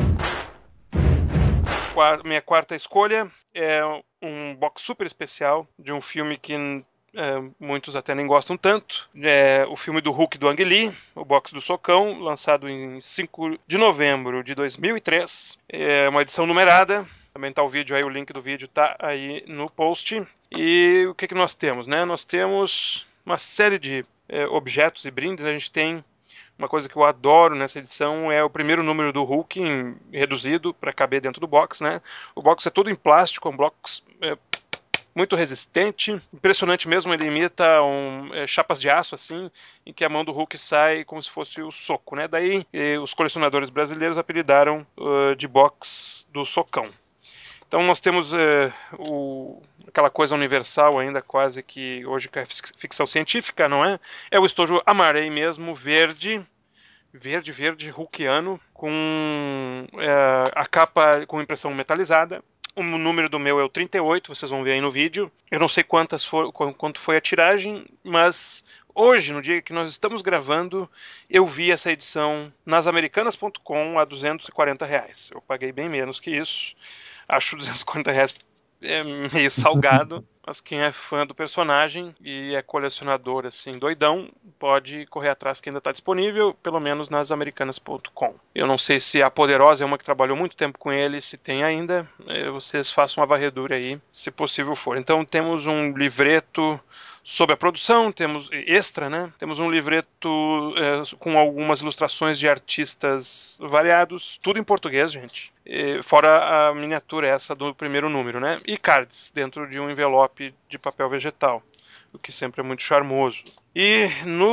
Minha quarta escolha é um box super especial de um filme que muitos até nem gostam tanto. É o filme do Hulk do Ang Lee, o box do Socão, lançado em 5 de novembro de 2003. É uma edição numerada. Também tá o vídeo aí, o link do vídeo tá aí no post. E o que nós temos, né? Nós temos uma série de objetos e brindes. A gente tem uma coisa que eu adoro nessa edição, é o primeiro número do Hulk reduzido para caber dentro do box, né? O box é todo em plástico, é um box muito resistente, impressionante mesmo, ele imita chapas de aço, assim, em que a mão do Hulk sai como se fosse o soco, né? Daí os colecionadores brasileiros apelidaram de box do socão. Então nós temos aquela coisa universal ainda, quase que hoje que é ficção científica, não é? É o estojo amarei mesmo, verde hulkiano, com a capa com impressão metalizada. O número do meu é o 38, vocês vão ver aí no vídeo. Eu não sei quanto foi a tiragem, mas hoje, no dia que nós estamos gravando, eu vi essa edição nas americanas.com a R$240. Eu paguei bem menos que isso. Acho R$240 meio salgado, mas quem é fã do personagem e é colecionador assim, doidão, pode correr atrás que ainda está disponível, pelo menos nas americanas.com. Eu não sei se a Poderosa é uma que trabalhou muito tempo com ele, se tem ainda, vocês façam uma varredura aí, se possível for. Então temos um livreto sobre a produção, temos extra, né? Temos um livreto com algumas ilustrações de artistas variados, tudo em português, gente. Fora a miniatura essa do primeiro número, né? E cards dentro de um envelope de papel vegetal, o que sempre é muito charmoso. E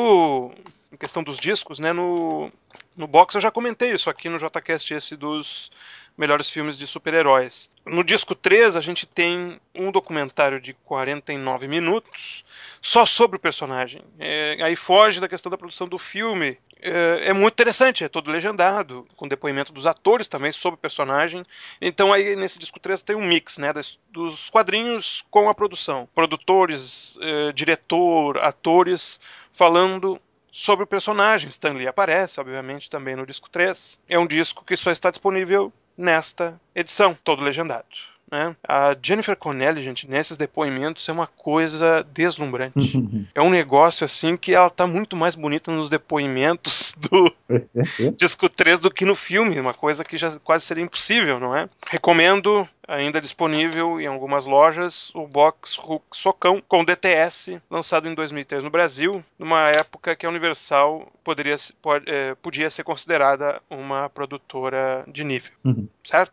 em questão dos discos, né? No box eu já comentei isso aqui no JCast, esse dos melhores filmes de super-heróis. No disco 3 a gente tem um documentário de 49 minutos só sobre o personagem. Aí foge da questão da produção do filme. É muito interessante, é todo legendado, com depoimento dos atores também sobre o personagem. Então aí nesse disco 3 tem um mix, né, dos quadrinhos com a produção. Produtores, diretor, atores falando sobre o personagem. Stan Lee aparece, obviamente, também no disco 3. É um disco que só está disponível nesta edição, todo legendado, né? A Jennifer Connelly, gente, nesses depoimentos é uma coisa deslumbrante. É um negócio assim que ela tá muito mais bonita nos depoimentos do disco 3 do que no filme, uma coisa que já quase seria impossível, não é? Recomendo, ainda disponível em algumas lojas, o box Hulk Socão com DTS, lançado em 2003 no Brasil, numa época que a Universal podia ser considerada uma produtora de nível, certo?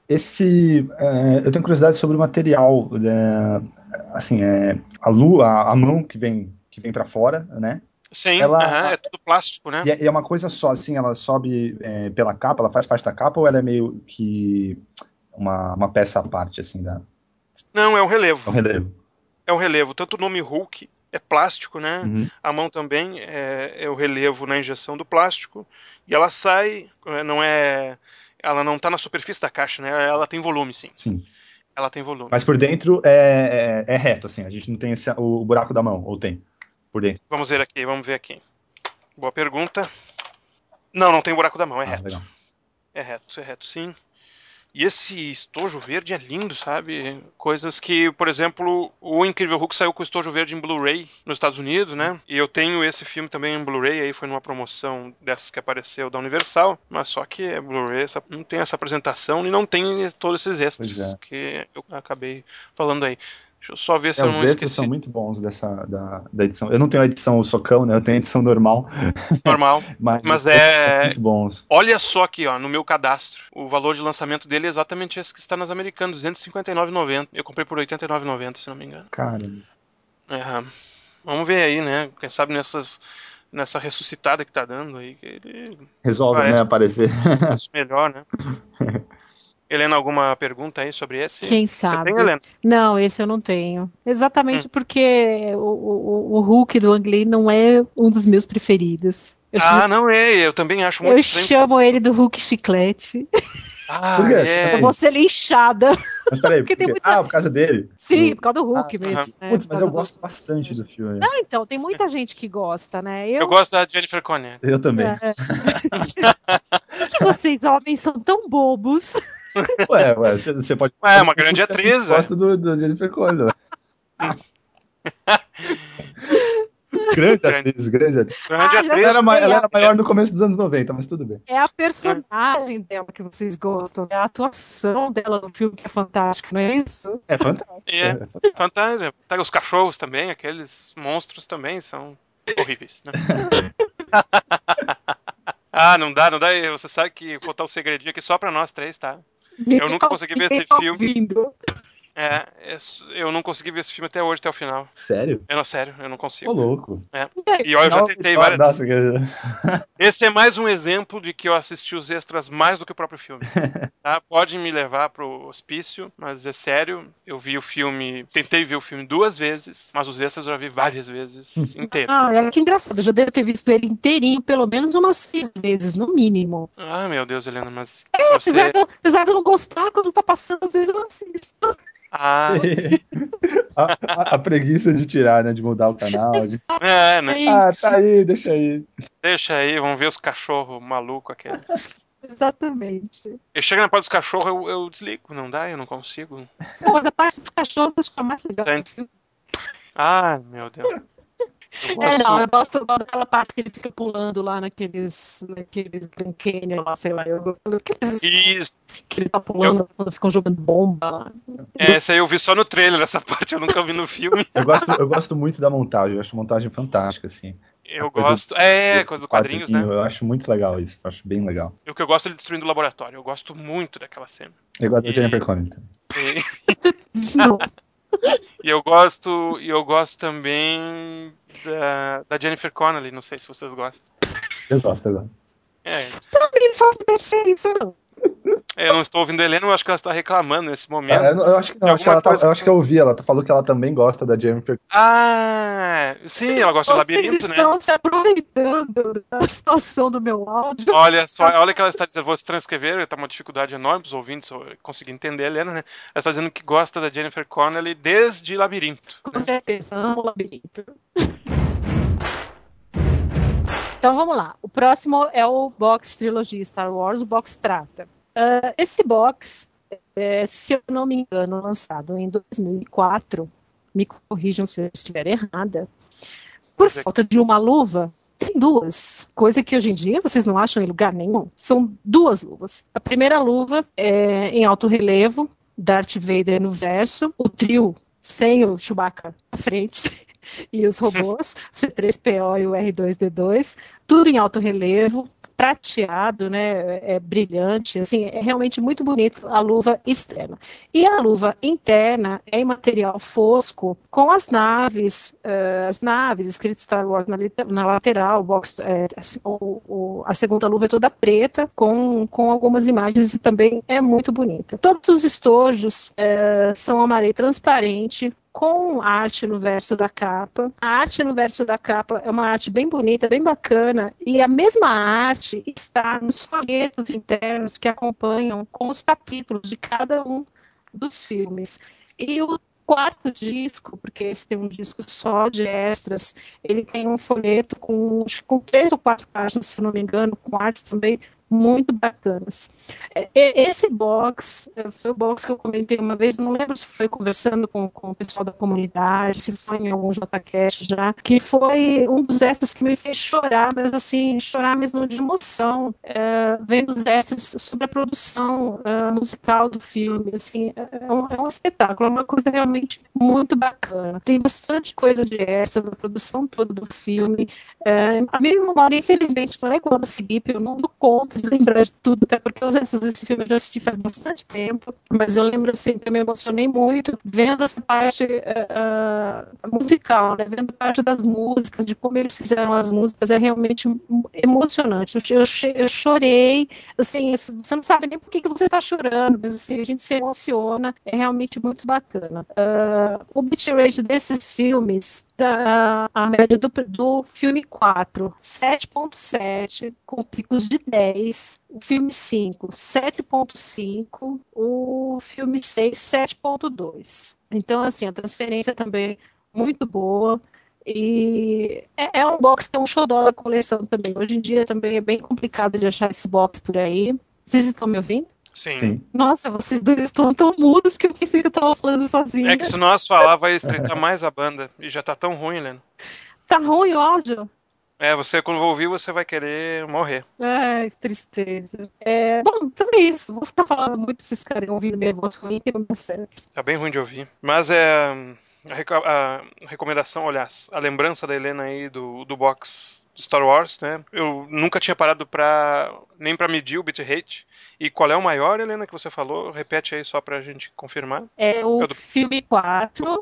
Eu tenho curiosidade sobre o material, assim, a mão que vem para fora, né? Sim, é tudo plástico, né? E é uma coisa só, assim, ela sobe pela capa, ela faz parte da capa ou ela é meio que uma peça à parte, assim, Não, é um relevo. É um relevo. É um relevo. Tanto o nome Hulk é plástico, né? Uhum. A mão também é o relevo na injeção do plástico. E ela sai, ela não está na superfície da caixa, né? Ela tem volume, sim. Ela tem volume. Mas por dentro é reto, assim. A gente não tem o buraco da mão, ou tem? Por dentro. Vamos ver aqui. Boa pergunta. Não tem buraco da mão, é reto. Legal. É reto, sim. E esse estojo verde é lindo, sabe? Coisas que, por exemplo, o Incrível Hulk saiu com o estojo verde em Blu-ray nos Estados Unidos, né? E eu tenho esse filme também em Blu-ray, aí foi numa promoção dessas que apareceu da Universal, mas só que é Blu-ray, não tem essa apresentação e não tem todos esses extras que eu acabei falando aí. Deixa eu só ver se eu não esqueci. Os extras são muito bons da edição. Eu não tenho a edição socão, né? Eu tenho a edição normal. Normal. mas são muito bons. Olha só aqui, ó, no meu cadastro. O valor de lançamento dele é exatamente esse que está nas Americanas, R$ 259,90. Eu comprei por R$ 89,90, se não me engano. Caramba. Vamos ver aí, né? Quem sabe nessa ressuscitada que tá dando aí. Que ele resolve, né? Aparecer. Melhor, né? Helena, alguma pergunta aí sobre esse? Quem sabe? Você tem, Helena? Não, esse eu não tenho. Exatamente porque o Hulk do Ang Lee não é um dos meus preferidos. Não é. Eu também acho muito estranho. Eu chamo ele do Hulk Chiclete. Eu vou ser linchada. Mas peraí, por causa dele? Sim, por causa do Hulk mesmo. Putz, mas eu gosto bastante do filme. Não, então, tem muita gente que gosta, né? Eu gosto da Jennifer Connelly. Eu também. Vocês, homens, são tão bobos. Ué, você pode... É uma grande atriz, gosta do Jennifer Connelly. Grande atriz. Ela era maior no começo dos anos 90, mas tudo bem. É a personagem dela que vocês gostam, é a atuação dela no filme que é fantástica, não é isso? É fantástico. É fantástico. Os cachorros também, aqueles monstros também são horríveis, né? Não dá. Você sabe que vou botar um segredinho aqui só pra nós três, tá? Eu nunca consegui ver esse filme. Eu não consegui ver esse filme até hoje, até o final. Sério? Sério, eu não consigo. Ô, louco. E olha, eu já tentei várias Nossa, Esse é mais um exemplo de que eu assisti os extras mais do que o próprio filme. Tá? Pode me levar pro hospício, mas é sério, eu vi o filme, tentei ver o filme 2 vezes, mas os extras eu já vi várias vezes inteiros. Que engraçado, eu já devo ter visto ele inteirinho pelo menos umas 6 vezes, no mínimo. Meu Deus, Helena, mas apesar de eu não gostar, quando tá passando, às vezes eu assisto. A preguiça de tirar, né? De mudar o canal. Né? Tá aí, deixa aí. Deixa aí, vamos ver os cachorros malucos aqueles. Exatamente. Eu chego na parte dos cachorros, eu desligo, não dá, eu não consigo. Mas a parte dos cachorros eu acho que é mais legal. Meu Deus. Eu gosto daquela parte que ele fica pulando lá naqueles Grand Canyon lá, sei lá. Isso. Que ele tá pulando quando ficam jogando bomba lá. Essa aí eu vi só no trailer, essa parte eu nunca vi no filme. Eu gosto muito da montagem, eu acho a montagem fantástica, assim. Eu gosto. Coisa dos quadrinhos, né? Eu acho muito legal isso, eu acho bem legal. O que eu gosto é ele destruindo o laboratório, eu gosto muito daquela cena. Eu gosto da Jennifer Connelly. E eu gosto também da Jennifer Connelly, não sei se vocês gostam. Eu gosto. Não me faz diferença, não. Eu não estou ouvindo a Helena, eu acho que ela está reclamando nesse momento. Eu acho que não, eu acho que eu ouvi, ela falou que ela também gosta da Jennifer. Sim, ela gosta do labirinto, né? Vocês estão se aproveitando da situação do meu áudio. Olha o que ela está dizendo, vou se transcrever, está uma dificuldade enorme para os ouvintes conseguir entender a Helena, né? Ela está dizendo que gosta da Jennifer Connelly desde Labirinto. Com certeza, amo o Labirinto. Então vamos lá, o próximo é o box trilogia Star Wars, o box prata. Esse box, se eu não me engano, lançado em 2004, me corrijam se eu estiver errada, por falta de uma luva, tem 2, coisa que hoje em dia vocês não acham em lugar nenhum. São 2 luvas. A primeira luva é em alto relevo, Darth Vader no verso, o trio sem o Chewbacca à frente e os robôs, o C3PO e o R2-D2, tudo em alto relevo, prateado, né, é brilhante, assim, é realmente muito bonito a luva externa. E a luva interna é em material fosco, com as naves escrito Star Wars na lateral, a segunda luva é toda preta, com algumas imagens e também é muito bonita. Todos os estojos são amarelo transparente, com arte no verso da capa. A arte no verso da capa é uma arte bem bonita, bem bacana, e a mesma arte está nos folhetos internos que acompanham com os capítulos de cada um dos filmes. E o quarto disco, porque esse tem um disco só de extras, ele tem um folheto com 3 ou 4 páginas, se não me engano, com artes também muito bacanas. Esse box foi o box que eu comentei uma vez, não lembro se foi conversando com o pessoal da comunidade, se foi em algum JCast já, que foi um dos extras que me fez chorar, mas assim, chorar mesmo de emoção, vendo os extras sobre a produção musical do filme, assim, é um espetáculo, é uma coisa realmente muito bacana. Tem bastante coisa de extra, da produção toda do filme. A minha memória, infelizmente, não é igual a do Felipe, eu não dou conta de lembrar de tudo, até porque os extras desse filme eu já assisti faz bastante tempo, mas eu lembro assim que eu me emocionei muito vendo essa parte musical, né? Vendo parte das músicas, de como eles fizeram as músicas, é realmente emocionante. Eu chorei, assim, você não sabe nem por que você está chorando, mas assim, a gente se emociona, é realmente muito bacana. O bitrate desses filmes, a média do filme 4, 7.7, com picos de 10, o filme 5, 7.5, o filme 6, 7.2. Então, assim, a transferência também muito boa, e é um box que é um xodó da coleção também. Hoje em dia também é bem complicado de achar esse box por aí. Vocês estão me ouvindo? Sim. Nossa, vocês dois estão tão mudos que eu pensei que eu tava falando sozinha. É que se nós falar vai estreitar mais a banda. E já tá tão ruim, Helena. Tá ruim o áudio? Você quando ouvir, você vai querer morrer. Ai, que tristeza. Bom, então é isso. Vou ficar falando muito pra vocês ficarem ouvindo minha voz ruim, que não dá certo. Tá bem ruim de ouvir. Mas a recomendação, aliás, a lembrança da Helena aí do box do Star Wars, né? Eu nunca tinha parado nem pra medir o bitrate. E qual é o maior, Helena, que você falou? Repete aí só pra gente confirmar. É o filme 4,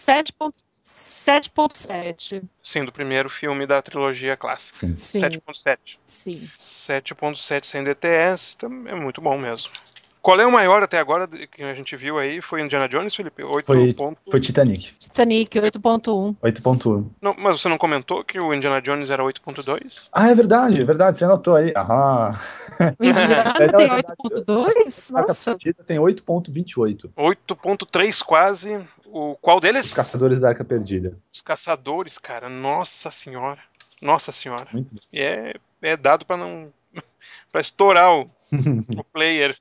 7.7. Sim, do primeiro filme da trilogia clássica. Sim. 7.7. Sim. 7.7 sem DTS, é muito bom mesmo. Qual é o maior até agora que a gente viu aí? Foi Indiana Jones, Felipe? 8. Foi Titanic. Titanic, 8.1. 8.1. Não, mas você não comentou que o Indiana Jones era 8.2? Ah, é verdade. Você anotou aí. O Indiana tem 8.2? Nossa. Tem 8.28. 8.3 quase. Qual deles? Os Caçadores da Arca Perdida. Os Caçadores, cara. Nossa senhora. Nossa senhora. Muito bom. E é dado pra não... pra estourar o player.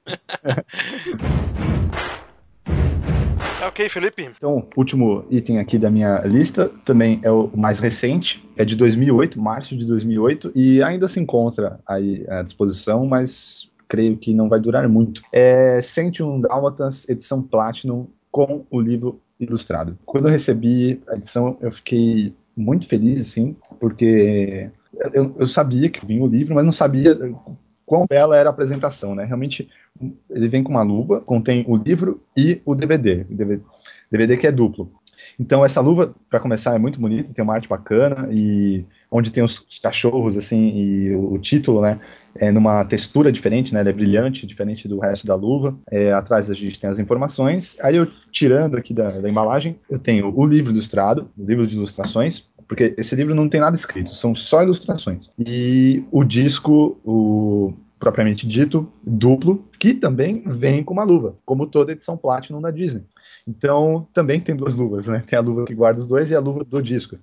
Ok, Felipe. Então, o último item aqui da minha lista também é o mais recente, é de 2008, março de 2008, e ainda se encontra aí à disposição, mas creio que não vai durar muito. É 101 Dálmatas, edição Platinum, com o livro ilustrado. Quando eu recebi a edição, eu fiquei muito feliz, assim, porque eu sabia que vinha o livro, mas não sabia quão bela era a apresentação, né? Realmente, ele vem com uma luva, contém o livro e o DVD. DVD que é duplo. Então, essa luva, para começar, é muito bonita, tem uma arte bacana, e onde tem os cachorros, assim, e o título, né? É numa textura diferente, né? Ele é brilhante, diferente do resto da luva. Atrás a gente tem as informações. Aí eu, tirando aqui da embalagem, eu tenho o livro ilustrado, o livro de ilustrações, porque esse livro não tem nada escrito, são só ilustrações. E o disco, propriamente dito, duplo, que também vem com uma luva, como toda edição Platinum da Disney. Então, também tem duas luvas, né? Tem a luva que guarda os dois e a luva do disco.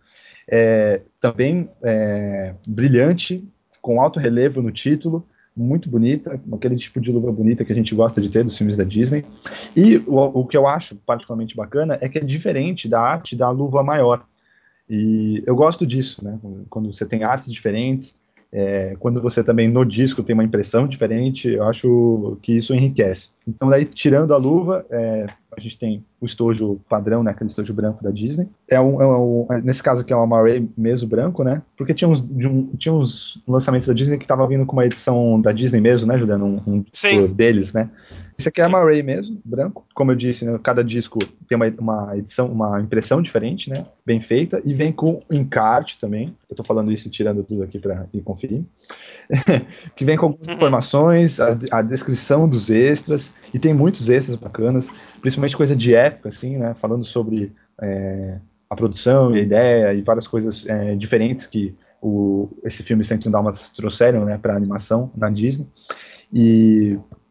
Também brilhante, com alto relevo no título, muito bonita, aquele tipo de luva bonita que a gente gosta de ter dos filmes da Disney. E o que eu acho particularmente bacana é que é diferente da arte da luva maior. E eu gosto disso, né? Quando você tem artes diferentes, quando você também no disco tem uma impressão diferente, eu acho que isso enriquece. Então daí, tirando a luva, a gente tem o estojo padrão, né? Aquele estojo branco da Disney. Nesse caso aqui é um Amaray mesmo branco, né? Porque tinha uns lançamentos da Disney que estavam vindo com uma edição da Disney mesmo, né, Juliano? Um deles, né? Esse aqui é Amaray mesmo, branco. Como eu disse, né, cada disco tem uma edição, uma impressão diferente, né? Bem feita. E vem com encarte também. Eu tô falando isso tirando tudo aqui para ir conferir. Que vem com informações, a descrição dos extras. E tem muitos extras bacanas, principalmente coisa de época, assim, né? Falando sobre a produção e a ideia e várias coisas diferentes que esse filme 101 Dálmatas trouxeram, né, para a animação na Disney. E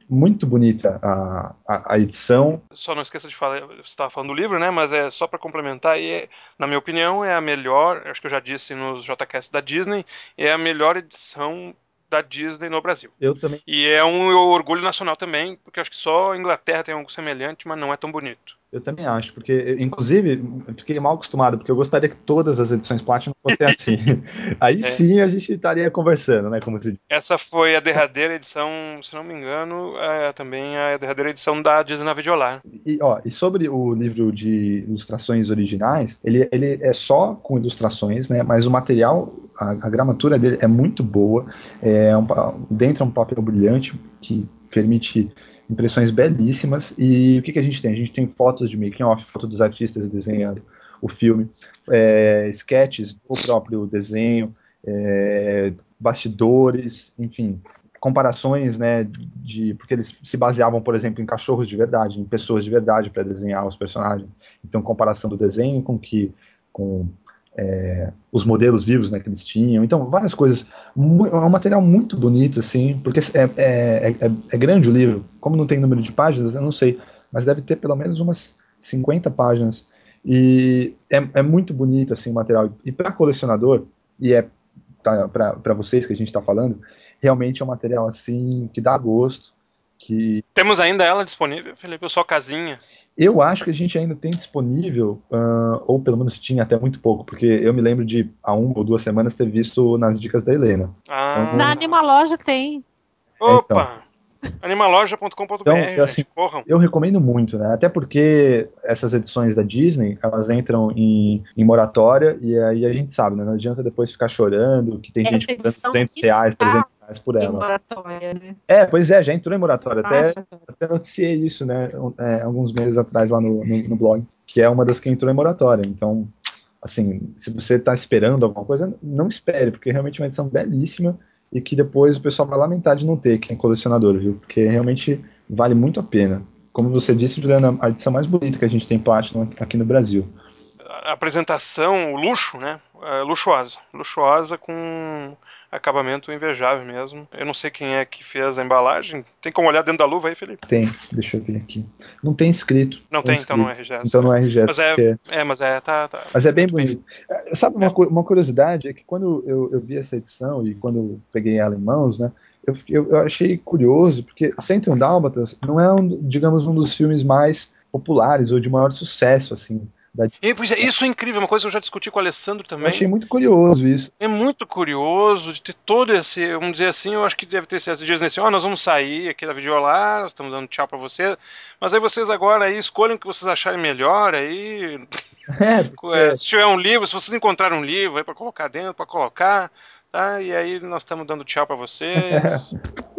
muito bonita a edição. Só não esqueça de falar, você estava falando do livro, né? Mas é só para complementar, na minha opinião, é a melhor, acho que eu já disse nos JCast da Disney, é a melhor edição da Disney no Brasil. Eu também. E é um orgulho nacional também, porque acho que só a Inglaterra tem algo semelhante, mas não é tão bonito. Eu também acho, porque, inclusive, eu fiquei mal acostumado, porque eu gostaria que todas as edições Platinum fossem assim. Aí sim a gente estaria conversando, né? Como se diz. Essa foi a derradeira edição, se não me engano, também a derradeira edição da Disney na Videolar. E sobre o livro de ilustrações originais, ele é só com ilustrações, né? Mas o material, a gramatura dele é muito boa. Dentro é um papel brilhante que permite impressões belíssimas. E o que a gente tem? A gente tem fotos de making off, foto dos artistas desenhando o filme, sketches do próprio desenho, bastidores, enfim, comparações, né, porque eles se baseavam, por exemplo, em cachorros de verdade, em pessoas de verdade para desenhar os personagens. Então, comparação do desenho com os modelos vivos, né, que eles tinham. Então, várias coisas. É um material muito bonito, assim, porque é grande o livro. Como não tem número de páginas, eu não sei, mas deve ter pelo menos umas 50 páginas. E é muito bonito, assim, o material. E para colecionador, e para vocês que a gente está falando, realmente é um material, assim, que dá gosto. Temos ainda ela disponível, Felipe, ou só casinha? Eu acho que a gente ainda tem disponível, ou pelo menos tinha até muito pouco, porque eu me lembro de há 1 ou 2 semanas ter visto nas dicas da Helena. Então, na Animaloja tem. Opa! Animaloja.com.br. Então, assim, eu recomendo muito, né? Até porque essas edições da Disney, elas entram em moratória, e aí a gente sabe, né? Não adianta depois ficar chorando, que tem gente pagando R$200, R$300 por ela. Moratória, né? Pois já entrou em moratória. Até noticiei isso, né? Alguns meses atrás lá no blog, que é uma das que entrou em moratória. Então, assim, se você está esperando alguma coisa, não espere, porque realmente é uma edição belíssima e que depois o pessoal vai lamentar de não ter, quem é colecionador, viu? Porque realmente vale muito a pena. Como você disse, Juliana, a edição mais bonita que a gente tem Platinum aqui no Brasil. A apresentação, o luxo, né? Luxuosa. Luxuosa com acabamento invejável mesmo. Eu não sei quem é que fez a embalagem. Tem como olhar dentro da luva aí, Felipe? Tem, deixa eu ver aqui. Não tem escrito. Não tem, então não é RGS. Então não é RGS. Tá. Mas é bem bonito. Sabe uma curiosidade? É que quando eu vi essa edição e quando eu peguei ela em mãos, né? Eu achei curioso, porque 101 Dálmatas não é, digamos, um dos filmes mais populares ou de maior sucesso, assim. Pois é, isso é incrível, uma coisa que eu já discuti com o Alessandro também. Eu achei muito curioso isso. É muito curioso de ter todo esse, vamos dizer assim, eu acho que deve ter sido Disney assim, nós vamos sair aqui da Videolar, nós estamos dando tchau pra vocês, mas aí vocês agora aí escolhem o que vocês acharem melhor, aí... se tiver um livro, se vocês encontrarem um livro aí pra colocar dentro, pra colocar, tá? E aí nós estamos dando tchau pra vocês.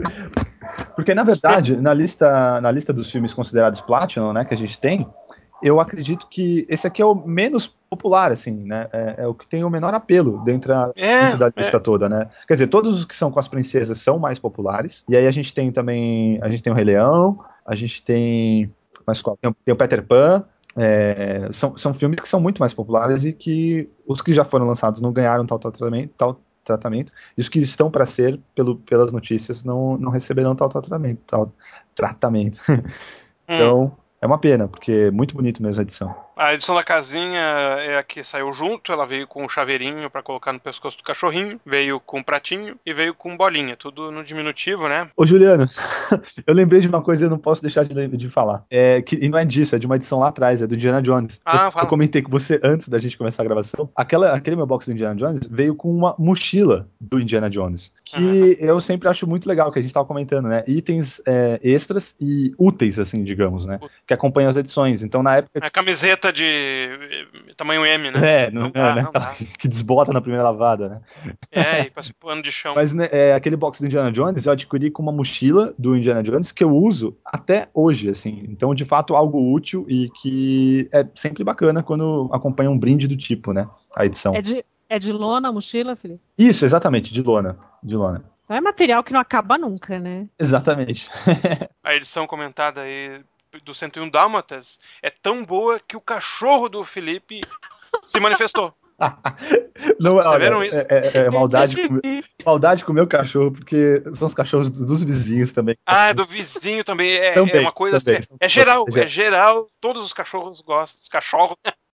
Porque, na verdade, na lista dos filmes considerados Platinum, né, que a gente tem, eu acredito que esse aqui é o menos popular, assim, né? É o que tem o menor apelo dentro da lista toda, né? Quer dizer, todos os que são com as princesas são mais populares. E aí a gente tem também, a gente tem o Rei Leão, a gente tem, tem o Peter Pan. São filmes que são muito mais populares e que os que já foram lançados não ganharam tal tratamento, e os que estão para ser, pelas notícias, não receberão tal tratamento. Então, é uma pena, porque é muito bonito mesmo a edição. A edição da casinha é a que saiu junto, ela veio com um chaveirinho pra colocar no pescoço do cachorrinho, veio com um pratinho e veio com bolinha, tudo no diminutivo, né? Ô Juliano, eu lembrei de uma coisa e eu não posso deixar de falar. E não é disso, é de uma edição lá atrás, é do Indiana Jones. Eu comentei com você antes da gente começar a gravação, aquele meu box do Indiana Jones veio com uma mochila do Indiana Jones, que eu sempre acho muito legal, que a gente tava comentando, né? Itens extras e úteis, assim, digamos, né? Que acompanham as edições. Então, na época... A camiseta de tamanho M, né? Não dá. Que desbota na primeira lavada, né? E passa pano de chão. Mas né, aquele box do Indiana Jones eu adquiri com uma mochila do Indiana Jones que eu uso até hoje, assim. Então, de fato, algo útil e que é sempre bacana quando acompanha um brinde do tipo, né? A edição. É de lona a mochila, Felipe? Isso, exatamente, de lona. Então é material que não acaba nunca, né? Exatamente. A edição comentada aí do 101 Dálmatas é tão boa que o cachorro do Felipe se manifestou. Não, Vocês olha, perceberam isso? maldade com o meu cachorro, porque são os cachorros dos vizinhos também. Ah, do vizinho também. É Também, uma coisa também. assim. É geral. Todos os cachorros gostam. Os cachorros.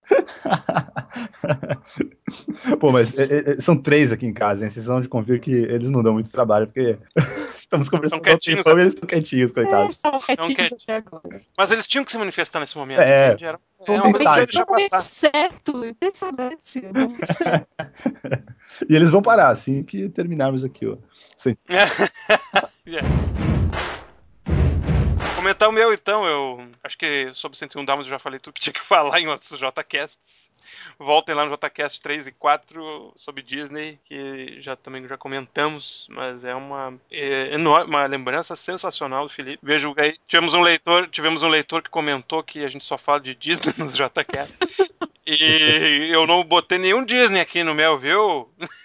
Pô, mas são 3 aqui em casa, hein? Vocês vão de convir que eles não dão muito trabalho, porque estamos conversando Tão quietinhos, e eles estão quietinhos, coitados. Estavam quietinhos quietinhos. até agora. Mas eles tinham que se manifestar nesse momento. É. Entende? Um uma coisa que detalhe. vai deixar passar. Certo, impressionante. E eles vão parar assim que terminarmos aqui, ó. Sim. Comentar o meu, então. Eu acho que sobre 101 Dálmatas eu já falei tudo que tinha que falar em outros JCasts. Voltem lá no JCast 3 e 4 sobre Disney, que também já comentamos, mas é uma lembrança sensacional do Felipe. Vejo aí, tivemos um leitor que comentou que a gente só fala de Disney nos JCast. E eu não botei nenhum Disney aqui no meu, viu?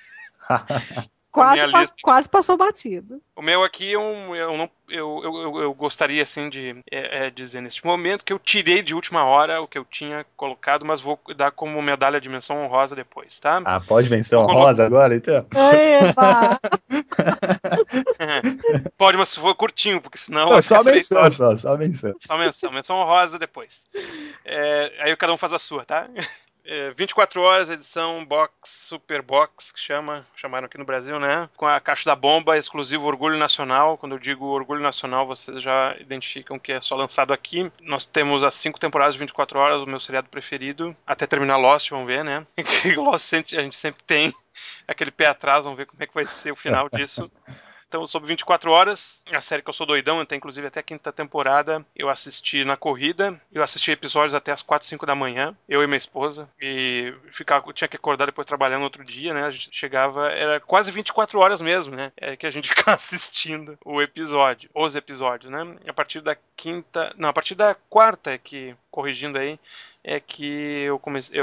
Quase passou batido. O meu aqui eu gostaria assim de dizer neste momento que eu tirei de última hora o que eu tinha colocado, mas vou dar como medalha de menção honrosa depois, tá? Ah, pode menção honrosa agora, então? Eba! Pode, mas se for curtinho, porque senão... Não, só menção. Só menção honrosa depois. Aí cada um faz a sua, tá? 24 horas, edição box, super box, que chamaram aqui no Brasil, né? Com a caixa da bomba, exclusivo Orgulho Nacional. Quando eu digo Orgulho Nacional, vocês já identificam que é só lançado aqui. Nós temos as 5 temporadas de 24 horas, o meu seriado preferido. Até terminar Lost, vamos ver, né? Lost a gente sempre tem aquele pé atrás, vamos ver como é que vai ser o final disso. Então, sobre 24 horas, a série que eu sou doidão, até inclusive até a 5ª temporada, eu assisti na corrida, eu assisti episódios até as 4, 5 da manhã, eu e minha esposa, e tinha que acordar depois trabalhando no outro dia, né, a gente chegava, era quase 24 horas mesmo, né, que a gente ficava assistindo os episódios, né, a partir da 4ª, corrigindo aí, é que eu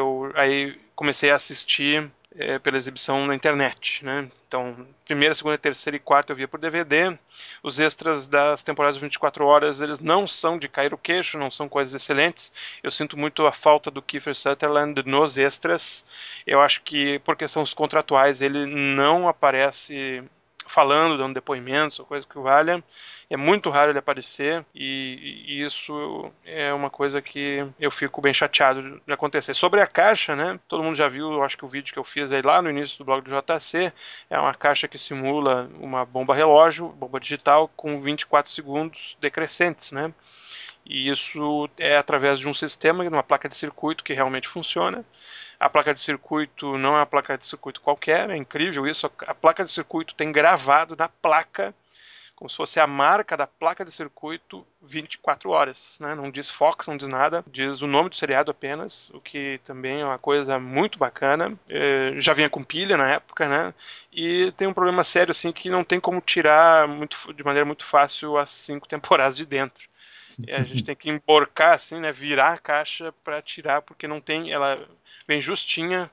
comecei a assistir pela exibição na internet, né? Então, 1ª, 2ª, 3ª e 4ª eu via por DVD. Os extras das temporadas de 24 horas, eles não são de cair o queixo, não são coisas excelentes. Eu sinto muito a falta do Kiefer Sutherland nos extras. Eu acho que, por questões contratuais, ele não aparece falando, dando depoimentos ou coisa que valha. É muito raro ele aparecer e isso é uma coisa que eu fico bem chateado de acontecer. Sobre a caixa, né? Todo mundo já viu, eu acho que o vídeo que eu fiz aí lá no início do blog do JC é uma caixa que simula uma bomba relógio, bomba digital com 24 segundos decrescentes, né? E isso é através de um sistema, de uma placa de circuito que realmente funciona. A placa de circuito não é uma placa de circuito qualquer, é incrível isso. A placa de circuito tem gravado na placa, como se fosse a marca da placa de circuito, 24 horas. Né? Não diz Fox, não diz nada, diz o nome do seriado apenas, o que também é uma coisa muito bacana. Já vinha com pilha na época, né? E tem um problema sério assim, que não tem como tirar de maneira muito fácil as 5 temporadas de dentro. A gente tem que emborcar, assim, né? Virar a caixa para tirar, porque não tem... Ela vem justinha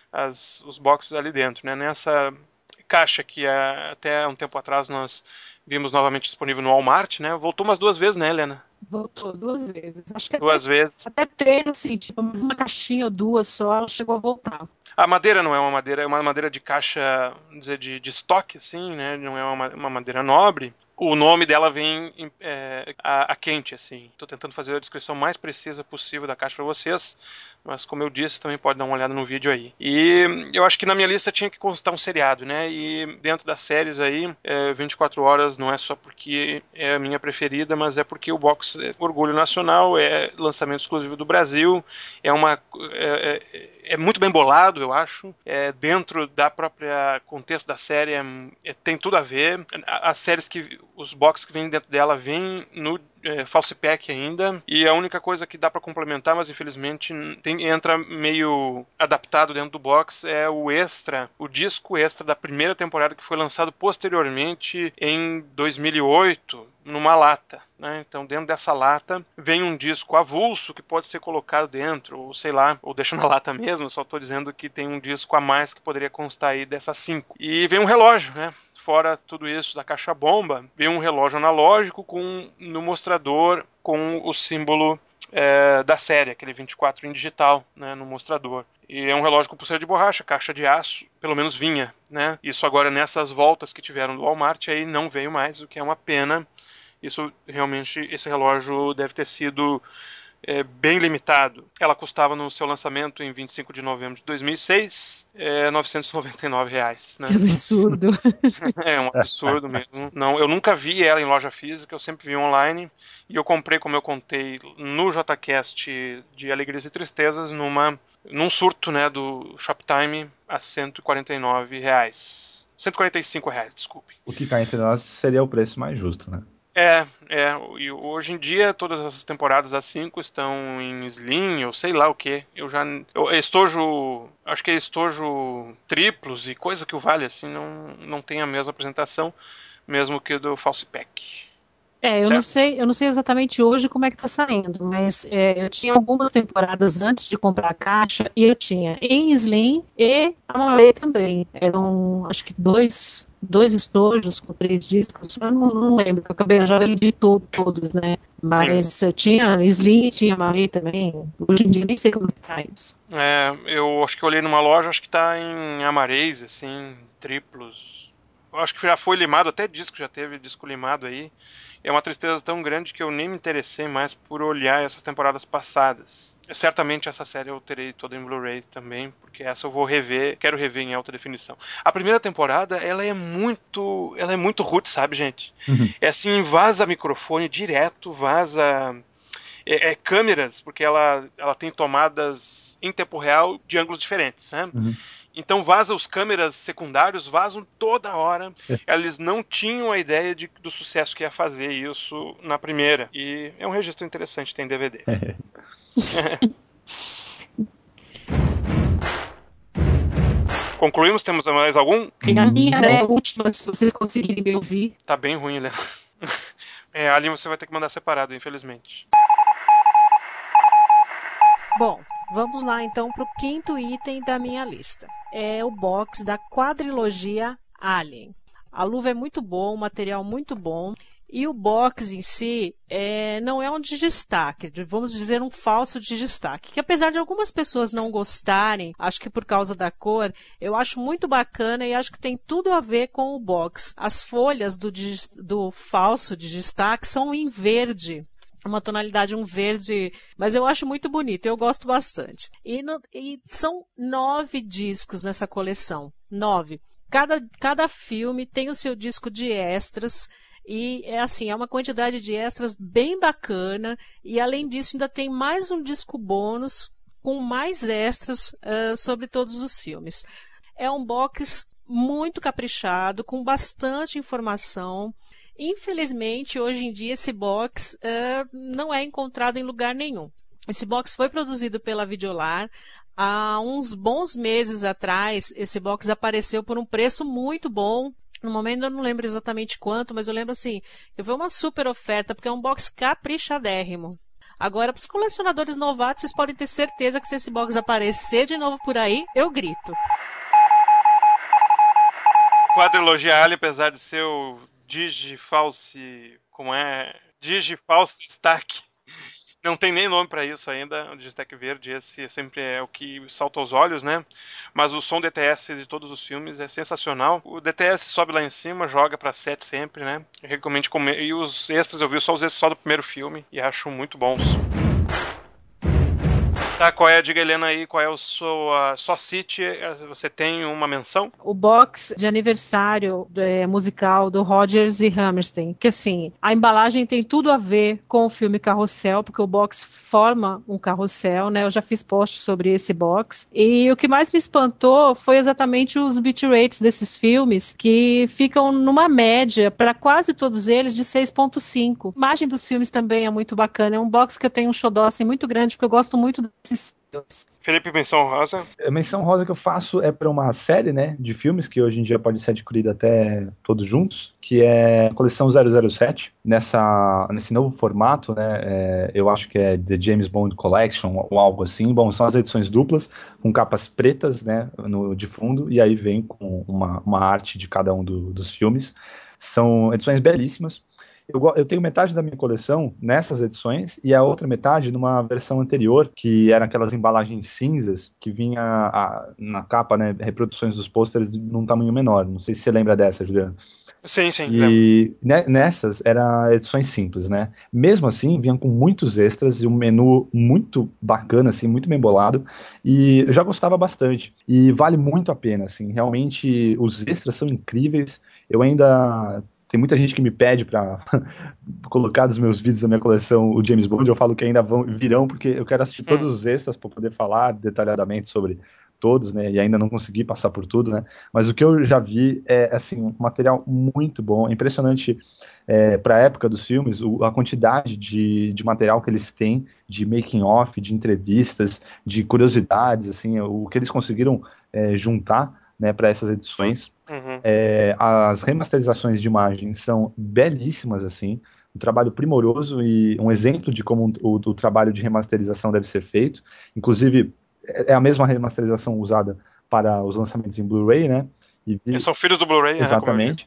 os boxes ali dentro, né? Nessa caixa que até um tempo atrás nós vimos novamente disponível no Walmart, né? Voltou umas 2 vezes, né, Helena? Voltou 2 vezes. Acho que 2 vezes. Até 3, assim, tipo, uma caixinha ou 2 só, ela chegou a voltar. A madeira não é uma madeira, é uma madeira de caixa, dizer, de estoque, assim, né? Não é uma madeira nobre. O nome dela vem a quente, assim. Estou tentando fazer a descrição mais precisa possível da caixa para vocês, mas como eu disse, também pode dar uma olhada no vídeo aí. E eu acho que na minha lista tinha que constar um seriado, né? E dentro das séries aí, 24 horas não é só porque é a minha preferida, mas é porque o box é Orgulho Nacional, é lançamento exclusivo do Brasil, é muito bem bolado, eu acho. Dentro da própria contexto da série, tem tudo a ver. As séries os boxes que vêm dentro dela vêm no false pack ainda, e a única coisa que dá para complementar, mas infelizmente entra meio adaptado dentro do box, é o disco extra da 1ª temporada, que foi lançado posteriormente em 2008 numa lata, né? Então dentro dessa lata vem um disco avulso que pode ser colocado dentro, ou sei lá, ou deixa na lata mesmo. Eu só tô dizendo que tem um disco a mais que poderia constar aí dessas 5. E vem um relógio, né? Fora tudo isso da caixa bomba, vem um relógio analógico no mostrador com o símbolo da série, aquele 24 em digital, né, no mostrador. E é um relógio com pulseira de borracha, caixa de aço, pelo menos vinha, né? Isso agora nessas voltas que tiveram do Walmart aí não veio mais, o que é uma pena. Isso realmente, esse relógio deve ter sido bem limitado. Ela custava no seu lançamento em 25 de novembro de 2006, R$999, né? Que absurdo. É um absurdo mesmo. Não, eu nunca vi ela em loja física, eu sempre vi online. E eu comprei, como eu contei, no JCast de Alegrias e Tristezas, num surto, né, do Shoptime a R$149. R$145, desculpe. O que cá entre nós seria o preço mais justo, né? E hoje em dia todas essas temporadas das 5 estão em Slim, ou sei lá o que. Acho que é estojo triplos e coisa que o vale assim não tem a mesma apresentação, mesmo que do False Pack. Eu não sei exatamente hoje como é que tá saindo, mas eu tinha algumas temporadas antes de comprar a caixa e eu tinha em Slim e Amaré também. Eram, acho que dois estojos com 3 discos, eu não lembro, eu já vendi todos, né? Mas tinha Slim e tinha Amaré também. Hoje em dia nem sei como tá isso. Eu acho que eu olhei numa loja, acho que tá em Amarés, assim, triplos. Eu acho que já foi limado, até disco já teve disco limado aí. É uma tristeza tão grande que eu nem me interessei mais por olhar essas temporadas passadas. Certamente essa série eu terei toda em Blu-ray também, porque essa eu vou quero rever em alta definição. A primeira temporada, ela é muito roots, sabe, gente? Uhum. É assim, vaza microfone direto, vaza câmeras, porque ela tem tomadas em tempo real de ângulos diferentes, né? Uhum. Então os câmeras secundários vazam toda hora. Eles não tinham a ideia do sucesso que ia fazer isso na primeira. E é um registro interessante, tem DVD. Concluímos? Temos mais algum? Tem a minha, última, se vocês conseguirem me ouvir. Tá bem ruim, né? Ali você vai ter que mandar separado, infelizmente. Bom, vamos lá então para o 5º item da minha lista. É o box da quadrilogia Alien. A luva é muito boa, o material muito bom. E o box em si não é um destaque, vamos dizer um falso destaque. Que apesar de algumas pessoas não gostarem, acho que por causa da cor, eu acho muito bacana e acho que tem tudo a ver com o box. As folhas do falso de destaque são em verde. Uma tonalidade, um verde, mas eu acho muito bonito, eu gosto bastante. E são 9 discos nessa coleção, 9. Cada filme tem o seu disco de extras, e é uma quantidade de extras bem bacana, e além disso ainda tem mais um disco bônus com mais extras sobre todos os filmes. É um box muito caprichado, com bastante informação. Infelizmente, hoje em dia, esse box não é encontrado em lugar nenhum. Esse box foi produzido pela Videolar. Há uns bons meses atrás, esse box apareceu por um preço muito bom. No momento eu não lembro exatamente quanto, mas eu lembro assim, que foi uma super oferta, porque é um box caprichadérrimo. Agora, para os colecionadores novatos, vocês podem ter certeza que se esse box aparecer de novo por aí, eu grito. Quadrilogia Alien, apesar de ser o Digifalse Stack. Não tem nem nome pra isso ainda, o Digistack verde, esse sempre é o que salta aos olhos, né? Mas o som DTS de todos os filmes é sensacional. O DTS sobe lá em cima, joga pra 7 sempre, né? Eu recomendo comer. E os extras, eu vi só os extras só do primeiro filme e acho muito bons. Tá, qual é? Diga, Helena, aí, qual é o sua city? Você tem uma menção? O box de aniversário musical do Rodgers e Hammerstein, que assim, a embalagem tem tudo a ver com o filme Carrossel, porque o box forma um carrossel, né? Eu já fiz post sobre esse box. E o que mais me espantou foi exatamente os bitrates desses filmes, que ficam numa média, para quase todos eles, de 6.5. A imagem dos filmes também é muito bacana. É um box que eu tenho um xodó assim, muito grande, porque eu gosto muito desses filmes. Felipe, menção rosa? A menção rosa que eu faço é para uma série, né, de filmes que hoje em dia pode ser adquirida até todos juntos, que é a coleção 007, nesse novo formato, né, eu acho que é The James Bond Collection ou algo assim. Bom, são as edições duplas, com capas pretas, né, de fundo, e aí vem com uma arte de cada um dos filmes. São edições belíssimas. Eu tenho metade da minha coleção nessas edições e a outra metade numa versão anterior, que eram aquelas embalagens cinzas, que vinha na capa, né, reproduções dos pôsteres num tamanho menor. Não sei se você lembra dessa, Juliano. Sim, E nessas eram edições simples, né? Mesmo assim, vinham com muitos extras e um menu muito bacana, assim, muito bem bolado. E eu já gostava bastante. E vale muito a pena, assim. Realmente, os extras são incríveis. Eu ainda... Tem muita gente que me pede para colocar nos meus vídeos da minha coleção o James Bond. Eu falo que ainda virão, porque eu quero assistir todos os extras para poder falar detalhadamente sobre todos, né? E ainda não consegui passar por tudo, né? Mas o que eu já vi é, assim, um material muito bom. É impressionante para a época dos filmes, a quantidade de material que eles têm, de making off, de entrevistas, de curiosidades, assim, o que eles conseguiram juntar, né, para essas edições. As remasterizações de imagens são belíssimas, assim, um trabalho primoroso e um exemplo de como o trabalho de remasterização deve ser feito. Inclusive, é a mesma remasterização usada para os lançamentos em Blu-ray, né? São filhos do Blu-ray, exatamente.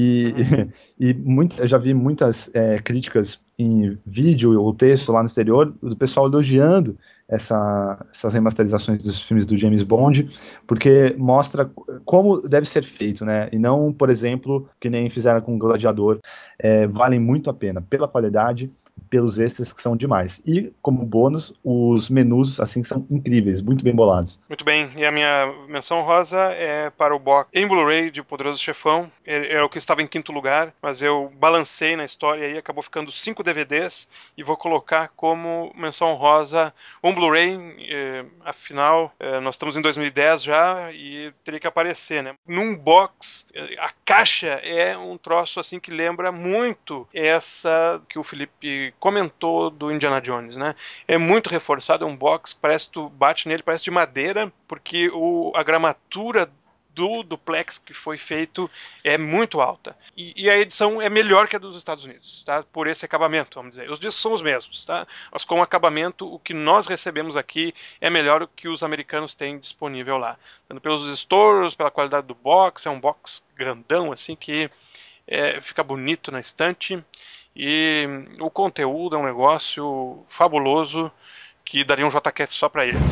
Eu já vi muitas críticas em vídeo ou texto lá no exterior do pessoal elogiando essas remasterizações dos filmes do James Bond, porque mostra como deve ser feito, né? E não, por exemplo, que nem fizeram com o Gladiador. Valem muito a pena pela qualidade, pelos extras que são demais. E, como bônus, os menus, assim, são incríveis, muito bem bolados. Muito bem, e a minha menção rosa é para o box em Blu-ray de Poderoso Chefão. É o que estava em quinto lugar, mas eu balancei na história e acabou ficando 5 DVDs e vou colocar como menção rosa um Blu-ray, afinal, nós estamos em 2010 já e teria que aparecer, né? Num box, a caixa é um troço assim que lembra muito essa que o Felipe comentou do Indiana Jones, né? É muito reforçado, é um box, parece que tu bate nele, parece de madeira, porque a gramatura do duplex que foi feito é muito alta. E a edição é melhor que a dos Estados Unidos, tá? Por esse acabamento, vamos dizer. Os discos são os mesmos, tá? Mas com o acabamento, o que nós recebemos aqui é melhor do que os americanos têm disponível lá. Tanto pelos estouros, pela qualidade do box, é um box grandão, assim, que fica bonito na estante. E o conteúdo é um negócio fabuloso que daria um JCast só para ele.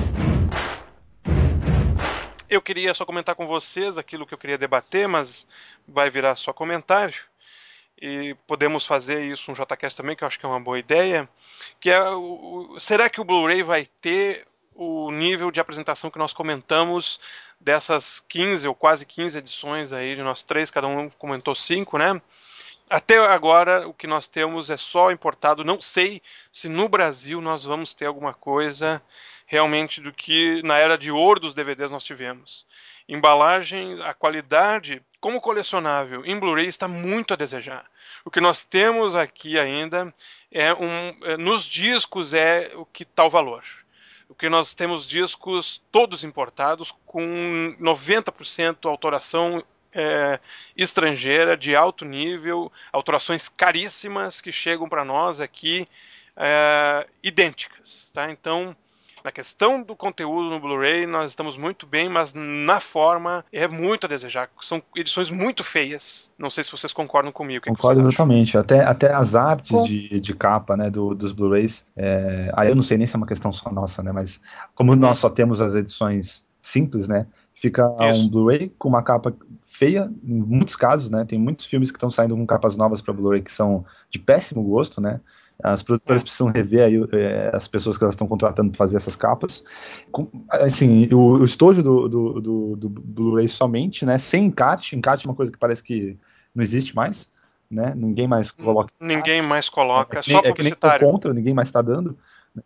Eu queria só comentar com vocês aquilo que eu queria debater, mas vai virar só comentário. E podemos fazer isso um JCast também, que eu acho que é uma boa ideia. Que é será que o Blu-ray vai ter o nível de apresentação que nós comentamos dessas 15 ou quase 15 edições aí de nós três, cada um comentou 5, né? Até agora, o que nós temos é só importado. Não sei se no Brasil nós vamos ter alguma coisa realmente do que na era de ouro dos DVDs nós tivemos. Embalagem, a qualidade, como colecionável, em Blu-ray está muito a desejar. O que nós temos aqui ainda nos discos é o que está o valor. O que nós temos discos todos importados, com 90% autoração estrangeira, de alto nível, autorações caríssimas que chegam para nós aqui idênticas, tá? Então, na questão do conteúdo no Blu-ray, nós estamos muito bem, mas na forma é muito a desejar. São edições muito feias. Não sei se vocês concordam comigo. Concordo exatamente. Até as artes de capa, né, dos Blu-rays, aí eu não sei nem se é uma questão só nossa, né, mas como nós só temos as edições simples, né, fica um Blu-ray com uma capa feia, em muitos casos, né? Tem muitos filmes que estão saindo com capas novas para Blu-ray que são de péssimo gosto, né? As produtoras precisam rever aí as pessoas que elas estão contratando para fazer essas capas. Assim, o estojo do Blu-ray somente, né? Sem encarte. Encarte é uma coisa que parece que não existe mais, né? Ninguém mais coloca. Ninguém mais coloca, só publicitário. Que nem contra, ninguém mais está dando.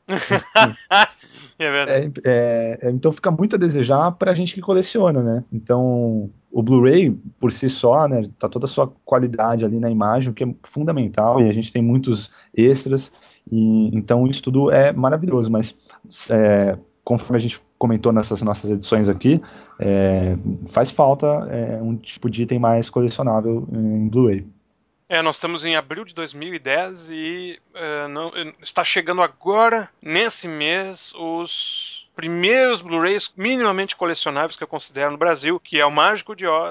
É verdade. Então fica muito a desejar pra gente que coleciona, né? Então o Blu-ray por si só, né, tá toda a sua qualidade ali na imagem, o que é fundamental, e a gente tem muitos extras, e então isso tudo é maravilhoso, mas conforme a gente comentou nessas nossas edições aqui, faz falta um tipo de item mais colecionável em Blu-ray. Nós estamos em abril de 2010 e está chegando agora, nesse mês, os primeiros Blu-rays minimamente colecionáveis que eu considero no Brasil, que é o Mágico de Oz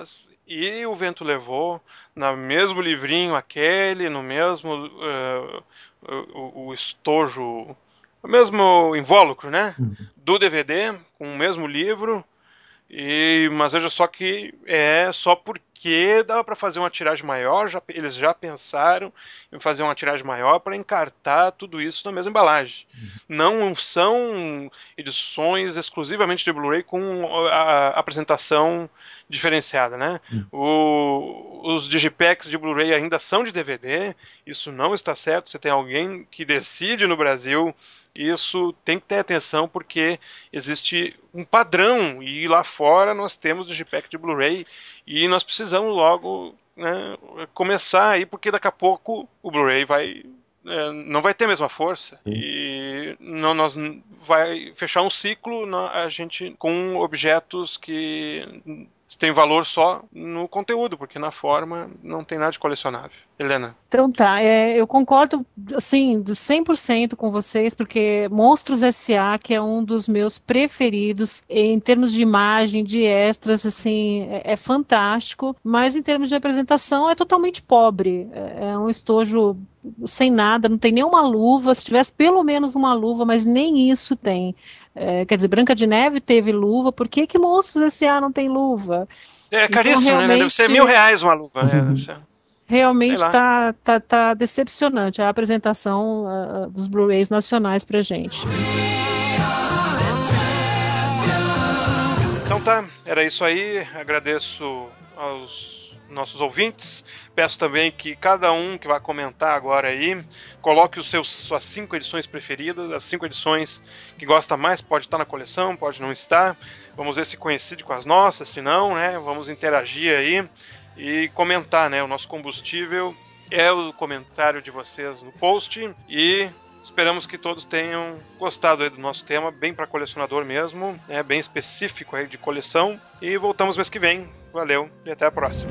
E o vento levou no mesmo livrinho aquele, no mesmo o estojo, o mesmo invólucro, né? Do DVD, com o mesmo livro. Mas veja só que é só porque dava para fazer uma tiragem maior, eles já pensaram em fazer uma tiragem maior para encartar tudo isso na mesma embalagem. Não são edições exclusivamente de Blu-ray com a apresentação diferenciada, né? Os digipacks de Blu-ray ainda são de DVD, isso não está certo. Você tem alguém que decide no Brasil, isso tem que ter atenção, porque existe um padrão, e lá fora nós temos digipack de Blu-ray, e nós precisamos logo, né, começar aí, porque daqui a pouco o Blu-ray não vai ter a mesma força. E nós vai fechar um ciclo a gente com objetos que tem valor só no conteúdo, porque na forma não tem nada de colecionável. Helena? Então tá, eu concordo, assim, 100% com vocês, porque Monstros S.A., que é um dos meus preferidos, em termos de imagem, de extras, assim, é fantástico, mas em termos de apresentação é totalmente pobre. É um estojo sem nada, não tem nenhuma luva, se tivesse pelo menos uma luva, mas nem isso tem. Quer dizer, Branca de Neve teve luva, por que Monstros S.A. não tem luva? É caríssimo, então, né? Deve ser R$1.000 uma luva. Realmente tá decepcionante a apresentação dos Blu-rays nacionais pra gente. Então tá, era isso aí. Agradeço aos nossos ouvintes. Peço também que cada um que vai comentar agora aí coloque suas 5 edições preferidas, as 5 edições que gosta mais, pode estar na coleção, pode não estar. Vamos ver se coincide com as nossas, se não, né? Vamos interagir aí e comentar, né? O nosso combustível é o comentário de vocês no post, e esperamos que todos tenham gostado aí do nosso tema, bem para colecionador mesmo, né? Bem específico aí de coleção, e voltamos mês que vem. Valeu e até a próxima.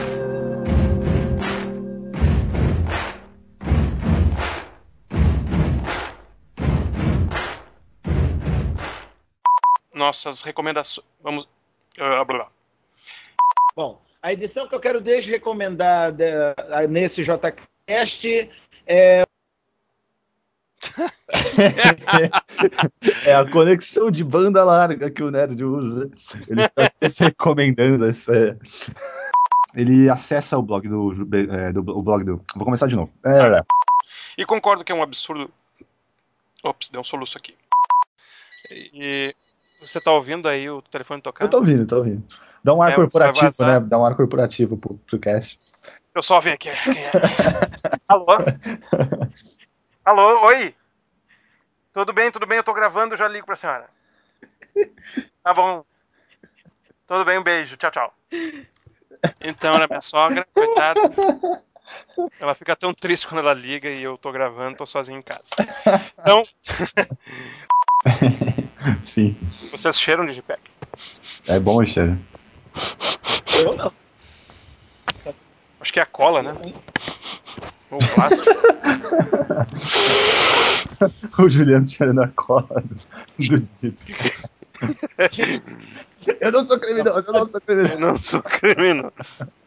Nossas recomendações. Vamos. Bom, a edição que eu quero desrecomendar nesse JCast é. É a conexão de banda larga que o Nerd usa. Ele está se recomendando essa. Ele acessa o blog Vou começar de novo. E concordo que é um absurdo. Ops, deu um soluço aqui. E você tá ouvindo aí o telefone tocar? Eu tô ouvindo. Dá um ar corporativo, né? Dá um ar corporativo pro cast. Eu só vim aqui. Alô? Alô, oi? Tudo bem, eu tô gravando, eu já ligo pra senhora. Tá bom. Tudo bem, um beijo, tchau. Então, era minha sogra, coitada. Ela fica tão triste quando ela liga e eu tô gravando, tô sozinho em casa. Então... Sim. Vocês cheiram de digipack? É bom o cheiro. Eu não. Acho que é a cola, né? Ou o plástico. O Juliano cheirando a cola do digipack. Eu não sou criminoso.